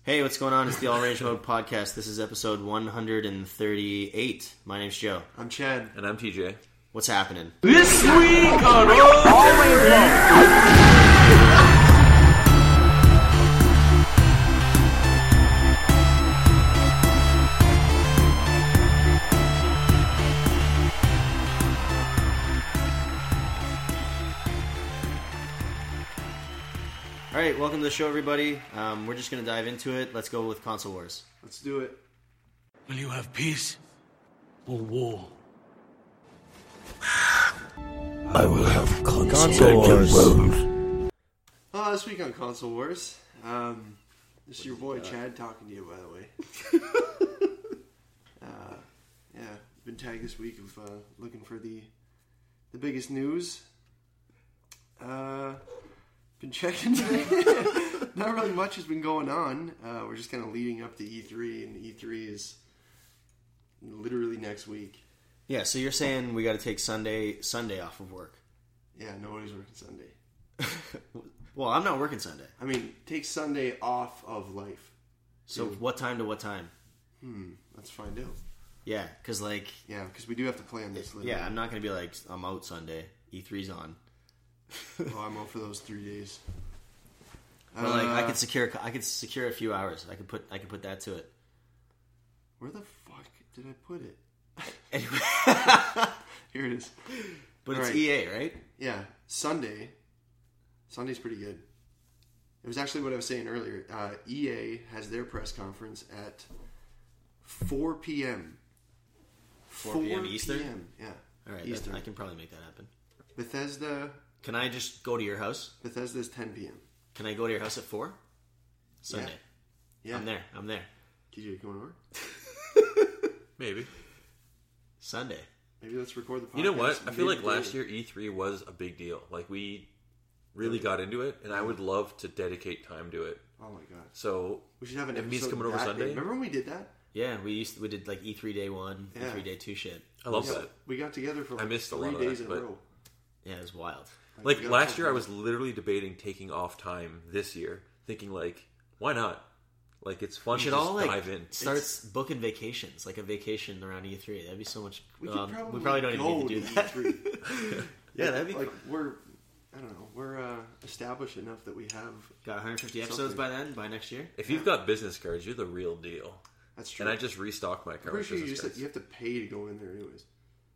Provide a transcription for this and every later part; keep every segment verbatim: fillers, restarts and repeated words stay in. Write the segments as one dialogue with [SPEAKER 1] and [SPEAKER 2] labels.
[SPEAKER 1] Hey, what's going on? It's the All Range Mode Podcast. This is episode one hundred thirty-eight. My name's Joe.
[SPEAKER 2] I'm Chad.
[SPEAKER 3] And I'm T J.
[SPEAKER 1] What's happening?
[SPEAKER 3] This week on All Range Mode.
[SPEAKER 1] All right, welcome to the show, everybody. Um, we're just going to dive into it. Let's go with Console Wars.
[SPEAKER 2] Let's do it.
[SPEAKER 4] Will you have peace or war?
[SPEAKER 5] I will have console wars.
[SPEAKER 2] Uh, this week on Console Wars, um, this is your boy Chad talking to you, by the way. uh, yeah, been tagged this week of uh, looking for the the biggest news. Uh, been checking. Not really much has been going on. Uh, we're just kind of leading up to E three, and E three is literally next week.
[SPEAKER 1] Yeah, so you're saying we got to take Sunday Sunday off of work?
[SPEAKER 2] Yeah, nobody's working Sunday.
[SPEAKER 1] Well, I'm not working Sunday.
[SPEAKER 2] I mean, take Sunday off of life.
[SPEAKER 1] So
[SPEAKER 2] Dude.
[SPEAKER 1] What time to what time?
[SPEAKER 2] Hmm, let's find out.
[SPEAKER 1] Yeah, because like...
[SPEAKER 2] Yeah, because we do have to plan this. Literally.
[SPEAKER 1] Yeah, I'm not going to be like, I'm out Sunday. E three's on.
[SPEAKER 2] Oh, I'm out for those three days.
[SPEAKER 1] But
[SPEAKER 2] uh,
[SPEAKER 1] like, I could secure I could secure a few hours. I could put I could put that to it.
[SPEAKER 2] Where the fuck did I put it?
[SPEAKER 1] Anyway.
[SPEAKER 2] Here it is.
[SPEAKER 1] But
[SPEAKER 2] All
[SPEAKER 1] it's
[SPEAKER 2] right.
[SPEAKER 1] E A, right?
[SPEAKER 2] Yeah, Sunday. Sunday's pretty good. It was actually what I was saying earlier. Uh, E A has their press conference at four p.m.
[SPEAKER 1] four p.m. Eastern?
[SPEAKER 2] Yeah.
[SPEAKER 1] All right,
[SPEAKER 2] Eastern.
[SPEAKER 1] that, I can probably make that happen.
[SPEAKER 2] Bethesda.
[SPEAKER 1] Can I just go to your house?
[SPEAKER 2] Bethesda's ten p.m.
[SPEAKER 1] Can I go to your house at four? Sunday.
[SPEAKER 2] Yeah. yeah.
[SPEAKER 1] I'm there. I'm there.
[SPEAKER 2] T J, coming over?
[SPEAKER 3] Maybe.
[SPEAKER 2] Maybe
[SPEAKER 1] Sunday.
[SPEAKER 2] let's record the podcast.
[SPEAKER 3] You know what? I feel like
[SPEAKER 2] midday.
[SPEAKER 3] last year E three was a big deal. Like, we really got into it, and I would love to dedicate time to it.
[SPEAKER 2] Oh my god.
[SPEAKER 3] So,
[SPEAKER 2] We should have an
[SPEAKER 3] if me's
[SPEAKER 2] episode
[SPEAKER 3] coming over
[SPEAKER 2] that
[SPEAKER 3] Sunday.
[SPEAKER 2] day. Remember when we did that?
[SPEAKER 1] Yeah, we used to, we did like E three day one,
[SPEAKER 2] Yeah.
[SPEAKER 1] E three day two shit.
[SPEAKER 3] I love
[SPEAKER 2] Yeah,
[SPEAKER 3] that.
[SPEAKER 2] we got together for
[SPEAKER 3] I
[SPEAKER 2] like
[SPEAKER 3] missed a
[SPEAKER 2] three
[SPEAKER 3] lot of
[SPEAKER 2] days
[SPEAKER 3] that,
[SPEAKER 2] in a
[SPEAKER 3] but-
[SPEAKER 2] row.
[SPEAKER 1] Yeah, it was wild.
[SPEAKER 3] Like,
[SPEAKER 2] we got
[SPEAKER 3] last
[SPEAKER 2] to
[SPEAKER 3] year I
[SPEAKER 2] talk
[SPEAKER 3] was literally debating taking off time this year, thinking, like, why not? Like, it's fun
[SPEAKER 1] We
[SPEAKER 3] to
[SPEAKER 1] should
[SPEAKER 3] just
[SPEAKER 1] all like
[SPEAKER 3] dive in.
[SPEAKER 1] start booking vacations, like a vacation around E three. That'd be so much.
[SPEAKER 2] We,
[SPEAKER 1] um,
[SPEAKER 2] could probably
[SPEAKER 1] we probably don't even
[SPEAKER 2] go
[SPEAKER 1] need to do
[SPEAKER 2] to
[SPEAKER 1] that.
[SPEAKER 2] E three.
[SPEAKER 1] Yeah, that'd be
[SPEAKER 2] like
[SPEAKER 1] cool.
[SPEAKER 2] we're. I don't know. We're uh, established enough that we have.
[SPEAKER 1] Got one hundred fifty episodes
[SPEAKER 2] Something.
[SPEAKER 1] by then, by next year.
[SPEAKER 3] If you've got business cards, you're the real deal.
[SPEAKER 2] That's true.
[SPEAKER 3] And I just restock my
[SPEAKER 2] I'm
[SPEAKER 3] card
[SPEAKER 2] pretty
[SPEAKER 3] with
[SPEAKER 2] sure you
[SPEAKER 3] business
[SPEAKER 2] just
[SPEAKER 3] cards.
[SPEAKER 2] you have to pay to go in there, anyways.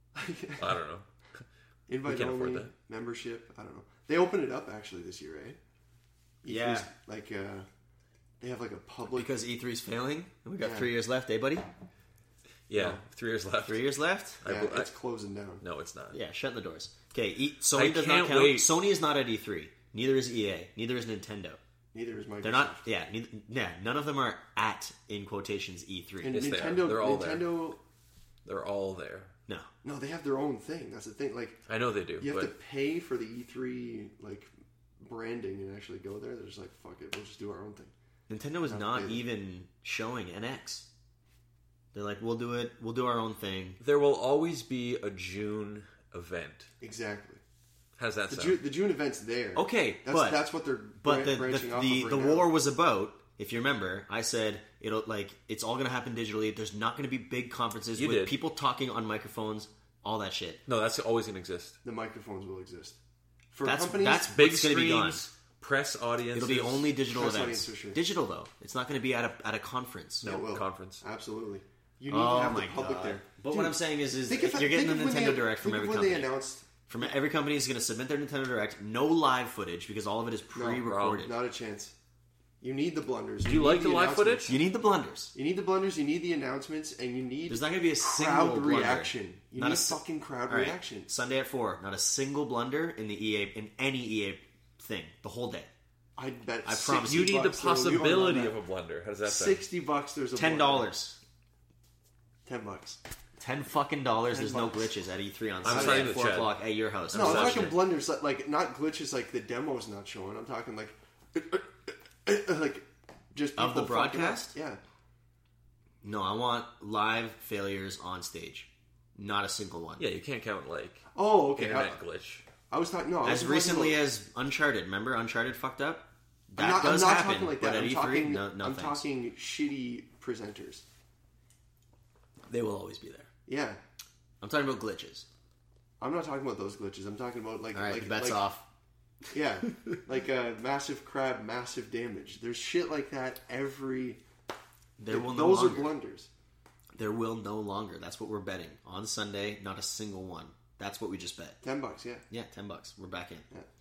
[SPEAKER 3] I don't know.
[SPEAKER 2] Invite
[SPEAKER 3] can't afford
[SPEAKER 2] only
[SPEAKER 3] that.
[SPEAKER 2] membership. I don't know. They opened it up actually this year, right?
[SPEAKER 1] Yeah.
[SPEAKER 2] E three's Like uh, they have like a public.
[SPEAKER 1] Because E three's failing, and we got
[SPEAKER 2] Yeah.
[SPEAKER 1] three years left, eh, buddy?
[SPEAKER 3] Yeah,
[SPEAKER 2] No.
[SPEAKER 3] three years left.
[SPEAKER 1] Three years left.
[SPEAKER 3] I
[SPEAKER 2] yeah,
[SPEAKER 3] bel- I-
[SPEAKER 2] it's closing down.
[SPEAKER 3] No, it's not.
[SPEAKER 1] Yeah, shutting the doors. Okay, e-
[SPEAKER 3] I
[SPEAKER 1] Sony does not
[SPEAKER 3] can't
[SPEAKER 1] count.
[SPEAKER 3] wait.
[SPEAKER 1] Sony is not at E three. Neither is E A. Neither is Nintendo.
[SPEAKER 2] Neither is Microsoft.
[SPEAKER 1] They're not. Yeah, neither, yeah. None of them are at in quotations E three.
[SPEAKER 2] And
[SPEAKER 3] Yes, they are.
[SPEAKER 2] Nintendo.
[SPEAKER 3] They're all there.
[SPEAKER 2] Nintendo.
[SPEAKER 3] They're all there.
[SPEAKER 1] No.
[SPEAKER 2] No, they have their own thing. That's the thing. Like
[SPEAKER 3] I know they do,
[SPEAKER 2] you have
[SPEAKER 3] but
[SPEAKER 2] to pay for the E three like branding and actually go there. They're just like, fuck it, we'll just do our own thing.
[SPEAKER 1] Nintendo is
[SPEAKER 2] Not
[SPEAKER 1] not
[SPEAKER 2] big.
[SPEAKER 1] even showing N X. They're like, we'll do it. We'll do our own thing.
[SPEAKER 3] there will always be a June event.
[SPEAKER 2] Exactly.
[SPEAKER 3] How's that
[SPEAKER 2] The,
[SPEAKER 3] sound?
[SPEAKER 2] June, the June event's there.
[SPEAKER 1] Okay,
[SPEAKER 2] that's
[SPEAKER 1] but
[SPEAKER 2] that's what they're
[SPEAKER 1] but
[SPEAKER 2] bran-
[SPEAKER 1] the
[SPEAKER 2] branching
[SPEAKER 1] the
[SPEAKER 2] off
[SPEAKER 1] the,
[SPEAKER 2] of
[SPEAKER 1] the
[SPEAKER 2] right now.
[SPEAKER 1] war was about. If you remember, I said it'll like it's all going to happen digitally. There's not going to be big conferences
[SPEAKER 3] You
[SPEAKER 1] with
[SPEAKER 3] did.
[SPEAKER 1] people talking on microphones. All that shit.
[SPEAKER 3] No, that's always going to exist.
[SPEAKER 2] The microphones will exist for
[SPEAKER 1] That's
[SPEAKER 2] companies.
[SPEAKER 1] that's
[SPEAKER 3] Big
[SPEAKER 1] what's going to be gone.
[SPEAKER 3] screens, press audiences.
[SPEAKER 1] It'll be only digital
[SPEAKER 2] Press
[SPEAKER 1] events.
[SPEAKER 2] audience for sure.
[SPEAKER 1] Digital though, it's not going to be at a at a conference.
[SPEAKER 2] No, it will.
[SPEAKER 3] conference.
[SPEAKER 2] Absolutely. You need
[SPEAKER 1] Oh
[SPEAKER 2] to have
[SPEAKER 1] my
[SPEAKER 2] the public
[SPEAKER 1] god!
[SPEAKER 2] there.
[SPEAKER 1] But
[SPEAKER 2] Dude,
[SPEAKER 1] what I'm saying is, is
[SPEAKER 2] think
[SPEAKER 1] if
[SPEAKER 2] of-
[SPEAKER 1] you're getting
[SPEAKER 2] think
[SPEAKER 1] the
[SPEAKER 2] of when
[SPEAKER 1] Nintendo
[SPEAKER 2] they-
[SPEAKER 1] Direct from
[SPEAKER 2] think
[SPEAKER 1] every
[SPEAKER 2] of when
[SPEAKER 1] company.
[SPEAKER 2] they announced.
[SPEAKER 1] From every company is going to submit their Nintendo Direct. No live footage because all of it is
[SPEAKER 2] No,
[SPEAKER 1] pre-recorded.
[SPEAKER 2] not a chance. You need the blunders.
[SPEAKER 3] Do you like the live
[SPEAKER 2] announcements.
[SPEAKER 3] footage?
[SPEAKER 1] You need the blunders.
[SPEAKER 2] You need the blunders. You need the announcements, and you need
[SPEAKER 1] There's not going to be a single
[SPEAKER 2] crowd
[SPEAKER 1] blunder.
[SPEAKER 2] reaction. You
[SPEAKER 1] Not
[SPEAKER 2] need
[SPEAKER 1] a s-
[SPEAKER 2] fucking crowd
[SPEAKER 1] All right,
[SPEAKER 2] reaction.
[SPEAKER 1] Sunday at four. Not a single blunder in the E A in any E A thing the whole day.
[SPEAKER 2] I bet.
[SPEAKER 1] I
[SPEAKER 2] sixty
[SPEAKER 1] promise
[SPEAKER 3] You need the
[SPEAKER 2] bucks there will be one on
[SPEAKER 3] possibility
[SPEAKER 2] that.
[SPEAKER 3] of a blunder. How does that sound?
[SPEAKER 2] Sixty bucks. There's a
[SPEAKER 1] Ten
[SPEAKER 2] blunder.
[SPEAKER 1] dollars.
[SPEAKER 2] Ten bucks.
[SPEAKER 1] Ten fucking dollars.
[SPEAKER 2] Ten
[SPEAKER 1] There's
[SPEAKER 2] bucks.
[SPEAKER 1] no glitches at E three on
[SPEAKER 3] I'm
[SPEAKER 1] Sunday
[SPEAKER 3] signing
[SPEAKER 1] at
[SPEAKER 3] the
[SPEAKER 1] four
[SPEAKER 3] Chad.
[SPEAKER 1] o'clock at your house.
[SPEAKER 2] No,
[SPEAKER 1] I'm
[SPEAKER 2] I'm
[SPEAKER 1] sorry.
[SPEAKER 2] talking blunders, like, like not glitches, like the demo's not showing. I'm talking like, like just
[SPEAKER 1] Of the
[SPEAKER 2] people fucking up.
[SPEAKER 1] broadcast?
[SPEAKER 2] Yeah,
[SPEAKER 1] No, I want live failures on stage. Not a single one.
[SPEAKER 3] Yeah, you can't count like
[SPEAKER 2] Oh, okay. I,
[SPEAKER 3] internet glitch.
[SPEAKER 2] I was talking. No, I
[SPEAKER 1] As
[SPEAKER 2] was
[SPEAKER 1] recently
[SPEAKER 2] talking
[SPEAKER 1] as Uncharted. Remember Uncharted fucked up? That
[SPEAKER 2] I'm not,
[SPEAKER 1] does
[SPEAKER 2] I'm not
[SPEAKER 1] happen,
[SPEAKER 2] talking like
[SPEAKER 1] but
[SPEAKER 2] that.
[SPEAKER 1] at
[SPEAKER 2] I'm
[SPEAKER 1] E three,
[SPEAKER 2] talking,
[SPEAKER 1] no, no
[SPEAKER 2] I'm
[SPEAKER 1] thanks.
[SPEAKER 2] talking shitty presenters.
[SPEAKER 1] They will always be there.
[SPEAKER 2] Yeah.
[SPEAKER 1] I'm talking about glitches.
[SPEAKER 2] I'm not talking about those glitches. I'm talking about like
[SPEAKER 1] All right,
[SPEAKER 2] like,
[SPEAKER 1] the bet's
[SPEAKER 2] like,
[SPEAKER 1] off.
[SPEAKER 2] Yeah, like a massive crab, massive damage. There's shit like that every.
[SPEAKER 1] There will no
[SPEAKER 2] those
[SPEAKER 1] longer.
[SPEAKER 2] are blunders.
[SPEAKER 1] There will no longer. That's what we're betting on Sunday. Not a single one. That's what we just bet.
[SPEAKER 2] Ten bucks, yeah.
[SPEAKER 1] Yeah, ten bucks. We're back in.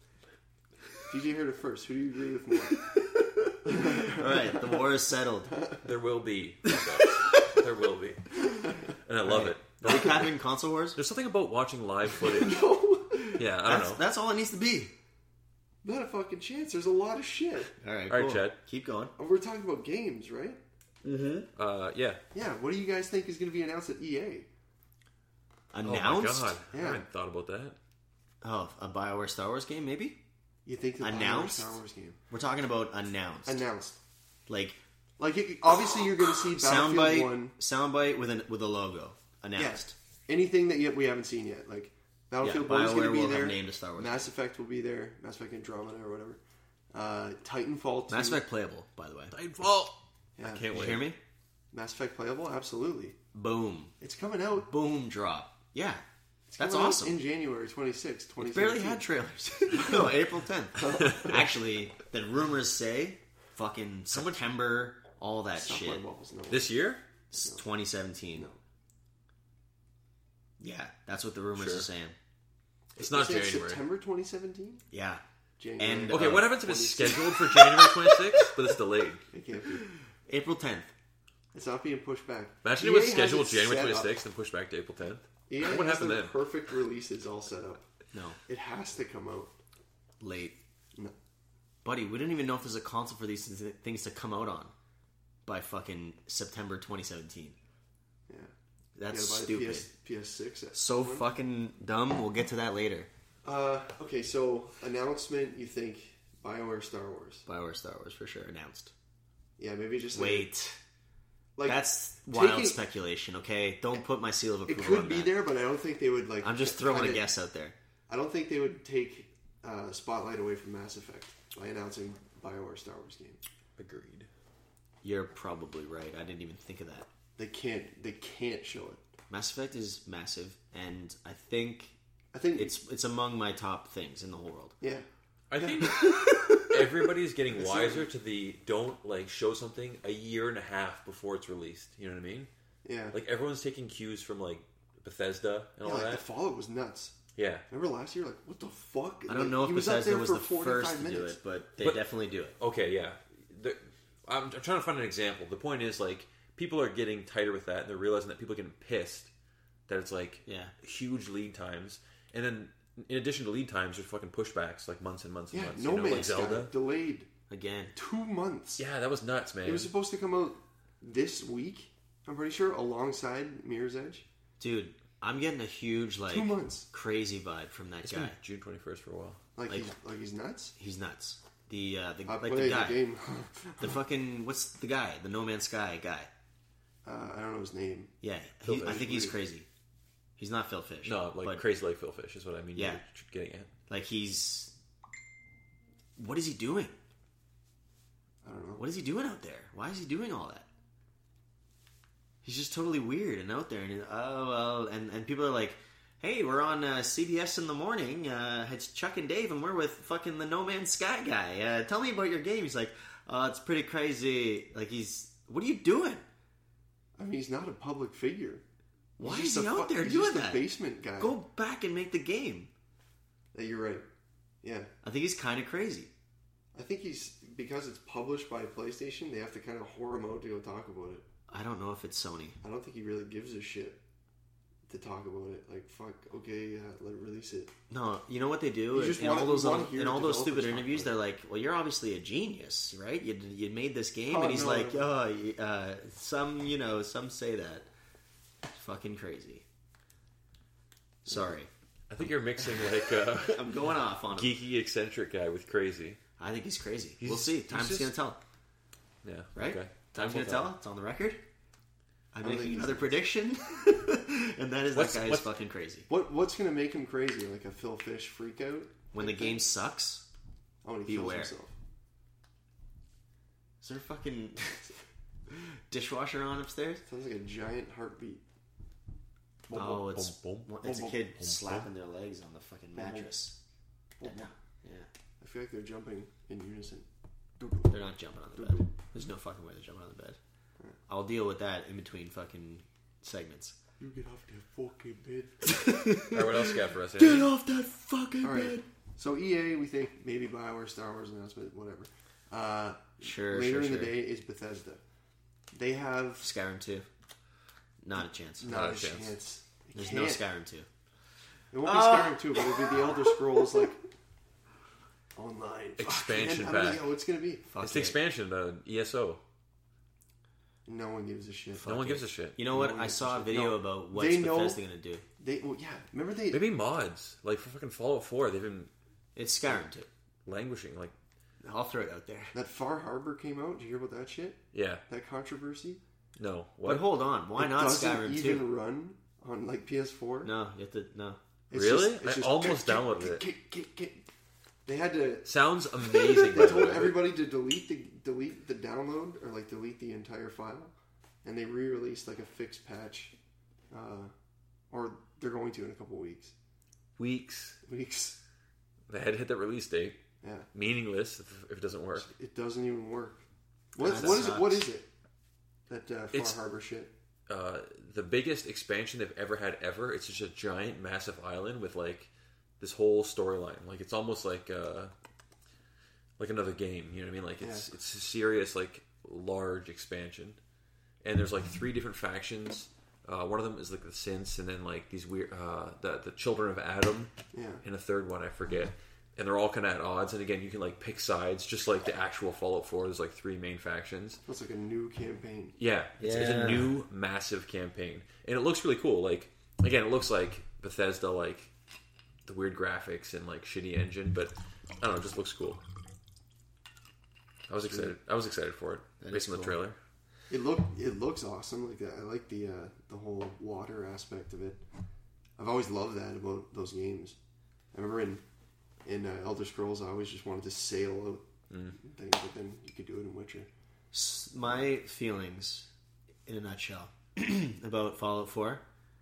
[SPEAKER 2] D J heard it first. Who do you agree with more?
[SPEAKER 1] All right, the war is settled.
[SPEAKER 3] There will be. There will be. And I love it.
[SPEAKER 1] Are we capping console wars?
[SPEAKER 3] There's something about watching live footage. Yeah, I don't
[SPEAKER 1] That's,
[SPEAKER 3] know.
[SPEAKER 1] that's all it needs to be.
[SPEAKER 2] Not a fucking chance. There's a lot of shit.
[SPEAKER 1] All right,
[SPEAKER 3] All right,
[SPEAKER 1] cool.
[SPEAKER 3] Chad.
[SPEAKER 1] Keep going.
[SPEAKER 2] We're talking about games, right?
[SPEAKER 3] Uh, yeah.
[SPEAKER 2] Yeah. What do you guys think is going to be announced at E A?
[SPEAKER 1] Announced?
[SPEAKER 3] Oh my god.
[SPEAKER 2] Yeah.
[SPEAKER 3] I hadn't thought about that.
[SPEAKER 1] Oh, a BioWare Star Wars game, maybe?
[SPEAKER 2] You think the
[SPEAKER 1] Announced?
[SPEAKER 2] Star Wars game
[SPEAKER 1] We're talking about announced.
[SPEAKER 2] announced?
[SPEAKER 1] Like
[SPEAKER 2] Like it, obviously, you're going to see Battlefield
[SPEAKER 1] soundbite,
[SPEAKER 2] One.
[SPEAKER 1] soundbite with a with a logo announced.
[SPEAKER 2] Yeah. Anything that yet we haven't seen yet, like Battlefield
[SPEAKER 1] Yeah,
[SPEAKER 2] One is going to
[SPEAKER 1] BioWare
[SPEAKER 2] be
[SPEAKER 1] will
[SPEAKER 2] there.
[SPEAKER 1] have named a Star Wars
[SPEAKER 2] Mass Effect will be there. Mass Effect Andromeda or whatever. Uh, Titanfall two.
[SPEAKER 1] Mass Effect playable, by the way.
[SPEAKER 3] Titanfall.
[SPEAKER 2] Yeah.
[SPEAKER 3] Can't
[SPEAKER 1] You
[SPEAKER 3] wait.
[SPEAKER 1] hear me?
[SPEAKER 2] Mass Effect playable, absolutely.
[SPEAKER 1] Boom,
[SPEAKER 2] It's coming out.
[SPEAKER 1] boom, drop. Yeah, that's
[SPEAKER 2] coming out
[SPEAKER 1] awesome.
[SPEAKER 2] in January twenty-sixth, twenty
[SPEAKER 1] It barely
[SPEAKER 2] seventeen.
[SPEAKER 1] had trailers. No, April tenth. Actually, the rumors say fucking September, all that
[SPEAKER 2] Stop
[SPEAKER 1] shit.
[SPEAKER 2] my balls, no.
[SPEAKER 3] This year?
[SPEAKER 1] It's twenty seventeen.
[SPEAKER 2] No.
[SPEAKER 1] Yeah, that's what the rumors
[SPEAKER 3] Sure.
[SPEAKER 1] are saying.
[SPEAKER 3] It's not
[SPEAKER 2] Is it
[SPEAKER 3] January.
[SPEAKER 2] September twenty seventeen?
[SPEAKER 1] Yeah.
[SPEAKER 2] January.
[SPEAKER 1] And,
[SPEAKER 3] Okay,
[SPEAKER 1] Uh,
[SPEAKER 3] what happens if it's
[SPEAKER 2] twenty-six.
[SPEAKER 3] scheduled for January twenty-sixth, but it's delayed?
[SPEAKER 2] It can't be.
[SPEAKER 1] April tenth.
[SPEAKER 2] It's not being pushed back.
[SPEAKER 3] Imagine
[SPEAKER 2] E
[SPEAKER 3] it was
[SPEAKER 2] A has
[SPEAKER 3] scheduled
[SPEAKER 2] it
[SPEAKER 3] January
[SPEAKER 2] set up.
[SPEAKER 3] twenty-sixth and pushed back to April tenth.
[SPEAKER 2] E A
[SPEAKER 3] What
[SPEAKER 2] has
[SPEAKER 3] happened
[SPEAKER 2] their
[SPEAKER 3] then?
[SPEAKER 2] perfect releases all set up.
[SPEAKER 1] No,
[SPEAKER 2] It has to come out.
[SPEAKER 1] late.
[SPEAKER 2] No.
[SPEAKER 1] Buddy, we don't even know if there's a console for these th- things to come out on by fucking September twenty seventeen.
[SPEAKER 2] Yeah.
[SPEAKER 1] That's
[SPEAKER 2] You gotta buy
[SPEAKER 1] stupid.
[SPEAKER 2] the P S, P S six. at
[SPEAKER 1] So
[SPEAKER 2] some point.
[SPEAKER 1] fucking dumb. We'll get to that later.
[SPEAKER 2] Uh, okay, so announcement. You think BioWare Star Wars?
[SPEAKER 1] BioWare Star Wars for sure announced.
[SPEAKER 2] Yeah, maybe just like,
[SPEAKER 1] Wait,
[SPEAKER 2] like
[SPEAKER 1] that's wild
[SPEAKER 2] taking-
[SPEAKER 1] speculation. Okay, don't put my seal of
[SPEAKER 2] It
[SPEAKER 1] approval
[SPEAKER 2] could
[SPEAKER 1] on
[SPEAKER 2] be
[SPEAKER 1] that.
[SPEAKER 2] there, but I don't think they would like.
[SPEAKER 1] I'm just throwing
[SPEAKER 2] kinda-
[SPEAKER 1] a guess out there.
[SPEAKER 2] I don't think they would take uh, spotlight away from Mass Effect by announcing BioWare Star Wars game.
[SPEAKER 3] Agreed.
[SPEAKER 1] You're probably right. I didn't even think of that.
[SPEAKER 2] They can't. They can't show it.
[SPEAKER 1] Mass Effect is massive, and I think
[SPEAKER 2] I think
[SPEAKER 1] it's it's among my top things in the whole world.
[SPEAKER 2] yeah.
[SPEAKER 3] I think everybody's getting wiser to the don't like show something a year and a half before it's released. You know what I mean?
[SPEAKER 2] Yeah.
[SPEAKER 3] Like everyone's taking cues from like Bethesda and
[SPEAKER 2] Yeah,
[SPEAKER 3] all
[SPEAKER 2] like the
[SPEAKER 3] that.
[SPEAKER 2] Fallout was nuts.
[SPEAKER 3] Yeah.
[SPEAKER 2] Remember last year? Like, what the fuck?
[SPEAKER 1] I don't
[SPEAKER 2] Like,
[SPEAKER 1] know
[SPEAKER 2] he
[SPEAKER 1] if
[SPEAKER 2] was up
[SPEAKER 1] Bethesda
[SPEAKER 2] there
[SPEAKER 1] was
[SPEAKER 2] for
[SPEAKER 1] the
[SPEAKER 2] forty-five
[SPEAKER 1] first to do
[SPEAKER 2] minutes.
[SPEAKER 1] it, but they
[SPEAKER 3] But-
[SPEAKER 1] definitely do it.
[SPEAKER 3] Okay, yeah. The, I'm, I'm trying to find an example. The point is, like, people are getting tighter with that, and they're realizing that people are getting pissed that it's like
[SPEAKER 1] Yeah.
[SPEAKER 3] huge lead times, and then in addition to lead times, there's fucking pushbacks like months and months and
[SPEAKER 2] Yeah,
[SPEAKER 3] months.
[SPEAKER 2] No
[SPEAKER 3] you know, like
[SPEAKER 2] Man's Sky
[SPEAKER 3] Zelda.
[SPEAKER 2] delayed
[SPEAKER 1] Again,
[SPEAKER 2] two months.
[SPEAKER 3] Yeah, that was nuts, man.
[SPEAKER 2] It was supposed to come out this week. I'm pretty sure alongside Mirror's Edge.
[SPEAKER 1] dude, I'm getting a huge like
[SPEAKER 2] Two months.
[SPEAKER 1] crazy vibe from that
[SPEAKER 3] It's
[SPEAKER 1] guy.
[SPEAKER 3] been June twenty-first for a while.
[SPEAKER 2] Like,
[SPEAKER 1] Like-
[SPEAKER 2] he's like he's nuts.
[SPEAKER 1] He's nuts. The uh, the
[SPEAKER 2] I
[SPEAKER 1] like the
[SPEAKER 2] played the,
[SPEAKER 1] guy,
[SPEAKER 2] game.
[SPEAKER 1] the fucking what's the guy? The No Man's Sky guy.
[SPEAKER 2] uh, I don't know his name.
[SPEAKER 1] Yeah,
[SPEAKER 3] Phil
[SPEAKER 1] he, I
[SPEAKER 3] Fish.
[SPEAKER 1] think he's crazy. He's not Phil Fish.
[SPEAKER 3] No, like
[SPEAKER 1] but,
[SPEAKER 3] crazy like Phil Fish is what I mean.
[SPEAKER 1] Yeah.
[SPEAKER 3] You're getting at.
[SPEAKER 1] Like he's. What is he doing?
[SPEAKER 2] I don't know.
[SPEAKER 1] What is he doing out there? Why is he doing all that? He's just totally weird and out there, and oh well, and and people are like, "Hey, we're on uh, C B S in the morning. Uh, it's Chuck and Dave, and we're with fucking the No Man's Sky guy. Uh, tell me about your game." He's like, "Oh, it's pretty crazy." Like he's, what are you doing?
[SPEAKER 2] I mean, he's not a public figure.
[SPEAKER 1] Why
[SPEAKER 2] He's
[SPEAKER 1] is
[SPEAKER 2] just
[SPEAKER 1] he
[SPEAKER 2] a
[SPEAKER 1] out
[SPEAKER 2] fu-
[SPEAKER 1] there
[SPEAKER 2] he's
[SPEAKER 1] doing
[SPEAKER 2] just
[SPEAKER 1] that?
[SPEAKER 2] A basement guy.
[SPEAKER 1] Go back and make the game.
[SPEAKER 2] Yeah, you're right. Yeah,
[SPEAKER 1] I think he's kind of crazy.
[SPEAKER 2] I think he's because it's published by PlayStation. They have to kind of whore him out to go talk about it.
[SPEAKER 1] I don't know if it's Sony.
[SPEAKER 2] I don't think he really gives a shit to talk about it. Like, fuck, okay, yeah, let it release it.
[SPEAKER 1] No, you know what they do
[SPEAKER 2] You
[SPEAKER 1] in,
[SPEAKER 2] just
[SPEAKER 1] in
[SPEAKER 2] wanna-
[SPEAKER 1] all those
[SPEAKER 2] you wanna
[SPEAKER 1] little-
[SPEAKER 2] hear
[SPEAKER 1] in all those
[SPEAKER 2] developers
[SPEAKER 1] stupid
[SPEAKER 2] talk
[SPEAKER 1] interviews.
[SPEAKER 2] about
[SPEAKER 1] They're like, "Well, you're obviously a genius, right? You you made this game,"
[SPEAKER 2] Oh,
[SPEAKER 1] and he's
[SPEAKER 2] no,
[SPEAKER 1] like,
[SPEAKER 2] no.
[SPEAKER 1] "Oh, y- uh, some you know, some say that." Fucking crazy. Sorry,
[SPEAKER 3] I think you're mixing like a
[SPEAKER 1] I'm going off on him.
[SPEAKER 3] geeky eccentric guy with crazy.
[SPEAKER 1] I think he's crazy.
[SPEAKER 3] He's-
[SPEAKER 1] we'll see.
[SPEAKER 3] he's
[SPEAKER 1] Time's
[SPEAKER 3] just-
[SPEAKER 1] gonna tell.
[SPEAKER 3] Yeah.
[SPEAKER 1] Right?
[SPEAKER 3] Okay.
[SPEAKER 1] Time's
[SPEAKER 3] Time
[SPEAKER 1] gonna
[SPEAKER 3] will
[SPEAKER 1] tell. It's on the record. I'm
[SPEAKER 2] don't
[SPEAKER 1] making
[SPEAKER 2] think
[SPEAKER 1] another
[SPEAKER 2] he's-
[SPEAKER 1] prediction, and that is
[SPEAKER 3] What's-
[SPEAKER 1] that guy is
[SPEAKER 3] what's-
[SPEAKER 1] fucking crazy.
[SPEAKER 2] What What's gonna make him crazy? Like a Phil Fish freak out?
[SPEAKER 1] When the game sucks,
[SPEAKER 2] Oh, when he kills
[SPEAKER 1] beware.
[SPEAKER 2] himself.
[SPEAKER 1] Is there a fucking dishwasher on upstairs?
[SPEAKER 2] Sounds like a giant heartbeat.
[SPEAKER 1] Oh, it's
[SPEAKER 3] boom, boom,
[SPEAKER 1] it's a
[SPEAKER 2] boom,
[SPEAKER 1] kid
[SPEAKER 3] boom,
[SPEAKER 1] slapping their legs on the fucking
[SPEAKER 2] boom.
[SPEAKER 1] mattress.
[SPEAKER 2] Boom,
[SPEAKER 1] Yeah.
[SPEAKER 2] boom.
[SPEAKER 1] Yeah.
[SPEAKER 2] I feel like they're jumping in unison.
[SPEAKER 1] They're not jumping on the bed. There's no fucking way they're jumping on the bed. I'll deal with that in between fucking segments.
[SPEAKER 2] You get off that fucking bed.
[SPEAKER 3] All right, what else you got for us?
[SPEAKER 1] Get
[SPEAKER 3] Andy?
[SPEAKER 1] off that fucking
[SPEAKER 2] All right.
[SPEAKER 1] bed.
[SPEAKER 2] So E A, we think maybe BioWare, Star Wars announcement, whatever. Uh,
[SPEAKER 1] Sure,
[SPEAKER 2] later
[SPEAKER 1] sure,
[SPEAKER 2] in
[SPEAKER 1] sure.
[SPEAKER 2] the day is Bethesda. They have
[SPEAKER 1] Skyrim two. Not a chance.
[SPEAKER 2] not,
[SPEAKER 3] Not
[SPEAKER 2] a
[SPEAKER 3] a chance.
[SPEAKER 2] chance. It
[SPEAKER 1] There's
[SPEAKER 2] can't.
[SPEAKER 1] no Skyrim two.
[SPEAKER 2] It won't be
[SPEAKER 1] Oh.
[SPEAKER 2] Skyrim two, but it'll be the Elder Scrolls like online
[SPEAKER 3] Expansion
[SPEAKER 2] Fuck, man, I don't
[SPEAKER 3] pack.
[SPEAKER 2] know what it's gonna be.
[SPEAKER 1] Fuck
[SPEAKER 3] It's the
[SPEAKER 1] it.
[SPEAKER 3] expansion, uh, E S O.
[SPEAKER 2] No one gives a shit.
[SPEAKER 3] No one
[SPEAKER 1] it.
[SPEAKER 3] gives a shit.
[SPEAKER 1] You know what?
[SPEAKER 2] No one
[SPEAKER 1] I
[SPEAKER 2] gives
[SPEAKER 1] saw
[SPEAKER 2] a
[SPEAKER 1] a
[SPEAKER 2] shit.
[SPEAKER 1] video
[SPEAKER 2] No.
[SPEAKER 1] about what's
[SPEAKER 2] They know-
[SPEAKER 1] Bethesda gonna do.
[SPEAKER 2] They, well, yeah. Remember they?
[SPEAKER 3] Maybe mods, like for fucking Fallout four, they've been
[SPEAKER 1] It's Skyrim two.
[SPEAKER 3] languishing. Like,
[SPEAKER 1] I'll throw it out there.
[SPEAKER 2] That Far Harbor came out. Did you hear about that shit?
[SPEAKER 3] yeah,
[SPEAKER 2] That controversy.
[SPEAKER 3] no,
[SPEAKER 1] But
[SPEAKER 3] what?
[SPEAKER 1] hold on, why
[SPEAKER 2] It
[SPEAKER 1] not
[SPEAKER 2] doesn't
[SPEAKER 1] Skyrim
[SPEAKER 2] even
[SPEAKER 1] two?
[SPEAKER 2] run on like P S four.
[SPEAKER 1] No, you have to no.
[SPEAKER 2] It's
[SPEAKER 3] Really?
[SPEAKER 2] just- it's
[SPEAKER 3] I
[SPEAKER 2] just
[SPEAKER 3] almost
[SPEAKER 2] kick,
[SPEAKER 3] downloaded
[SPEAKER 2] kick,
[SPEAKER 3] it.
[SPEAKER 2] kick, kick, kick. They had to.
[SPEAKER 3] Sounds amazing.
[SPEAKER 2] They
[SPEAKER 3] by the
[SPEAKER 2] told
[SPEAKER 3] way.
[SPEAKER 2] everybody to delete the delete the download or like delete the entire file, and they re-released like a fixed patch, uh, or they're going to in a couple weeks.
[SPEAKER 3] Weeks.
[SPEAKER 2] Weeks.
[SPEAKER 3] They had to hit that release date.
[SPEAKER 2] Yeah,
[SPEAKER 3] Meaningless if, if it doesn't work.
[SPEAKER 2] it doesn't even work. What,
[SPEAKER 1] That
[SPEAKER 2] what is it? What
[SPEAKER 1] sucks.
[SPEAKER 2] is it? That uh, Far
[SPEAKER 3] It's-
[SPEAKER 2] Harbor shit.
[SPEAKER 3] Uh, the biggest expansion they've ever had ever. It's just a giant, massive island with like this whole storyline. Like it's almost like uh, like another game. You know what I mean? Like it's
[SPEAKER 2] Yeah.
[SPEAKER 3] it's a serious, like large expansion. And there's like three different factions. Uh, one of them is like the synths, and then like these weird uh, the the children of Adam,
[SPEAKER 2] Yeah.
[SPEAKER 3] and a third one I forget. And they're all kind of at odds. And again, you can like pick sides, just like the actual Fallout four. There's like three main factions.
[SPEAKER 2] That's like a new campaign.
[SPEAKER 3] Yeah, it's, it's a
[SPEAKER 1] Yeah.
[SPEAKER 3] new massive campaign, and it looks really cool. Like again, it looks like Bethesda, like the weird graphics and like shitty engine, but I don't know, it just looks cool. I was excited. I was excited for it
[SPEAKER 1] That
[SPEAKER 3] based
[SPEAKER 1] is
[SPEAKER 3] on the
[SPEAKER 1] cool.
[SPEAKER 3] trailer.
[SPEAKER 2] It look it looks awesome. Like I like the uh, the whole water aspect of it. I've always loved that about those games. I remember in in uh, Elder Scrolls, I always just wanted to sail out
[SPEAKER 3] Mm.
[SPEAKER 2] things, but then you could do it in Witcher.
[SPEAKER 1] S- My feelings, in a nutshell, about Fallout four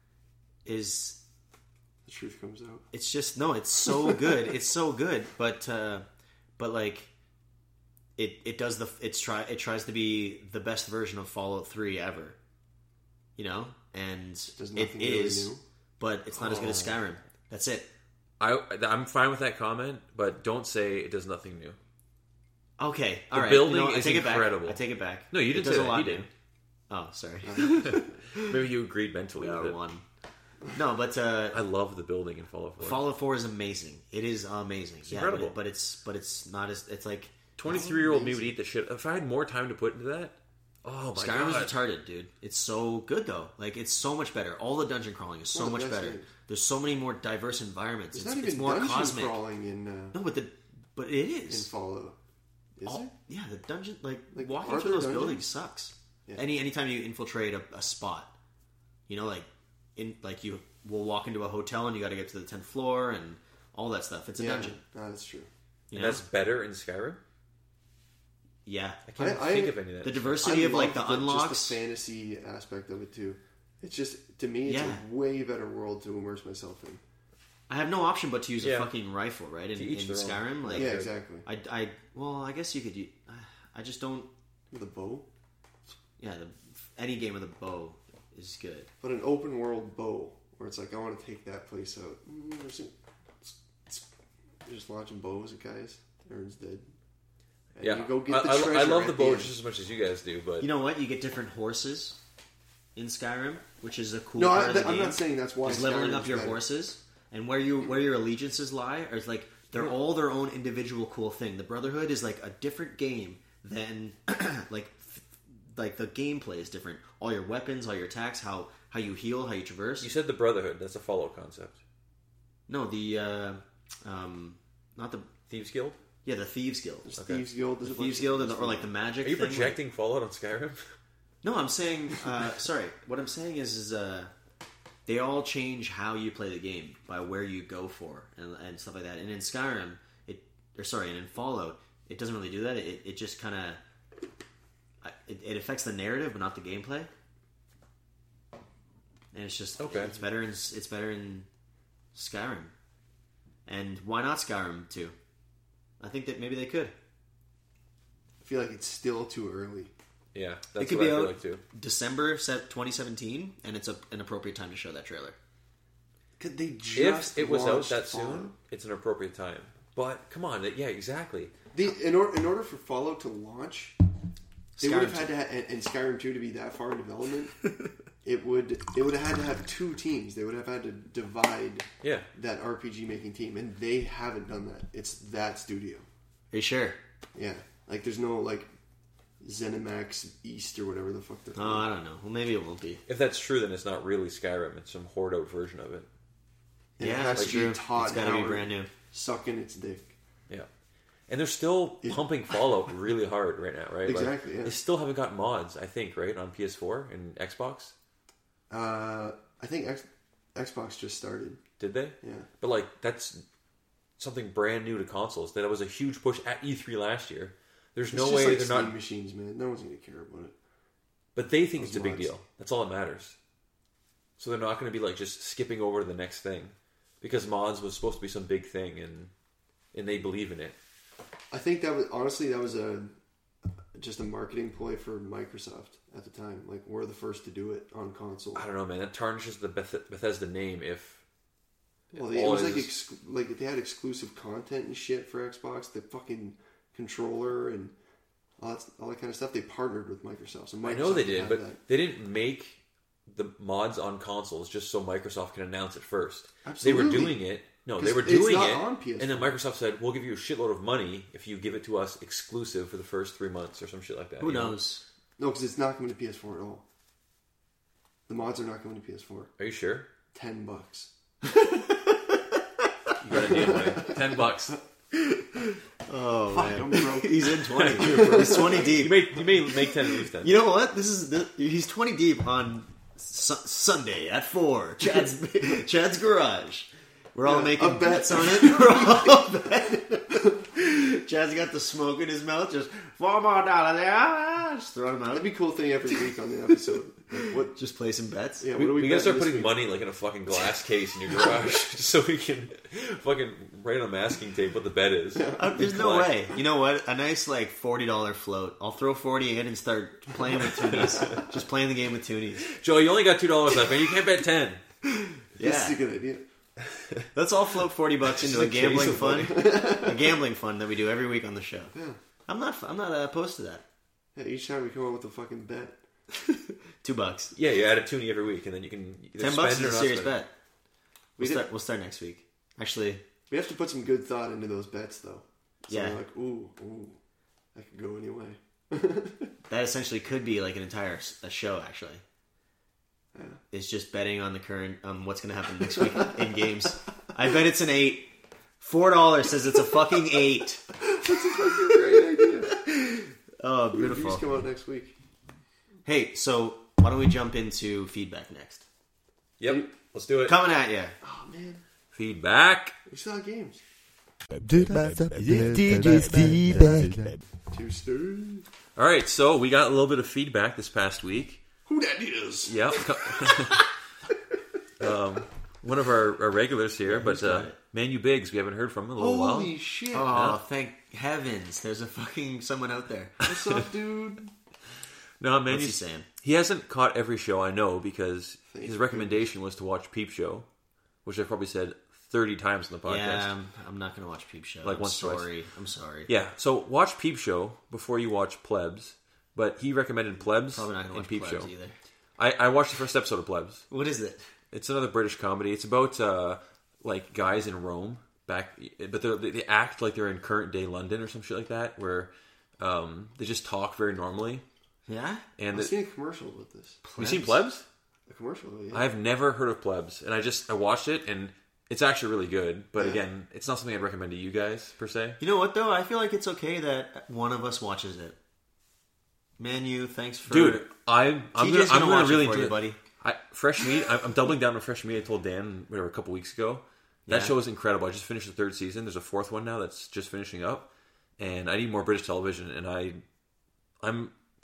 [SPEAKER 1] is
[SPEAKER 2] The truth comes out.
[SPEAKER 1] it's just no, it's so good, it's so good, but uh, but like it it does the it's try it tries to be the best version of Fallout three ever, you know, and
[SPEAKER 2] Does
[SPEAKER 1] it
[SPEAKER 2] nothing really
[SPEAKER 1] is,
[SPEAKER 2] new.
[SPEAKER 1] but it's not as good as
[SPEAKER 3] Oh.
[SPEAKER 1] Skyrim. That's it.
[SPEAKER 3] I I'm fine with that comment, but don't say it does nothing new.
[SPEAKER 1] Okay, all
[SPEAKER 3] The
[SPEAKER 1] right.
[SPEAKER 3] building
[SPEAKER 1] you know, I
[SPEAKER 3] is
[SPEAKER 1] take
[SPEAKER 3] incredible.
[SPEAKER 1] It back. I take it back.
[SPEAKER 3] No, you
[SPEAKER 1] It
[SPEAKER 3] didn't
[SPEAKER 1] does
[SPEAKER 3] say
[SPEAKER 1] a
[SPEAKER 3] that.
[SPEAKER 1] lot
[SPEAKER 3] He
[SPEAKER 1] new.
[SPEAKER 3] did.
[SPEAKER 1] Oh, sorry.
[SPEAKER 3] Maybe you agreed mentally
[SPEAKER 1] We
[SPEAKER 3] with
[SPEAKER 1] are
[SPEAKER 3] it.
[SPEAKER 1] one. No, but uh,
[SPEAKER 3] I love the building in Fallout four.
[SPEAKER 1] Fallout four is amazing. It is amazing. yeah,
[SPEAKER 3] incredible.
[SPEAKER 1] But, it, but it's but it's not as it's like
[SPEAKER 3] twenty-three year old me would eat the shit. If I had more time to put into that, oh my
[SPEAKER 1] Skyrim
[SPEAKER 3] god,
[SPEAKER 1] is retarded, dude. It's so good though. Like it's so much better. All the dungeon crawling is so
[SPEAKER 2] One of the
[SPEAKER 1] much
[SPEAKER 2] best
[SPEAKER 1] better.
[SPEAKER 2] games.
[SPEAKER 1] There's so many more diverse environments.
[SPEAKER 2] It's,
[SPEAKER 1] It's,
[SPEAKER 2] not
[SPEAKER 1] it's
[SPEAKER 2] even
[SPEAKER 1] more
[SPEAKER 2] dungeon
[SPEAKER 1] cosmic.
[SPEAKER 2] crawling in uh,
[SPEAKER 1] No, but the but it
[SPEAKER 2] in
[SPEAKER 1] is.
[SPEAKER 2] Fallout. Is
[SPEAKER 1] All-
[SPEAKER 2] it?
[SPEAKER 1] yeah, the dungeon like,
[SPEAKER 2] Like,
[SPEAKER 1] walking
[SPEAKER 2] are
[SPEAKER 1] through
[SPEAKER 2] there
[SPEAKER 1] those
[SPEAKER 2] dungeons?
[SPEAKER 1] buildings sucks.
[SPEAKER 2] Yeah.
[SPEAKER 1] Any anytime you infiltrate a, a spot, you know, like in like you will walk into a hotel and you got to get to the tenth floor and all that stuff. It's a
[SPEAKER 2] Yeah,
[SPEAKER 1] dungeon.
[SPEAKER 2] no, that's true.
[SPEAKER 1] You
[SPEAKER 3] and
[SPEAKER 1] know?
[SPEAKER 3] that's better in Skyrim.
[SPEAKER 1] Yeah,
[SPEAKER 3] I can't
[SPEAKER 2] I-
[SPEAKER 3] think
[SPEAKER 2] I-
[SPEAKER 3] of any of that.
[SPEAKER 1] the diversity
[SPEAKER 2] I
[SPEAKER 1] of like the
[SPEAKER 2] love
[SPEAKER 1] unlocks.
[SPEAKER 2] just the fantasy aspect of it too. It's just to me, it's
[SPEAKER 1] Yeah.
[SPEAKER 2] a way better world to immerse myself in.
[SPEAKER 1] I have no option but to use a
[SPEAKER 3] Yeah.
[SPEAKER 1] fucking rifle, right? In,
[SPEAKER 3] To each
[SPEAKER 1] in
[SPEAKER 3] their own.
[SPEAKER 1] Skyrim, like
[SPEAKER 2] Yeah, exactly.
[SPEAKER 1] I, I, well, I guess you could. u- I just don't.
[SPEAKER 2] With a bow,
[SPEAKER 1] Yeah, the, any game with a bow is good.
[SPEAKER 2] but an open world bow where it's like I want to take that place out. Mm, there's a- You're just launching bows at guys. Everyone's dead. And
[SPEAKER 3] Yeah,
[SPEAKER 2] you go get the
[SPEAKER 3] I, I,
[SPEAKER 2] treasure
[SPEAKER 3] I love
[SPEAKER 2] at
[SPEAKER 3] the
[SPEAKER 2] the
[SPEAKER 3] bow
[SPEAKER 2] end.
[SPEAKER 3] just as much as you guys do, but
[SPEAKER 1] You know what? You get different horses in Skyrim, which is a cool
[SPEAKER 2] No,
[SPEAKER 1] part
[SPEAKER 2] I,
[SPEAKER 1] of the
[SPEAKER 2] I'm
[SPEAKER 1] game.
[SPEAKER 2] not saying that's why.
[SPEAKER 1] is leveling
[SPEAKER 2] Skyrim's
[SPEAKER 1] up your
[SPEAKER 2] better.
[SPEAKER 1] horses and where you where your allegiances lie. Or it's like they're all their own individual cool thing. The Brotherhood is like a different game than like f- like the gameplay is different. All your weapons, all your attacks, how how you heal, how you traverse.
[SPEAKER 3] you said the Brotherhood. That's a Fallout concept.
[SPEAKER 1] No, the uh, um, not the
[SPEAKER 3] Thieves Guild.
[SPEAKER 1] yeah the Thieves Guild.
[SPEAKER 2] There's
[SPEAKER 3] Okay.
[SPEAKER 2] Thieves Guild. There's
[SPEAKER 1] The
[SPEAKER 2] a bunch
[SPEAKER 1] Thieves
[SPEAKER 2] of-
[SPEAKER 1] Guild, and the, or like the magic.
[SPEAKER 3] Are you
[SPEAKER 1] thing, like-
[SPEAKER 3] projecting Fallout on Skyrim?
[SPEAKER 1] No, I'm saying. Uh, sorry, what I'm saying is, is uh, they all change how you play the game by where you go for and, and stuff like that. And in Skyrim, it or sorry, and in Fallout, it doesn't really do that. It, it just kind of it, it affects the narrative, but not the gameplay. And it's just
[SPEAKER 3] Okay.
[SPEAKER 1] It's better in it's better in Skyrim. And why not Skyrim too? I think that maybe they could.
[SPEAKER 2] I feel like it's still too early.
[SPEAKER 3] Yeah, that's
[SPEAKER 1] It could
[SPEAKER 3] what
[SPEAKER 1] be
[SPEAKER 3] I feel
[SPEAKER 1] out
[SPEAKER 3] like too.
[SPEAKER 1] December twenty seventeen, and it's a, an appropriate time to show that trailer.
[SPEAKER 2] Could they just
[SPEAKER 3] If it was out
[SPEAKER 2] launched
[SPEAKER 3] that
[SPEAKER 2] Fallout?
[SPEAKER 3] soon, it's an appropriate time. But come on, yeah, exactly.
[SPEAKER 2] The, in, or, in order for Fallout to launch, they would have
[SPEAKER 1] Skyrim
[SPEAKER 2] had to, ha- and, and Skyrim two to be that far in development. It would it would have had to have two teams. They would have had to divide
[SPEAKER 3] Yeah.
[SPEAKER 2] that R P G making team, and they haven't done that. It's that studio.
[SPEAKER 1] Are you sure?
[SPEAKER 2] Yeah, like there's no like ZeniMax East or whatever the fuck they're
[SPEAKER 1] Oh,
[SPEAKER 2] called.
[SPEAKER 1] I don't know. Well, maybe it won't be.
[SPEAKER 3] If that's true, then it's not really Skyrim. It's some hoard out version of it.
[SPEAKER 2] And
[SPEAKER 1] Yeah,
[SPEAKER 2] it has
[SPEAKER 1] that's
[SPEAKER 2] to be
[SPEAKER 1] true.
[SPEAKER 2] Todd
[SPEAKER 1] It's got to be
[SPEAKER 2] Howard
[SPEAKER 1] brand new.
[SPEAKER 2] sucking its dick.
[SPEAKER 3] Yeah. And they're still pumping Fallout really hard right now, right? Like,
[SPEAKER 2] Exactly, yeah.
[SPEAKER 3] They still haven't got mods, I think, right? On P S four and Xbox?
[SPEAKER 2] Uh, I think X- Xbox just started.
[SPEAKER 3] Did they?
[SPEAKER 2] Yeah.
[SPEAKER 3] But, like, that's something brand new to consoles. That was a huge push at E three last year. There's
[SPEAKER 2] It's
[SPEAKER 3] no
[SPEAKER 2] just
[SPEAKER 3] way
[SPEAKER 2] like
[SPEAKER 3] they're
[SPEAKER 2] Steam
[SPEAKER 3] not...
[SPEAKER 2] machines, man. No one's gonna care about it.
[SPEAKER 3] But they think
[SPEAKER 2] Those
[SPEAKER 3] it's a big
[SPEAKER 2] mods.
[SPEAKER 3] deal. That's all that matters. So they're not going to be, like, just skipping over to the next thing. Because mods was supposed to be some big thing, and and they believe in it.
[SPEAKER 2] I think that was honestly that was a just a marketing ploy for Microsoft at the time. Like we're the first to do it on console.
[SPEAKER 3] I don't know, man. That tarnishes the Beth- Bethesda name if...
[SPEAKER 2] Well, they, it
[SPEAKER 3] all
[SPEAKER 2] was
[SPEAKER 3] it
[SPEAKER 2] like
[SPEAKER 3] is-
[SPEAKER 2] ex- like they had exclusive content and shit for Xbox. The fucking controller and all that, all that kind of stuff. They partnered with Microsoft. So Microsoft
[SPEAKER 3] I know they
[SPEAKER 2] could
[SPEAKER 3] did,
[SPEAKER 2] have
[SPEAKER 3] but
[SPEAKER 2] that.
[SPEAKER 3] they didn't make the mods on consoles just so Microsoft can announce it first.
[SPEAKER 2] Absolutely.
[SPEAKER 3] They were doing it. No, they
[SPEAKER 2] 'Cause
[SPEAKER 3] were
[SPEAKER 2] it's
[SPEAKER 3] doing
[SPEAKER 2] not
[SPEAKER 3] it,
[SPEAKER 2] on P S four.
[SPEAKER 3] and then Microsoft said, "We'll give you a shitload of money if you give it to us exclusive for the first three months or some shit like that."
[SPEAKER 1] Who
[SPEAKER 3] you know?
[SPEAKER 1] knows?
[SPEAKER 2] No, because it's not coming to P S four at all. The mods are not coming to P S four.
[SPEAKER 3] Are you sure?
[SPEAKER 2] Ten bucks.
[SPEAKER 3] You got a deal, man. Ten bucks.
[SPEAKER 1] Oh
[SPEAKER 2] Fuck,
[SPEAKER 1] man,
[SPEAKER 2] I'm broke.
[SPEAKER 1] he's in twenty. He's twenty
[SPEAKER 3] You
[SPEAKER 1] deep.
[SPEAKER 3] may you may make ten at least then.
[SPEAKER 1] You know what? This is the, he's twenty deep on su- Sunday at four. Chad's Chad's garage. We're all
[SPEAKER 2] Yeah,
[SPEAKER 1] making
[SPEAKER 2] a bet.
[SPEAKER 1] bets on it. We're all betting. Chad's got the smoke in his mouth. Just four more dollars there. Ah, Just throwing them out.
[SPEAKER 2] That'd be a cool thing every week on the episode. Like, what?
[SPEAKER 1] Just play some bets.
[SPEAKER 2] Yeah, what
[SPEAKER 3] We,
[SPEAKER 2] do we,
[SPEAKER 3] we gotta
[SPEAKER 2] bet
[SPEAKER 3] start
[SPEAKER 2] this
[SPEAKER 3] putting
[SPEAKER 2] week?
[SPEAKER 3] money like in a fucking glass case in your garage, so we can fucking write on a masking tape what the bet is.
[SPEAKER 1] Uh, there's no
[SPEAKER 3] Collect.
[SPEAKER 1] way. You know what? A nice like forty dollar float. I'll throw forty in and start playing with toonies. Just playing the game with toonies.
[SPEAKER 3] Joe, you only got two dollars left, man. You can't bet ten.
[SPEAKER 2] This is
[SPEAKER 1] Yeah,
[SPEAKER 2] a good idea.
[SPEAKER 1] let's all float forty bucks into a
[SPEAKER 3] Just a
[SPEAKER 1] gambling
[SPEAKER 3] case
[SPEAKER 1] fund.
[SPEAKER 3] of
[SPEAKER 1] A gambling fund that we do every week on the show.
[SPEAKER 2] Yeah.
[SPEAKER 1] I'm not. I'm not uh, opposed to that.
[SPEAKER 2] Yeah, each time we come up with a fucking bet.
[SPEAKER 1] Two bucks.
[SPEAKER 3] Yeah, you add a toonie every week, and then you can either
[SPEAKER 1] Ten
[SPEAKER 3] spend
[SPEAKER 1] bucks
[SPEAKER 3] it or
[SPEAKER 1] is a
[SPEAKER 3] not
[SPEAKER 1] serious
[SPEAKER 3] spend it.
[SPEAKER 1] bet. We'll
[SPEAKER 2] We did-
[SPEAKER 1] start. We'll start next week. Actually,
[SPEAKER 2] We have to put some good thought into those bets, though. So
[SPEAKER 1] Yeah.
[SPEAKER 2] we're like, ooh, ooh, that could go anyway.
[SPEAKER 1] that essentially could be like an entire s- a show. Actually,
[SPEAKER 2] Yeah.
[SPEAKER 1] it's just betting on the current um what's going to happen next week in games. I bet it's an eight. Four dollars says it's a fucking eight.
[SPEAKER 2] Great idea.
[SPEAKER 1] Oh,
[SPEAKER 2] Reviews
[SPEAKER 1] beautiful.
[SPEAKER 2] come out next week.
[SPEAKER 1] Hey, so why don't we jump into feedback next?
[SPEAKER 3] Yep, let's do it.
[SPEAKER 1] Coming at you.
[SPEAKER 2] Oh man,
[SPEAKER 3] Feedback.
[SPEAKER 2] we saw games.
[SPEAKER 5] D J's feedback.
[SPEAKER 2] Tuesday.
[SPEAKER 3] All right, so we got a little bit of feedback this past week.
[SPEAKER 2] Who that is?
[SPEAKER 3] Yep. um, one of our, our regulars here, but
[SPEAKER 1] got
[SPEAKER 3] uh,
[SPEAKER 1] it?
[SPEAKER 3] Manu Biggs, we haven't heard from him in a little while.
[SPEAKER 2] Holy shit!
[SPEAKER 1] Oh, thank heavens! There's a fucking someone out there.
[SPEAKER 2] What's up, dude?
[SPEAKER 3] No,
[SPEAKER 1] What's
[SPEAKER 3] Manu,
[SPEAKER 1] he saying?
[SPEAKER 3] he hasn't caught every show, I know, because
[SPEAKER 2] Thank
[SPEAKER 3] his
[SPEAKER 2] you.
[SPEAKER 3] recommendation was to watch Peep Show, which I've probably said thirty times in the podcast.
[SPEAKER 1] Yeah, I'm, I'm not going to watch Peep Show.
[SPEAKER 3] Like
[SPEAKER 1] I'm
[SPEAKER 3] once, twice.
[SPEAKER 1] sorry. I'm sorry.
[SPEAKER 3] Yeah, so watch Peep Show before you watch Plebs, but he recommended Plebs
[SPEAKER 1] Probably not going to
[SPEAKER 3] and
[SPEAKER 1] watch
[SPEAKER 3] Peep
[SPEAKER 1] Plebs
[SPEAKER 3] Show.
[SPEAKER 1] either.
[SPEAKER 3] I, I watched the first episode of Plebs.
[SPEAKER 1] What is it?
[SPEAKER 3] It's another British comedy. It's about uh, like guys in Rome back, but they're- they they act like they're in current day London or some shit like that, where um, they just talk very normally.
[SPEAKER 1] Yeah?
[SPEAKER 3] And
[SPEAKER 2] I've
[SPEAKER 3] the,
[SPEAKER 2] seen a commercial with this.
[SPEAKER 3] have you seen Plebs?
[SPEAKER 2] A commercial, yeah.
[SPEAKER 3] I've never heard of Plebs, and I just I watched it, and it's actually really good. But
[SPEAKER 2] Yeah.
[SPEAKER 3] again, it's not something I'd recommend to you guys per se.
[SPEAKER 1] You know what, though? I feel like it's okay that one of us watches it. Manu, thanks for...
[SPEAKER 3] Dude, I'm I'm
[SPEAKER 1] TJ's
[SPEAKER 3] gonna, I'm
[SPEAKER 1] gonna
[SPEAKER 3] gonna
[SPEAKER 1] watch it
[SPEAKER 3] really
[SPEAKER 1] for
[SPEAKER 3] enjoy
[SPEAKER 1] you,
[SPEAKER 3] it.
[SPEAKER 1] buddy.
[SPEAKER 3] I, Fresh Meat. I'm, I'm doubling down on Fresh Meat. I told Dan whatever a couple weeks ago. That
[SPEAKER 1] Yeah.
[SPEAKER 3] show is incredible. I just finished the third season. There's a fourth one now that's just finishing up, and I need more British television. And I, I'm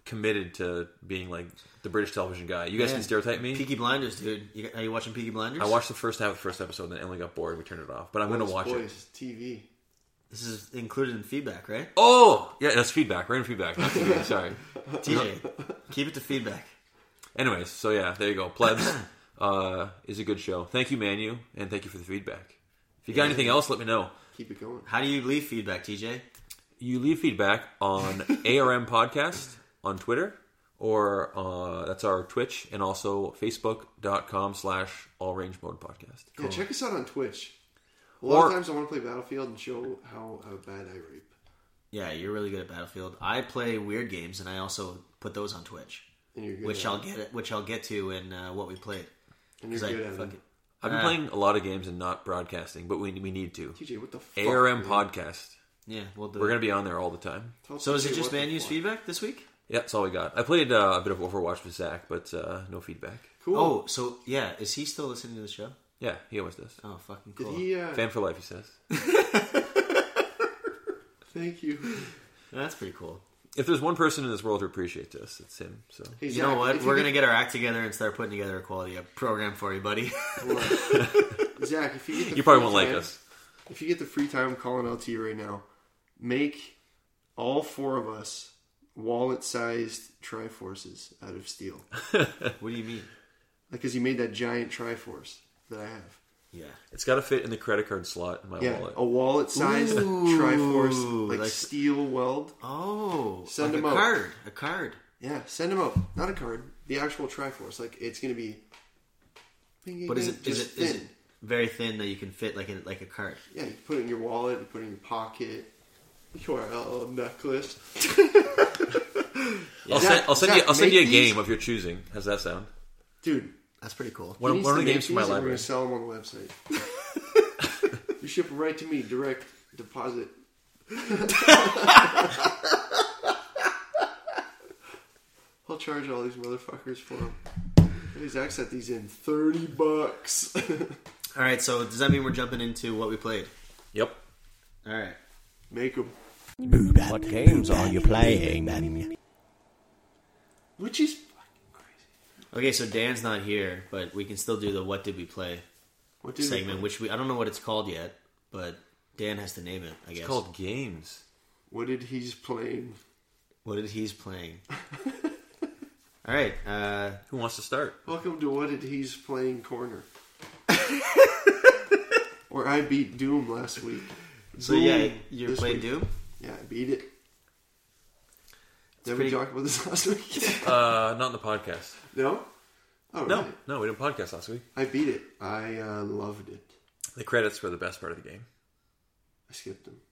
[SPEAKER 3] committed to being like the British television guy. You guys
[SPEAKER 1] Yeah.
[SPEAKER 3] can stereotype me.
[SPEAKER 1] Peaky Blinders, dude. You, are you watching Peaky Blinders?
[SPEAKER 3] I watched the first half of the first episode, and then Emily got bored. We turned it off. But I'm going to
[SPEAKER 2] Boys,
[SPEAKER 3] watch it.
[SPEAKER 2] boys, T V.
[SPEAKER 1] This is included in feedback, right?
[SPEAKER 3] Oh, yeah, that's feedback. Random feedback. Not T V, sorry.
[SPEAKER 1] T J, keep it to feedback.
[SPEAKER 3] Anyways, so yeah, there you go. Plebs uh, is a good show. Thank you, Manu, and thank you for the feedback. If you got anything else, let me know.
[SPEAKER 2] Keep it going.
[SPEAKER 1] How do you leave feedback, T J?
[SPEAKER 3] You leave feedback on A R M Podcast on Twitter, or uh, that's our Twitch, and also facebook.com slash All Range Mode Podcast.
[SPEAKER 2] Yeah, check us out on Twitch. A lot
[SPEAKER 3] Or-
[SPEAKER 2] of times I want to play Battlefield and show how, how bad I rape.
[SPEAKER 1] Yeah, you're really good at Battlefield. I play weird games, and I also put those on Twitch,
[SPEAKER 2] And you're good
[SPEAKER 1] which
[SPEAKER 2] at
[SPEAKER 1] I'll
[SPEAKER 2] it.
[SPEAKER 1] get which I'll get to in uh, what we played.
[SPEAKER 2] And you're
[SPEAKER 1] 'Cause I
[SPEAKER 2] good at
[SPEAKER 1] fuck
[SPEAKER 2] it.
[SPEAKER 1] it.
[SPEAKER 3] I've been
[SPEAKER 1] Uh,
[SPEAKER 3] playing a lot of games and not broadcasting, but we we need to.
[SPEAKER 2] T J, what the fuck?
[SPEAKER 3] A R M
[SPEAKER 2] man?
[SPEAKER 3] Podcast.
[SPEAKER 1] Yeah, we'll do
[SPEAKER 3] We're
[SPEAKER 1] it.
[SPEAKER 3] going to be on there all the time.
[SPEAKER 2] Tell
[SPEAKER 1] So is
[SPEAKER 2] T J
[SPEAKER 1] it just
[SPEAKER 2] what the
[SPEAKER 1] Manu's
[SPEAKER 2] fuck.
[SPEAKER 1] feedback this week?
[SPEAKER 3] Yeah, that's all we got. I played uh, a bit of Overwatch with Zach, but uh, no feedback.
[SPEAKER 2] Cool.
[SPEAKER 1] Oh, so yeah, is he still listening to the show?
[SPEAKER 3] Yeah, he always does.
[SPEAKER 1] Oh, fucking
[SPEAKER 2] Did
[SPEAKER 1] cool.
[SPEAKER 2] he, uh,
[SPEAKER 3] Fan for life, he says.
[SPEAKER 2] thank you.
[SPEAKER 1] That's pretty cool.
[SPEAKER 3] If there's one person in this world who appreciates us, it's him. So
[SPEAKER 2] Hey,
[SPEAKER 1] You
[SPEAKER 2] Zach,
[SPEAKER 1] know what?
[SPEAKER 2] if
[SPEAKER 1] We're
[SPEAKER 2] you
[SPEAKER 1] gonna get our act together and start putting together a quality program for you, buddy.
[SPEAKER 2] get- Zach, if you get the
[SPEAKER 3] you probably
[SPEAKER 2] free
[SPEAKER 3] won't like
[SPEAKER 2] time-
[SPEAKER 3] us.
[SPEAKER 2] If you get the free time, I'm calling out to you right now. Make all four of us wallet-sized Triforces out of steel.
[SPEAKER 1] What do you mean?
[SPEAKER 2] Because you made that giant Triforce that I have.
[SPEAKER 1] Yeah.
[SPEAKER 3] It's got to fit in the credit card slot in my
[SPEAKER 2] Yeah,
[SPEAKER 3] wallet.
[SPEAKER 2] a wallet-sized
[SPEAKER 1] Ooh,
[SPEAKER 2] Triforce, like,
[SPEAKER 1] like-
[SPEAKER 2] steel weld.
[SPEAKER 1] Oh,
[SPEAKER 2] Send
[SPEAKER 1] like
[SPEAKER 2] him
[SPEAKER 1] a
[SPEAKER 2] out.
[SPEAKER 1] card. A card.
[SPEAKER 2] Yeah, send them out. Not a card. The actual Triforce. Like, it's going to be...
[SPEAKER 1] But is it is
[SPEAKER 2] just
[SPEAKER 1] it is
[SPEAKER 2] thin.
[SPEAKER 1] it very thin that you can fit like in like a card?
[SPEAKER 2] Yeah, you put it in your wallet, you put it in your pocket. Your uh, necklace.
[SPEAKER 3] I'll
[SPEAKER 2] Zach-
[SPEAKER 3] send, I'll send you.
[SPEAKER 2] Zach,
[SPEAKER 3] I'll send you a
[SPEAKER 2] make these-
[SPEAKER 3] game of your choosing. How's that sound?
[SPEAKER 2] Dude,
[SPEAKER 1] That's pretty cool.
[SPEAKER 3] One,
[SPEAKER 2] he needs
[SPEAKER 3] one of
[SPEAKER 2] to
[SPEAKER 3] the
[SPEAKER 2] make
[SPEAKER 3] games from my
[SPEAKER 2] these and
[SPEAKER 3] library.
[SPEAKER 2] We're going to sell them on the website. You ship them right to me, direct deposit. I'll charge all these motherfuckers for them. Hey, Zach set these in thirty bucks.
[SPEAKER 1] All right, so does that mean we're jumping into what we played?
[SPEAKER 3] Yep.
[SPEAKER 1] All right.
[SPEAKER 2] Make them.
[SPEAKER 5] What games are you playing?
[SPEAKER 2] Which is fucking crazy.
[SPEAKER 1] Okay, so Dan's not here, but we can still do the "What did we play"
[SPEAKER 2] What did we
[SPEAKER 1] segment,
[SPEAKER 2] play?
[SPEAKER 1] which we I don't know what it's called yet, but Dan has to name it. I guess.
[SPEAKER 3] It's called games.
[SPEAKER 2] What did he's playing?
[SPEAKER 1] What did he's playing? All right. Uh,
[SPEAKER 3] Who wants to start?
[SPEAKER 2] Welcome to What Did He's Playing Corner. Where I beat Doom last week.
[SPEAKER 1] so
[SPEAKER 2] Boom,
[SPEAKER 1] yeah, you
[SPEAKER 2] this
[SPEAKER 1] played
[SPEAKER 2] week.
[SPEAKER 1] Doom.
[SPEAKER 2] Yeah, I beat it. Did we
[SPEAKER 1] pretty-
[SPEAKER 2] talk about this last week?
[SPEAKER 3] Uh, not in the podcast.
[SPEAKER 2] no? Oh,
[SPEAKER 3] No,
[SPEAKER 2] right.
[SPEAKER 3] no, we didn't podcast last week.
[SPEAKER 2] I beat it. I uh, loved it.
[SPEAKER 3] The credits were the best part of the game.
[SPEAKER 2] I skipped them.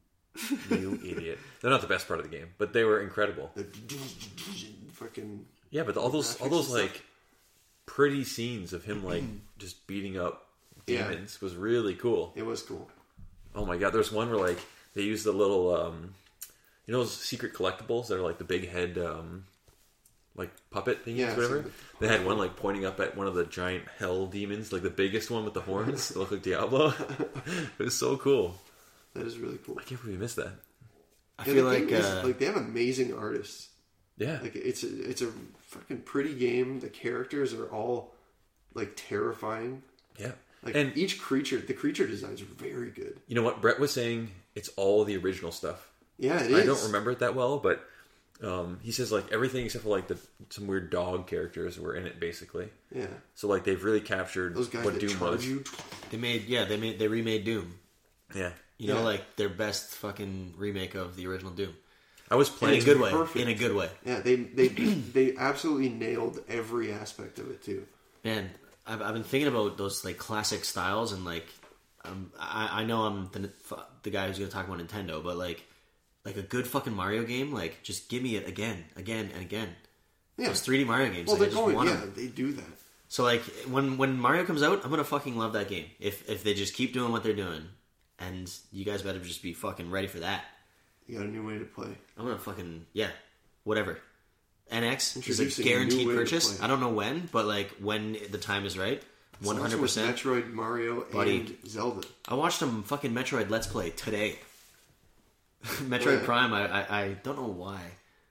[SPEAKER 3] You idiot. They're not the best part of the game, but they were incredible.
[SPEAKER 2] The fucking...
[SPEAKER 3] Yeah, but all those, all
[SPEAKER 2] graphics
[SPEAKER 3] those
[SPEAKER 2] and stuff.
[SPEAKER 3] like pretty scenes of him like just beating up
[SPEAKER 2] Yeah.
[SPEAKER 3] demons was really cool.
[SPEAKER 2] It was cool.
[SPEAKER 3] Oh my god, there's one where like they use the little um you know those secret collectibles that are like the big head um like puppet thingies,
[SPEAKER 2] Yeah,
[SPEAKER 3] whatever.
[SPEAKER 2] so
[SPEAKER 3] They had one like pointing up at one of the giant hell demons, like the biggest one with the horns that looked like Diablo. It was so cool.
[SPEAKER 2] That is really cool.
[SPEAKER 3] I can't believe we missed that.
[SPEAKER 1] I
[SPEAKER 2] Yeah,
[SPEAKER 1] feel
[SPEAKER 2] the
[SPEAKER 1] like,
[SPEAKER 2] game is-
[SPEAKER 1] uh,
[SPEAKER 2] like they have amazing artists.
[SPEAKER 3] Yeah.
[SPEAKER 2] Like it's a, it's a fucking pretty game. The characters are all like terrifying.
[SPEAKER 3] Yeah.
[SPEAKER 2] Like
[SPEAKER 3] and
[SPEAKER 2] each creature, the creature designs are very good.
[SPEAKER 3] you know what Brett was saying, it's all the original stuff.
[SPEAKER 2] Yeah, it
[SPEAKER 3] I
[SPEAKER 2] is.
[SPEAKER 3] don't remember it that well, but um, he says like everything except for like the some weird dog characters were in it basically.
[SPEAKER 2] Yeah,
[SPEAKER 3] So like they've really captured
[SPEAKER 2] those guys
[SPEAKER 3] what
[SPEAKER 2] that
[SPEAKER 3] Doom
[SPEAKER 2] charge
[SPEAKER 3] was.
[SPEAKER 2] you.
[SPEAKER 1] they made yeah they made they remade Doom.
[SPEAKER 3] Yeah.
[SPEAKER 1] You know,
[SPEAKER 2] Yeah.
[SPEAKER 1] like their best fucking remake of the original Doom
[SPEAKER 3] I was
[SPEAKER 1] in a
[SPEAKER 3] playing
[SPEAKER 1] good way.
[SPEAKER 2] perfect.
[SPEAKER 1] In a good way,
[SPEAKER 2] Yeah, they they they absolutely nailed every aspect of it too.
[SPEAKER 1] man. I've, I've been thinking about those like classic styles and like um, I I know I'm the the guy who's gonna talk about Nintendo, but like like a good fucking Mario game, like just give me it again, again and again.
[SPEAKER 2] Yeah.
[SPEAKER 1] Those three D Mario games,
[SPEAKER 2] Well,
[SPEAKER 1] like, I
[SPEAKER 2] they're
[SPEAKER 1] just
[SPEAKER 2] going.
[SPEAKER 1] want
[SPEAKER 2] Yeah,
[SPEAKER 1] 'em.
[SPEAKER 2] they do that.
[SPEAKER 1] So like when when Mario comes out, I'm gonna fucking love that game. If if they just keep doing what they're doing, and you guys better just be fucking ready for that.
[SPEAKER 2] You got a new way to play.
[SPEAKER 1] I'm gonna fucking yeah, whatever. N X is
[SPEAKER 2] Introducing
[SPEAKER 1] a
[SPEAKER 2] a new
[SPEAKER 1] guaranteed
[SPEAKER 2] way to
[SPEAKER 1] purchase.
[SPEAKER 2] play.
[SPEAKER 1] I don't know when, but like when the time is right, one
[SPEAKER 2] So
[SPEAKER 1] hundred
[SPEAKER 2] much with
[SPEAKER 1] percent.
[SPEAKER 2] Metroid, Mario,
[SPEAKER 1] Buddy.
[SPEAKER 2] and Zelda.
[SPEAKER 1] I watched them fucking Metroid Let's Play today. Metroid
[SPEAKER 2] Yeah.
[SPEAKER 1] Prime. I, I I don't know why.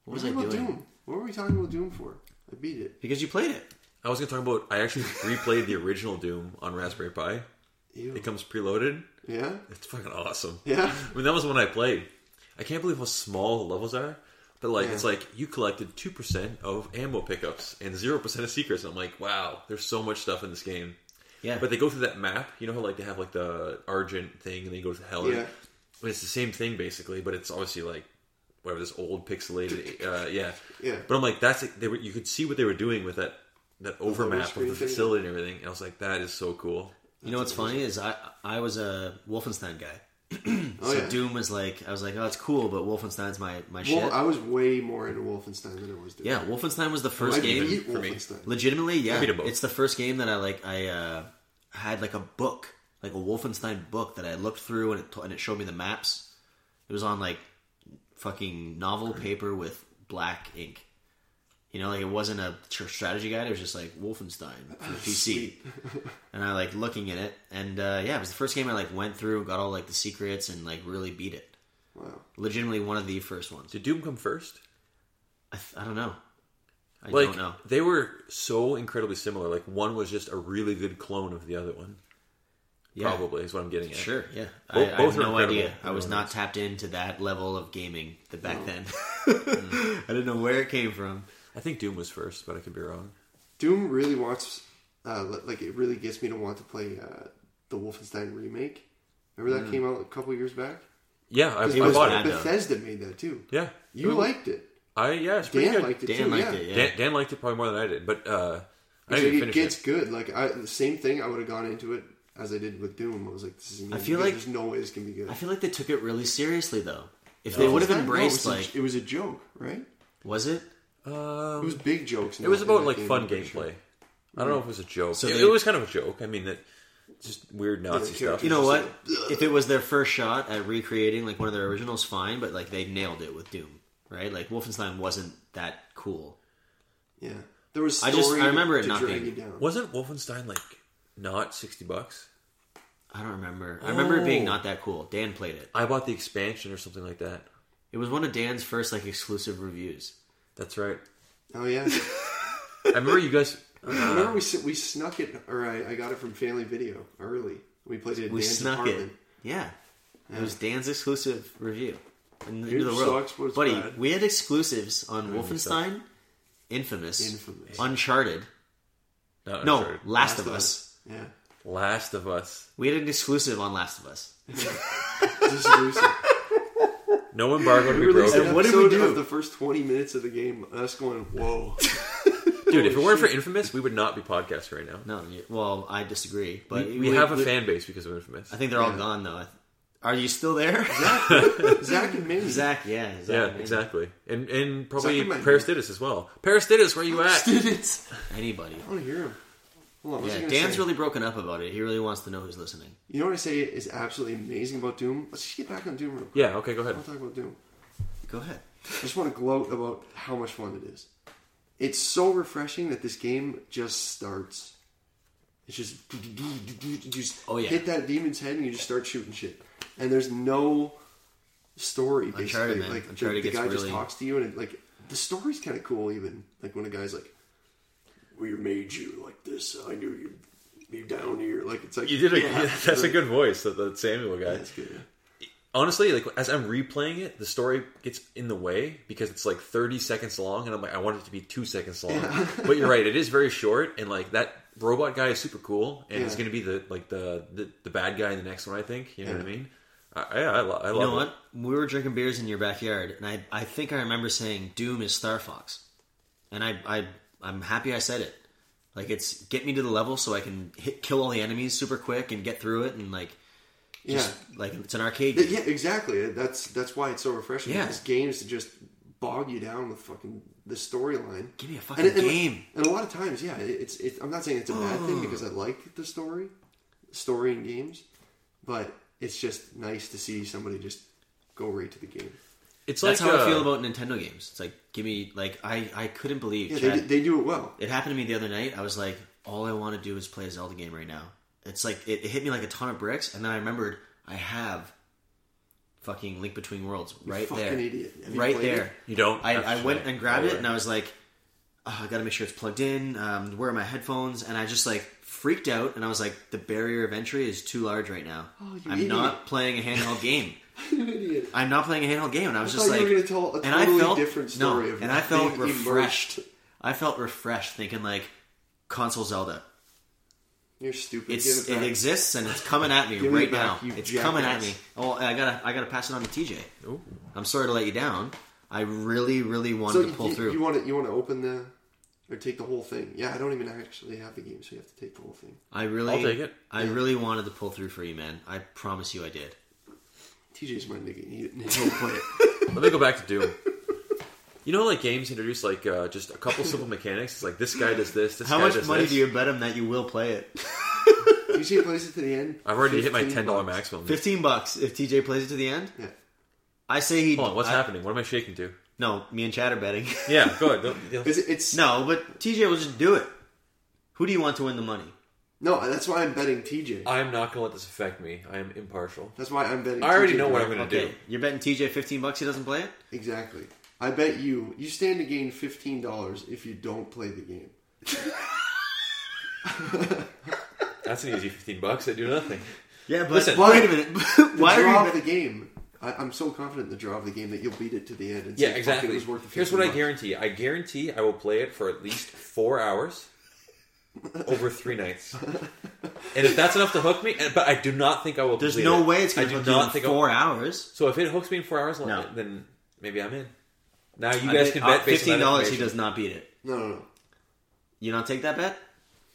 [SPEAKER 1] What was
[SPEAKER 2] What
[SPEAKER 1] I
[SPEAKER 2] about
[SPEAKER 1] doing?
[SPEAKER 2] Doom? What were we talking about Doom for? I beat it.
[SPEAKER 1] Because you played it.
[SPEAKER 3] I was going to talk about. I actually replayed the original Doom on Raspberry Pi.
[SPEAKER 2] Ew.
[SPEAKER 3] It comes preloaded.
[SPEAKER 2] Yeah?
[SPEAKER 3] It's fucking awesome.
[SPEAKER 2] Yeah?
[SPEAKER 3] I mean, that was the one I played. I can't believe how small the levels are. But, like,
[SPEAKER 2] Yeah.
[SPEAKER 3] it's like you collected two percent of ammo pickups and zero percent of secrets. And I'm like, wow, there's so much stuff in this game.
[SPEAKER 1] Yeah.
[SPEAKER 3] But they go through that map. You know how, like, they have, like, the Argent thing and then you go to Hell.
[SPEAKER 2] Yeah.
[SPEAKER 3] And it's the same thing, basically, but it's obviously, like, whatever, this old pixelated... Uh, yeah.
[SPEAKER 2] Yeah.
[SPEAKER 3] But I'm like, that's... They were, you could see what they were doing with that, that overmap of
[SPEAKER 2] screen
[SPEAKER 3] the
[SPEAKER 2] thing.
[SPEAKER 3] facility and everything. And I was like, that is so cool.
[SPEAKER 1] You know what's funny is I I was a Wolfenstein guy.
[SPEAKER 2] Oh,
[SPEAKER 1] so
[SPEAKER 2] yeah.
[SPEAKER 1] Doom was like, I was like, oh, it's cool, but Wolfenstein's my, my shit.
[SPEAKER 2] Well, I was way more into Wolfenstein than I was Doom.
[SPEAKER 1] Yeah, Wolfenstein was the first
[SPEAKER 2] I
[SPEAKER 1] game.
[SPEAKER 2] beat
[SPEAKER 3] for me.
[SPEAKER 2] Wolfenstein.
[SPEAKER 1] Legitimately, yeah.
[SPEAKER 3] beat 'em both.
[SPEAKER 1] It's the first game that I like. I uh, had like a book, like a Wolfenstein book that I looked through, and it t- and it showed me the maps. It was on like fucking novel paper with black ink. You know, like it wasn't a tr- strategy guide. It was just like Wolfenstein for the P C. And I like looking at it, and uh, yeah, it was the first game I like went through, got all like the secrets, and like really beat it.
[SPEAKER 2] Wow.
[SPEAKER 1] Legitimately one of the first ones.
[SPEAKER 3] Did Doom come first?
[SPEAKER 1] I, th- I don't know. I
[SPEAKER 3] Like,
[SPEAKER 1] don't know.
[SPEAKER 3] they were so incredibly similar. Like, one was just a really good clone of the other one.
[SPEAKER 1] Yeah.
[SPEAKER 3] Probably is what I'm getting at.
[SPEAKER 1] Sure, yeah.
[SPEAKER 3] Bo-
[SPEAKER 1] I, I
[SPEAKER 3] both
[SPEAKER 1] have
[SPEAKER 3] are
[SPEAKER 1] no
[SPEAKER 3] incredible.
[SPEAKER 1] idea. I was
[SPEAKER 3] Everyone
[SPEAKER 1] not
[SPEAKER 3] is.
[SPEAKER 1] tapped into that level of gaming the back then. I didn't know where it came from.
[SPEAKER 3] I think Doom was first, but I could be wrong.
[SPEAKER 2] Doom really wants, uh, like, it really gets me to want to play uh, the Wolfenstein remake. Remember that came out a couple years back?
[SPEAKER 3] Yeah, I, I
[SPEAKER 1] It was
[SPEAKER 3] bought
[SPEAKER 1] bad,
[SPEAKER 3] it.
[SPEAKER 1] though.
[SPEAKER 2] Bethesda made that too.
[SPEAKER 3] Yeah.
[SPEAKER 2] You
[SPEAKER 3] It was-
[SPEAKER 2] liked it.
[SPEAKER 3] I, yeah, it's pretty
[SPEAKER 2] Dan
[SPEAKER 3] good.
[SPEAKER 2] liked it
[SPEAKER 1] Dan
[SPEAKER 2] too.
[SPEAKER 1] liked
[SPEAKER 2] yeah.
[SPEAKER 1] it, yeah.
[SPEAKER 3] Dan, Dan liked it probably more than I did, but uh, I
[SPEAKER 2] It's
[SPEAKER 3] didn't
[SPEAKER 2] like,
[SPEAKER 3] even
[SPEAKER 2] it
[SPEAKER 3] finish
[SPEAKER 2] gets
[SPEAKER 3] it.
[SPEAKER 2] good. Like I, the same thing. I would have gone into it as I did with Doom. I was like, this is.
[SPEAKER 1] I feel
[SPEAKER 2] good.
[SPEAKER 1] like-
[SPEAKER 2] there's no way this can be good.
[SPEAKER 1] I feel like they took it really seriously, though. If they would have
[SPEAKER 2] No,
[SPEAKER 1] embraced,
[SPEAKER 2] it was
[SPEAKER 1] like,
[SPEAKER 2] a, it was a joke, right?
[SPEAKER 1] was it?
[SPEAKER 2] It
[SPEAKER 3] Um,
[SPEAKER 2] was big jokes. in
[SPEAKER 3] it was
[SPEAKER 2] that- in
[SPEAKER 3] about,
[SPEAKER 2] that
[SPEAKER 3] like,
[SPEAKER 2] game,
[SPEAKER 3] fun
[SPEAKER 2] I'm pretty sure.
[SPEAKER 3] gameplay. I don't know if it was a joke.
[SPEAKER 1] So
[SPEAKER 3] it,
[SPEAKER 1] they-
[SPEAKER 3] it was kind of a joke. I mean, that just weird Nazi
[SPEAKER 2] the
[SPEAKER 3] stuff.
[SPEAKER 1] You know
[SPEAKER 2] Just
[SPEAKER 1] what? If it was their first shot at recreating like one of their originals, fine. But like they nailed it with Doom, right? Like Wolfenstein wasn't that cool.
[SPEAKER 2] Yeah, there was.
[SPEAKER 1] I
[SPEAKER 2] Story
[SPEAKER 1] just- I remember it
[SPEAKER 2] to
[SPEAKER 1] not
[SPEAKER 2] drag
[SPEAKER 1] being-
[SPEAKER 2] you down.
[SPEAKER 3] Wasn't Wolfenstein, like, not sixty bucks?
[SPEAKER 1] I don't remember. I remember it being
[SPEAKER 3] Oh.
[SPEAKER 1] not that cool. Dan played it.
[SPEAKER 3] I bought the expansion or something like that.
[SPEAKER 1] It was one of Dan's first like exclusive reviews.
[SPEAKER 3] That's right.
[SPEAKER 2] Oh yeah.
[SPEAKER 3] I remember you guys...
[SPEAKER 2] I remember we s- we snuck it, or I, I got it from Family Video early. We played it at
[SPEAKER 1] We
[SPEAKER 2] Dan's
[SPEAKER 1] snuck
[SPEAKER 2] apartment.
[SPEAKER 1] it. Yeah. It was Dan's exclusive review. In the,
[SPEAKER 2] Dude
[SPEAKER 1] into the world.
[SPEAKER 2] sucks, but it's
[SPEAKER 1] Buddy,
[SPEAKER 2] bad.
[SPEAKER 1] we had exclusives on Wolfenstein, Infamous,
[SPEAKER 2] Infamous.
[SPEAKER 1] Uncharted.
[SPEAKER 3] Not
[SPEAKER 1] No,
[SPEAKER 3] Uncharted.
[SPEAKER 1] Last of Us.
[SPEAKER 2] Yeah.
[SPEAKER 3] Last of Us.
[SPEAKER 1] We had an exclusive on Last of Us.
[SPEAKER 2] Just recent.
[SPEAKER 3] No embargo to
[SPEAKER 2] We
[SPEAKER 3] be
[SPEAKER 2] released
[SPEAKER 3] broken.
[SPEAKER 2] an
[SPEAKER 1] what did we
[SPEAKER 2] episode
[SPEAKER 1] do?
[SPEAKER 2] of the first twenty minutes of the game. Us going, whoa.
[SPEAKER 3] Dude, if it weren't for Infamous, we would not be podcasting right now.
[SPEAKER 1] No, you- well, I disagree. But
[SPEAKER 3] We, we have a fan base because of Infamous.
[SPEAKER 1] I think they're all
[SPEAKER 2] Yeah.
[SPEAKER 1] gone though. Are you still there?
[SPEAKER 2] Zach and Minnie.
[SPEAKER 1] Zach, yeah, Zach,
[SPEAKER 3] yeah,
[SPEAKER 1] maybe.
[SPEAKER 3] exactly. And and probably
[SPEAKER 2] Zuckerman.
[SPEAKER 3] Parastidis as well. Parastidis, where you at?
[SPEAKER 2] Students.
[SPEAKER 1] Anybody?
[SPEAKER 2] I want to hear him. Hold on. What's
[SPEAKER 1] Yeah,
[SPEAKER 2] he gonna
[SPEAKER 1] Dan's
[SPEAKER 2] say?
[SPEAKER 1] really broken up about it. He really wants to know who's listening.
[SPEAKER 2] You know what I say is absolutely amazing about Doom? Let's just get back on Doom real quick.
[SPEAKER 3] Yeah, okay, go
[SPEAKER 2] I
[SPEAKER 3] ahead.
[SPEAKER 2] want to talk about Doom.
[SPEAKER 1] Go ahead.
[SPEAKER 2] I just want to gloat about how much fun it is. It's so refreshing that this game just starts. It's just you just
[SPEAKER 1] Oh, yeah.
[SPEAKER 2] hit that demon's head and you just start shooting shit. And there's no story basically.
[SPEAKER 1] Uncharted, man.
[SPEAKER 2] Like the-
[SPEAKER 1] Uncharted
[SPEAKER 2] the,
[SPEAKER 1] gets
[SPEAKER 2] guy just
[SPEAKER 1] really-
[SPEAKER 2] talks to you and it, like the story's kind of cool even. Like when a guy's like, "We made you like this. I knew you'd be down here." Like it's like
[SPEAKER 3] You did a
[SPEAKER 2] yeah,
[SPEAKER 3] that's a good voice, that, that Samuel guy.
[SPEAKER 2] That's good.
[SPEAKER 3] Honestly, like as I'm replaying it, the story gets in the way because it's like thirty seconds long, and I'm like, I want it to be two seconds long. But you're right, it is very short, and like that robot guy is super cool, and he's
[SPEAKER 2] Yeah.
[SPEAKER 3] going to be the like the, the the bad guy in the next one, I think. You know
[SPEAKER 2] Yeah.
[SPEAKER 3] what I mean? I I, I, lo- I love
[SPEAKER 1] You know
[SPEAKER 3] it.
[SPEAKER 1] what? We were drinking beers in your backyard, and I, I think I remember saying Doom is Star Fox, and I, I I'm happy I said it. Like it's get me to the level so I can hit kill all the enemies super quick and get through it, and like just
[SPEAKER 2] Yeah.
[SPEAKER 1] like it's an arcade
[SPEAKER 2] Th-
[SPEAKER 1] game.
[SPEAKER 2] Yeah, exactly. That's that's why it's so refreshing.
[SPEAKER 1] Yeah.
[SPEAKER 2] This game is to just bog you down with fucking the storyline.
[SPEAKER 1] Give me a fucking
[SPEAKER 2] and, and,
[SPEAKER 1] game.
[SPEAKER 2] And a lot of times, yeah, it- it's. It, I'm not saying it's a bad thing because I like the story, story in games, but it's just nice to see somebody just go right to the game.
[SPEAKER 3] It's
[SPEAKER 1] That's
[SPEAKER 3] like
[SPEAKER 1] how
[SPEAKER 3] uh,
[SPEAKER 1] I feel about Nintendo games. It's like give me like I, I couldn't believe
[SPEAKER 2] Yeah,
[SPEAKER 1] Chad,
[SPEAKER 2] they, they do it well.
[SPEAKER 1] it happened to me the other night. I was like, all I want to do is play a Zelda game right now. It's like it, it hit me like a ton of bricks, and then I remembered I have fucking Link Between Worlds right
[SPEAKER 2] fucking
[SPEAKER 1] there,
[SPEAKER 2] idiot. Have you
[SPEAKER 1] right
[SPEAKER 2] played
[SPEAKER 1] there.
[SPEAKER 2] it?
[SPEAKER 3] You don't.
[SPEAKER 1] I,
[SPEAKER 3] have to
[SPEAKER 1] I went
[SPEAKER 3] try
[SPEAKER 1] and grabbed
[SPEAKER 3] all
[SPEAKER 1] it,
[SPEAKER 3] the
[SPEAKER 1] and
[SPEAKER 3] way.
[SPEAKER 1] I was like, oh, I got to make sure it's plugged in. Um, where are my headphones? And I just like freaked out, and I was like, the barrier of entry is too large right now.
[SPEAKER 2] Oh, you
[SPEAKER 1] I'm
[SPEAKER 2] idiot.
[SPEAKER 1] not playing a handheld game.
[SPEAKER 2] You idiot.
[SPEAKER 1] I'm not playing a handheld game, and I was
[SPEAKER 2] I
[SPEAKER 1] just
[SPEAKER 2] thought
[SPEAKER 1] like,
[SPEAKER 2] you were going to tell a
[SPEAKER 1] and I
[SPEAKER 2] totally
[SPEAKER 1] felt
[SPEAKER 2] different story
[SPEAKER 1] no,
[SPEAKER 2] of
[SPEAKER 1] and I felt
[SPEAKER 2] being
[SPEAKER 1] refreshed.
[SPEAKER 2] immersed.
[SPEAKER 1] I felt refreshed, thinking like, console Zelda.
[SPEAKER 2] You're stupid.
[SPEAKER 1] It's
[SPEAKER 2] Give it
[SPEAKER 1] it
[SPEAKER 2] back.
[SPEAKER 1] exists and it's coming at me
[SPEAKER 2] Give me
[SPEAKER 1] right
[SPEAKER 2] it back,
[SPEAKER 1] now.
[SPEAKER 2] you
[SPEAKER 1] It's coming at
[SPEAKER 2] jackass.
[SPEAKER 1] me. Oh, I gotta I gotta pass it on to T J.
[SPEAKER 3] Ooh.
[SPEAKER 1] I'm sorry to let you down. I really, really wanted
[SPEAKER 2] So
[SPEAKER 1] to pull
[SPEAKER 2] you,
[SPEAKER 1] through.
[SPEAKER 2] you want to you want to open the or take the whole thing? Yeah, I don't even actually have the game, so you have to take the whole thing.
[SPEAKER 1] I really,
[SPEAKER 3] I'll take it.
[SPEAKER 1] I really wanted to pull through for you, man. I promise you, I did.
[SPEAKER 2] T J's my nigga. He, he'll play it.
[SPEAKER 3] Let me go back to Doom. You know, like games introduce like uh, just a couple simple mechanics. It's like this guy does this. This
[SPEAKER 1] How
[SPEAKER 3] guy
[SPEAKER 1] much
[SPEAKER 3] does
[SPEAKER 1] money
[SPEAKER 3] this.
[SPEAKER 1] do you bet him that you will play it?
[SPEAKER 2] T J plays it to the end.
[SPEAKER 3] I've already hit my
[SPEAKER 2] fifteen
[SPEAKER 3] ten dollar
[SPEAKER 2] bucks.
[SPEAKER 3] maximum.
[SPEAKER 1] Fifteen bucks if T J plays it to the end.
[SPEAKER 2] Yeah.
[SPEAKER 1] I say he.
[SPEAKER 3] Hold on, what's
[SPEAKER 1] I-
[SPEAKER 3] happening? What am I shaking to?
[SPEAKER 1] No, me and Chad are betting.
[SPEAKER 3] Yeah, go ahead. Don't- don't-
[SPEAKER 2] It's, it's
[SPEAKER 1] No, but T J will just do it. Who do you want to win the money?
[SPEAKER 2] no. That's why I'm betting T J.
[SPEAKER 3] I'm not going to let this affect me. I am impartial.
[SPEAKER 2] That's why I'm betting.
[SPEAKER 3] I already
[SPEAKER 2] T J
[SPEAKER 3] know what
[SPEAKER 2] to
[SPEAKER 3] I'm
[SPEAKER 2] win.
[SPEAKER 3] going to
[SPEAKER 1] Okay,
[SPEAKER 3] do.
[SPEAKER 1] you're betting T J fifteen bucks. He doesn't play it.
[SPEAKER 2] Exactly. I bet you you stand to gain fifteen dollars if you don't play the game.
[SPEAKER 3] That's an easy fifteen bucks. I do nothing.
[SPEAKER 1] Yeah, but
[SPEAKER 3] Listen,
[SPEAKER 1] wait a minute.
[SPEAKER 2] The
[SPEAKER 1] Why are
[SPEAKER 2] draw
[SPEAKER 1] you?
[SPEAKER 2] of the game. I, I'm so confident in the draw of the game that you'll beat it to the end. And
[SPEAKER 3] Yeah,
[SPEAKER 2] say, "Fuck,
[SPEAKER 3] exactly.
[SPEAKER 2] It was worth the
[SPEAKER 3] Here's
[SPEAKER 2] fifteen
[SPEAKER 3] what I
[SPEAKER 2] bucks."
[SPEAKER 3] guarantee. I guarantee I will play it for at least four hours over three nights. And if that's enough to hook me, and- but I do not think I will.
[SPEAKER 1] There's
[SPEAKER 3] complete
[SPEAKER 1] no
[SPEAKER 3] it.
[SPEAKER 1] way it's going
[SPEAKER 3] I
[SPEAKER 1] to
[SPEAKER 3] do
[SPEAKER 1] hook you
[SPEAKER 3] not
[SPEAKER 1] in
[SPEAKER 3] think I'll-
[SPEAKER 1] four hours.
[SPEAKER 3] So if it hooks me in four hours,
[SPEAKER 1] No.
[SPEAKER 3] then maybe I'm in. Now you
[SPEAKER 1] I
[SPEAKER 3] guys
[SPEAKER 1] bet-
[SPEAKER 3] can
[SPEAKER 1] uh,
[SPEAKER 3] bet based on
[SPEAKER 1] fifteen
[SPEAKER 3] that
[SPEAKER 1] dollars. He
[SPEAKER 3] information.
[SPEAKER 1] does not beat it.
[SPEAKER 2] No, no, no.
[SPEAKER 1] You not take that bet?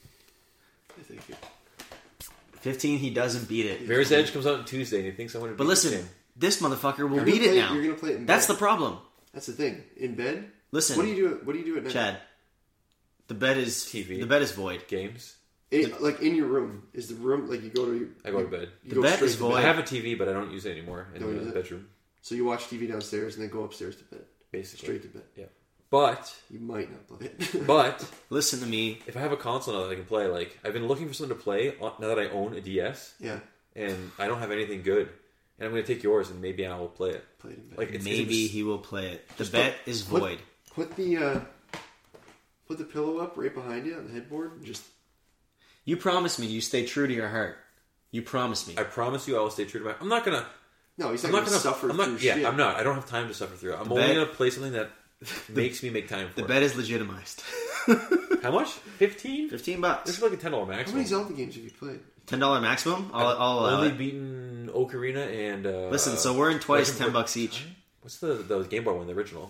[SPEAKER 2] I think it.
[SPEAKER 1] Fifteen. He doesn't beat it.
[SPEAKER 3] Mirror's Edge comes out on Tuesday, and he thinks I want to.
[SPEAKER 1] But listen, this motherfucker will
[SPEAKER 2] You're
[SPEAKER 1] beat
[SPEAKER 2] gonna
[SPEAKER 1] it
[SPEAKER 2] play-
[SPEAKER 1] now.
[SPEAKER 2] You're gonna play it in
[SPEAKER 1] That's the
[SPEAKER 2] bed.
[SPEAKER 1] problem.
[SPEAKER 2] That's the thing. In bed.
[SPEAKER 1] Listen,
[SPEAKER 2] What do you do? What do you do at night?
[SPEAKER 1] Chad? The bet is
[SPEAKER 3] T V.
[SPEAKER 1] The bet is void.
[SPEAKER 3] games.
[SPEAKER 2] It, like in your room is the room like you go to. Your,
[SPEAKER 3] I go to bed.
[SPEAKER 2] You
[SPEAKER 1] The
[SPEAKER 2] go
[SPEAKER 1] bet
[SPEAKER 2] straight
[SPEAKER 1] is
[SPEAKER 2] to
[SPEAKER 1] void.
[SPEAKER 3] I
[SPEAKER 2] bed.
[SPEAKER 3] have a T V, but I don't use it anymore in
[SPEAKER 2] Don't
[SPEAKER 3] the
[SPEAKER 2] use it?
[SPEAKER 3] bedroom.
[SPEAKER 2] So you watch T V downstairs and then go upstairs to bed.
[SPEAKER 3] Basically,
[SPEAKER 2] Straight to bed.
[SPEAKER 3] Yeah, but
[SPEAKER 2] You might not play it.
[SPEAKER 3] but
[SPEAKER 1] Listen to me.
[SPEAKER 3] if I have a console now that I can play, like I've been looking for something to play on- now that I own a D S,
[SPEAKER 2] yeah,
[SPEAKER 3] and I don't have anything good, and I'm going to take yours, and maybe I will play it.
[SPEAKER 2] play it in bed.
[SPEAKER 3] Like it's,
[SPEAKER 1] Maybe
[SPEAKER 3] it's,
[SPEAKER 1] he will play it. The
[SPEAKER 2] Just
[SPEAKER 1] bet
[SPEAKER 2] put-
[SPEAKER 1] is
[SPEAKER 2] put-
[SPEAKER 1] void.
[SPEAKER 2] Put the uh, put the pillow up right behind you on the headboard. And just
[SPEAKER 1] You promised me you stay true to your heart. You promised me.
[SPEAKER 3] I promise you, I will stay true to my. I'm not gonna.
[SPEAKER 2] no, he's not,
[SPEAKER 3] I'm not
[SPEAKER 2] gonna,
[SPEAKER 3] gonna
[SPEAKER 2] suffer
[SPEAKER 3] I'm not,
[SPEAKER 2] through
[SPEAKER 3] yeah,
[SPEAKER 2] shit.
[SPEAKER 3] I'm not. I don't have time to suffer through it. I'm
[SPEAKER 1] The
[SPEAKER 3] only
[SPEAKER 1] bet-
[SPEAKER 3] gonna play something that makes me make time for
[SPEAKER 1] The
[SPEAKER 3] it.
[SPEAKER 1] bet is legitimized.
[SPEAKER 3] How much? Fifteen.
[SPEAKER 1] Fifteen
[SPEAKER 3] This
[SPEAKER 1] bucks.
[SPEAKER 3] is like a ten dollar
[SPEAKER 2] How
[SPEAKER 3] maximum.
[SPEAKER 2] many Zelda games have you played?
[SPEAKER 1] Ten dollar maximum. I'll, I'll allow
[SPEAKER 3] Only
[SPEAKER 1] it.
[SPEAKER 3] beaten Ocarina and. Uh,
[SPEAKER 1] Listen, so we're in twice
[SPEAKER 3] Legend
[SPEAKER 1] ten
[SPEAKER 3] of-
[SPEAKER 1] bucks each.
[SPEAKER 3] What's the the Game Boy one, the original?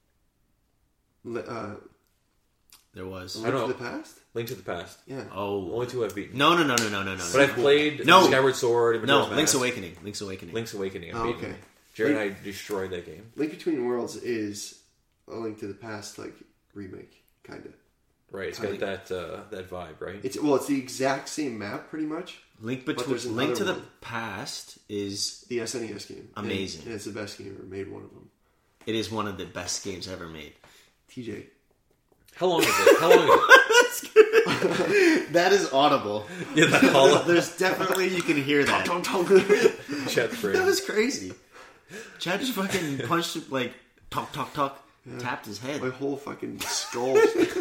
[SPEAKER 2] Le- Uh,
[SPEAKER 1] There was.
[SPEAKER 2] Link
[SPEAKER 3] know.
[SPEAKER 2] to the Past.
[SPEAKER 3] Link to the Past.
[SPEAKER 2] Yeah.
[SPEAKER 1] Oh
[SPEAKER 3] Only two I've beaten.
[SPEAKER 1] no no no no no no no.
[SPEAKER 3] But I've played
[SPEAKER 1] No.
[SPEAKER 3] Skyward Sword. and
[SPEAKER 1] no
[SPEAKER 3] Majora's
[SPEAKER 1] Link's
[SPEAKER 3] Mask.
[SPEAKER 1] Awakening. Link's Awakening.
[SPEAKER 3] Link's Awakening. I've
[SPEAKER 2] Oh,
[SPEAKER 3] beaten.
[SPEAKER 2] okay.
[SPEAKER 3] Jared and I destroyed that game.
[SPEAKER 2] Link Between Worlds is a Link to the Past like remake, kind of.
[SPEAKER 3] Right, it's
[SPEAKER 2] I
[SPEAKER 3] got
[SPEAKER 2] think-
[SPEAKER 3] that uh, that vibe, right?
[SPEAKER 2] It's well, it's the exact same map, pretty much.
[SPEAKER 1] Link
[SPEAKER 2] But there's
[SPEAKER 1] between Link to
[SPEAKER 2] another
[SPEAKER 1] the
[SPEAKER 2] one.
[SPEAKER 1] Past is
[SPEAKER 2] The S N E S game, And-
[SPEAKER 1] Amazing.
[SPEAKER 2] and it's the best game ever made. One of them.
[SPEAKER 1] it is one of the best games ever made.
[SPEAKER 2] T J.
[SPEAKER 3] How long is it? How long is it?
[SPEAKER 1] That is audible.
[SPEAKER 3] Yeah, that hollow
[SPEAKER 1] There's definitely you can hear that.
[SPEAKER 3] chat's brain.
[SPEAKER 1] That was crazy. Chad just fucking punched like talk talk talk, tapped his head.
[SPEAKER 2] My whole fucking skull.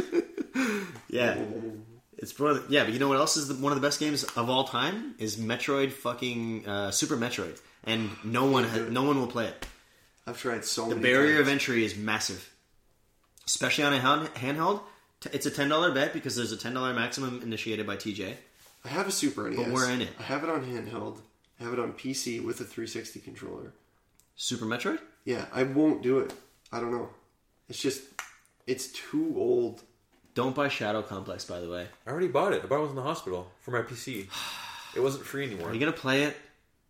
[SPEAKER 1] Yeah, it's one of the, yeah. But you know what else is the, one of the best games of all time is Metroid fucking uh, Super Metroid, and no one has, no one will play it.
[SPEAKER 2] I've tried so
[SPEAKER 1] The
[SPEAKER 2] many.
[SPEAKER 1] barrier of
[SPEAKER 2] times.
[SPEAKER 1] entry is massive, especially on a hand, handheld. T- It's a ten dollar bet because there's a ten dollar maximum initiated by T J.
[SPEAKER 2] I have a Super N E S.
[SPEAKER 1] But we're in it.
[SPEAKER 2] I have it on handheld. I have it on P C with a three sixty controller.
[SPEAKER 1] Super Metroid.
[SPEAKER 2] Yeah, I won't do it. I don't know. It's just, it's too old.
[SPEAKER 1] Don't buy Shadow Complex, by the way.
[SPEAKER 3] I already bought it. I bought it in the hospital for my P C. It wasn't free anymore.
[SPEAKER 1] Are you gonna play it?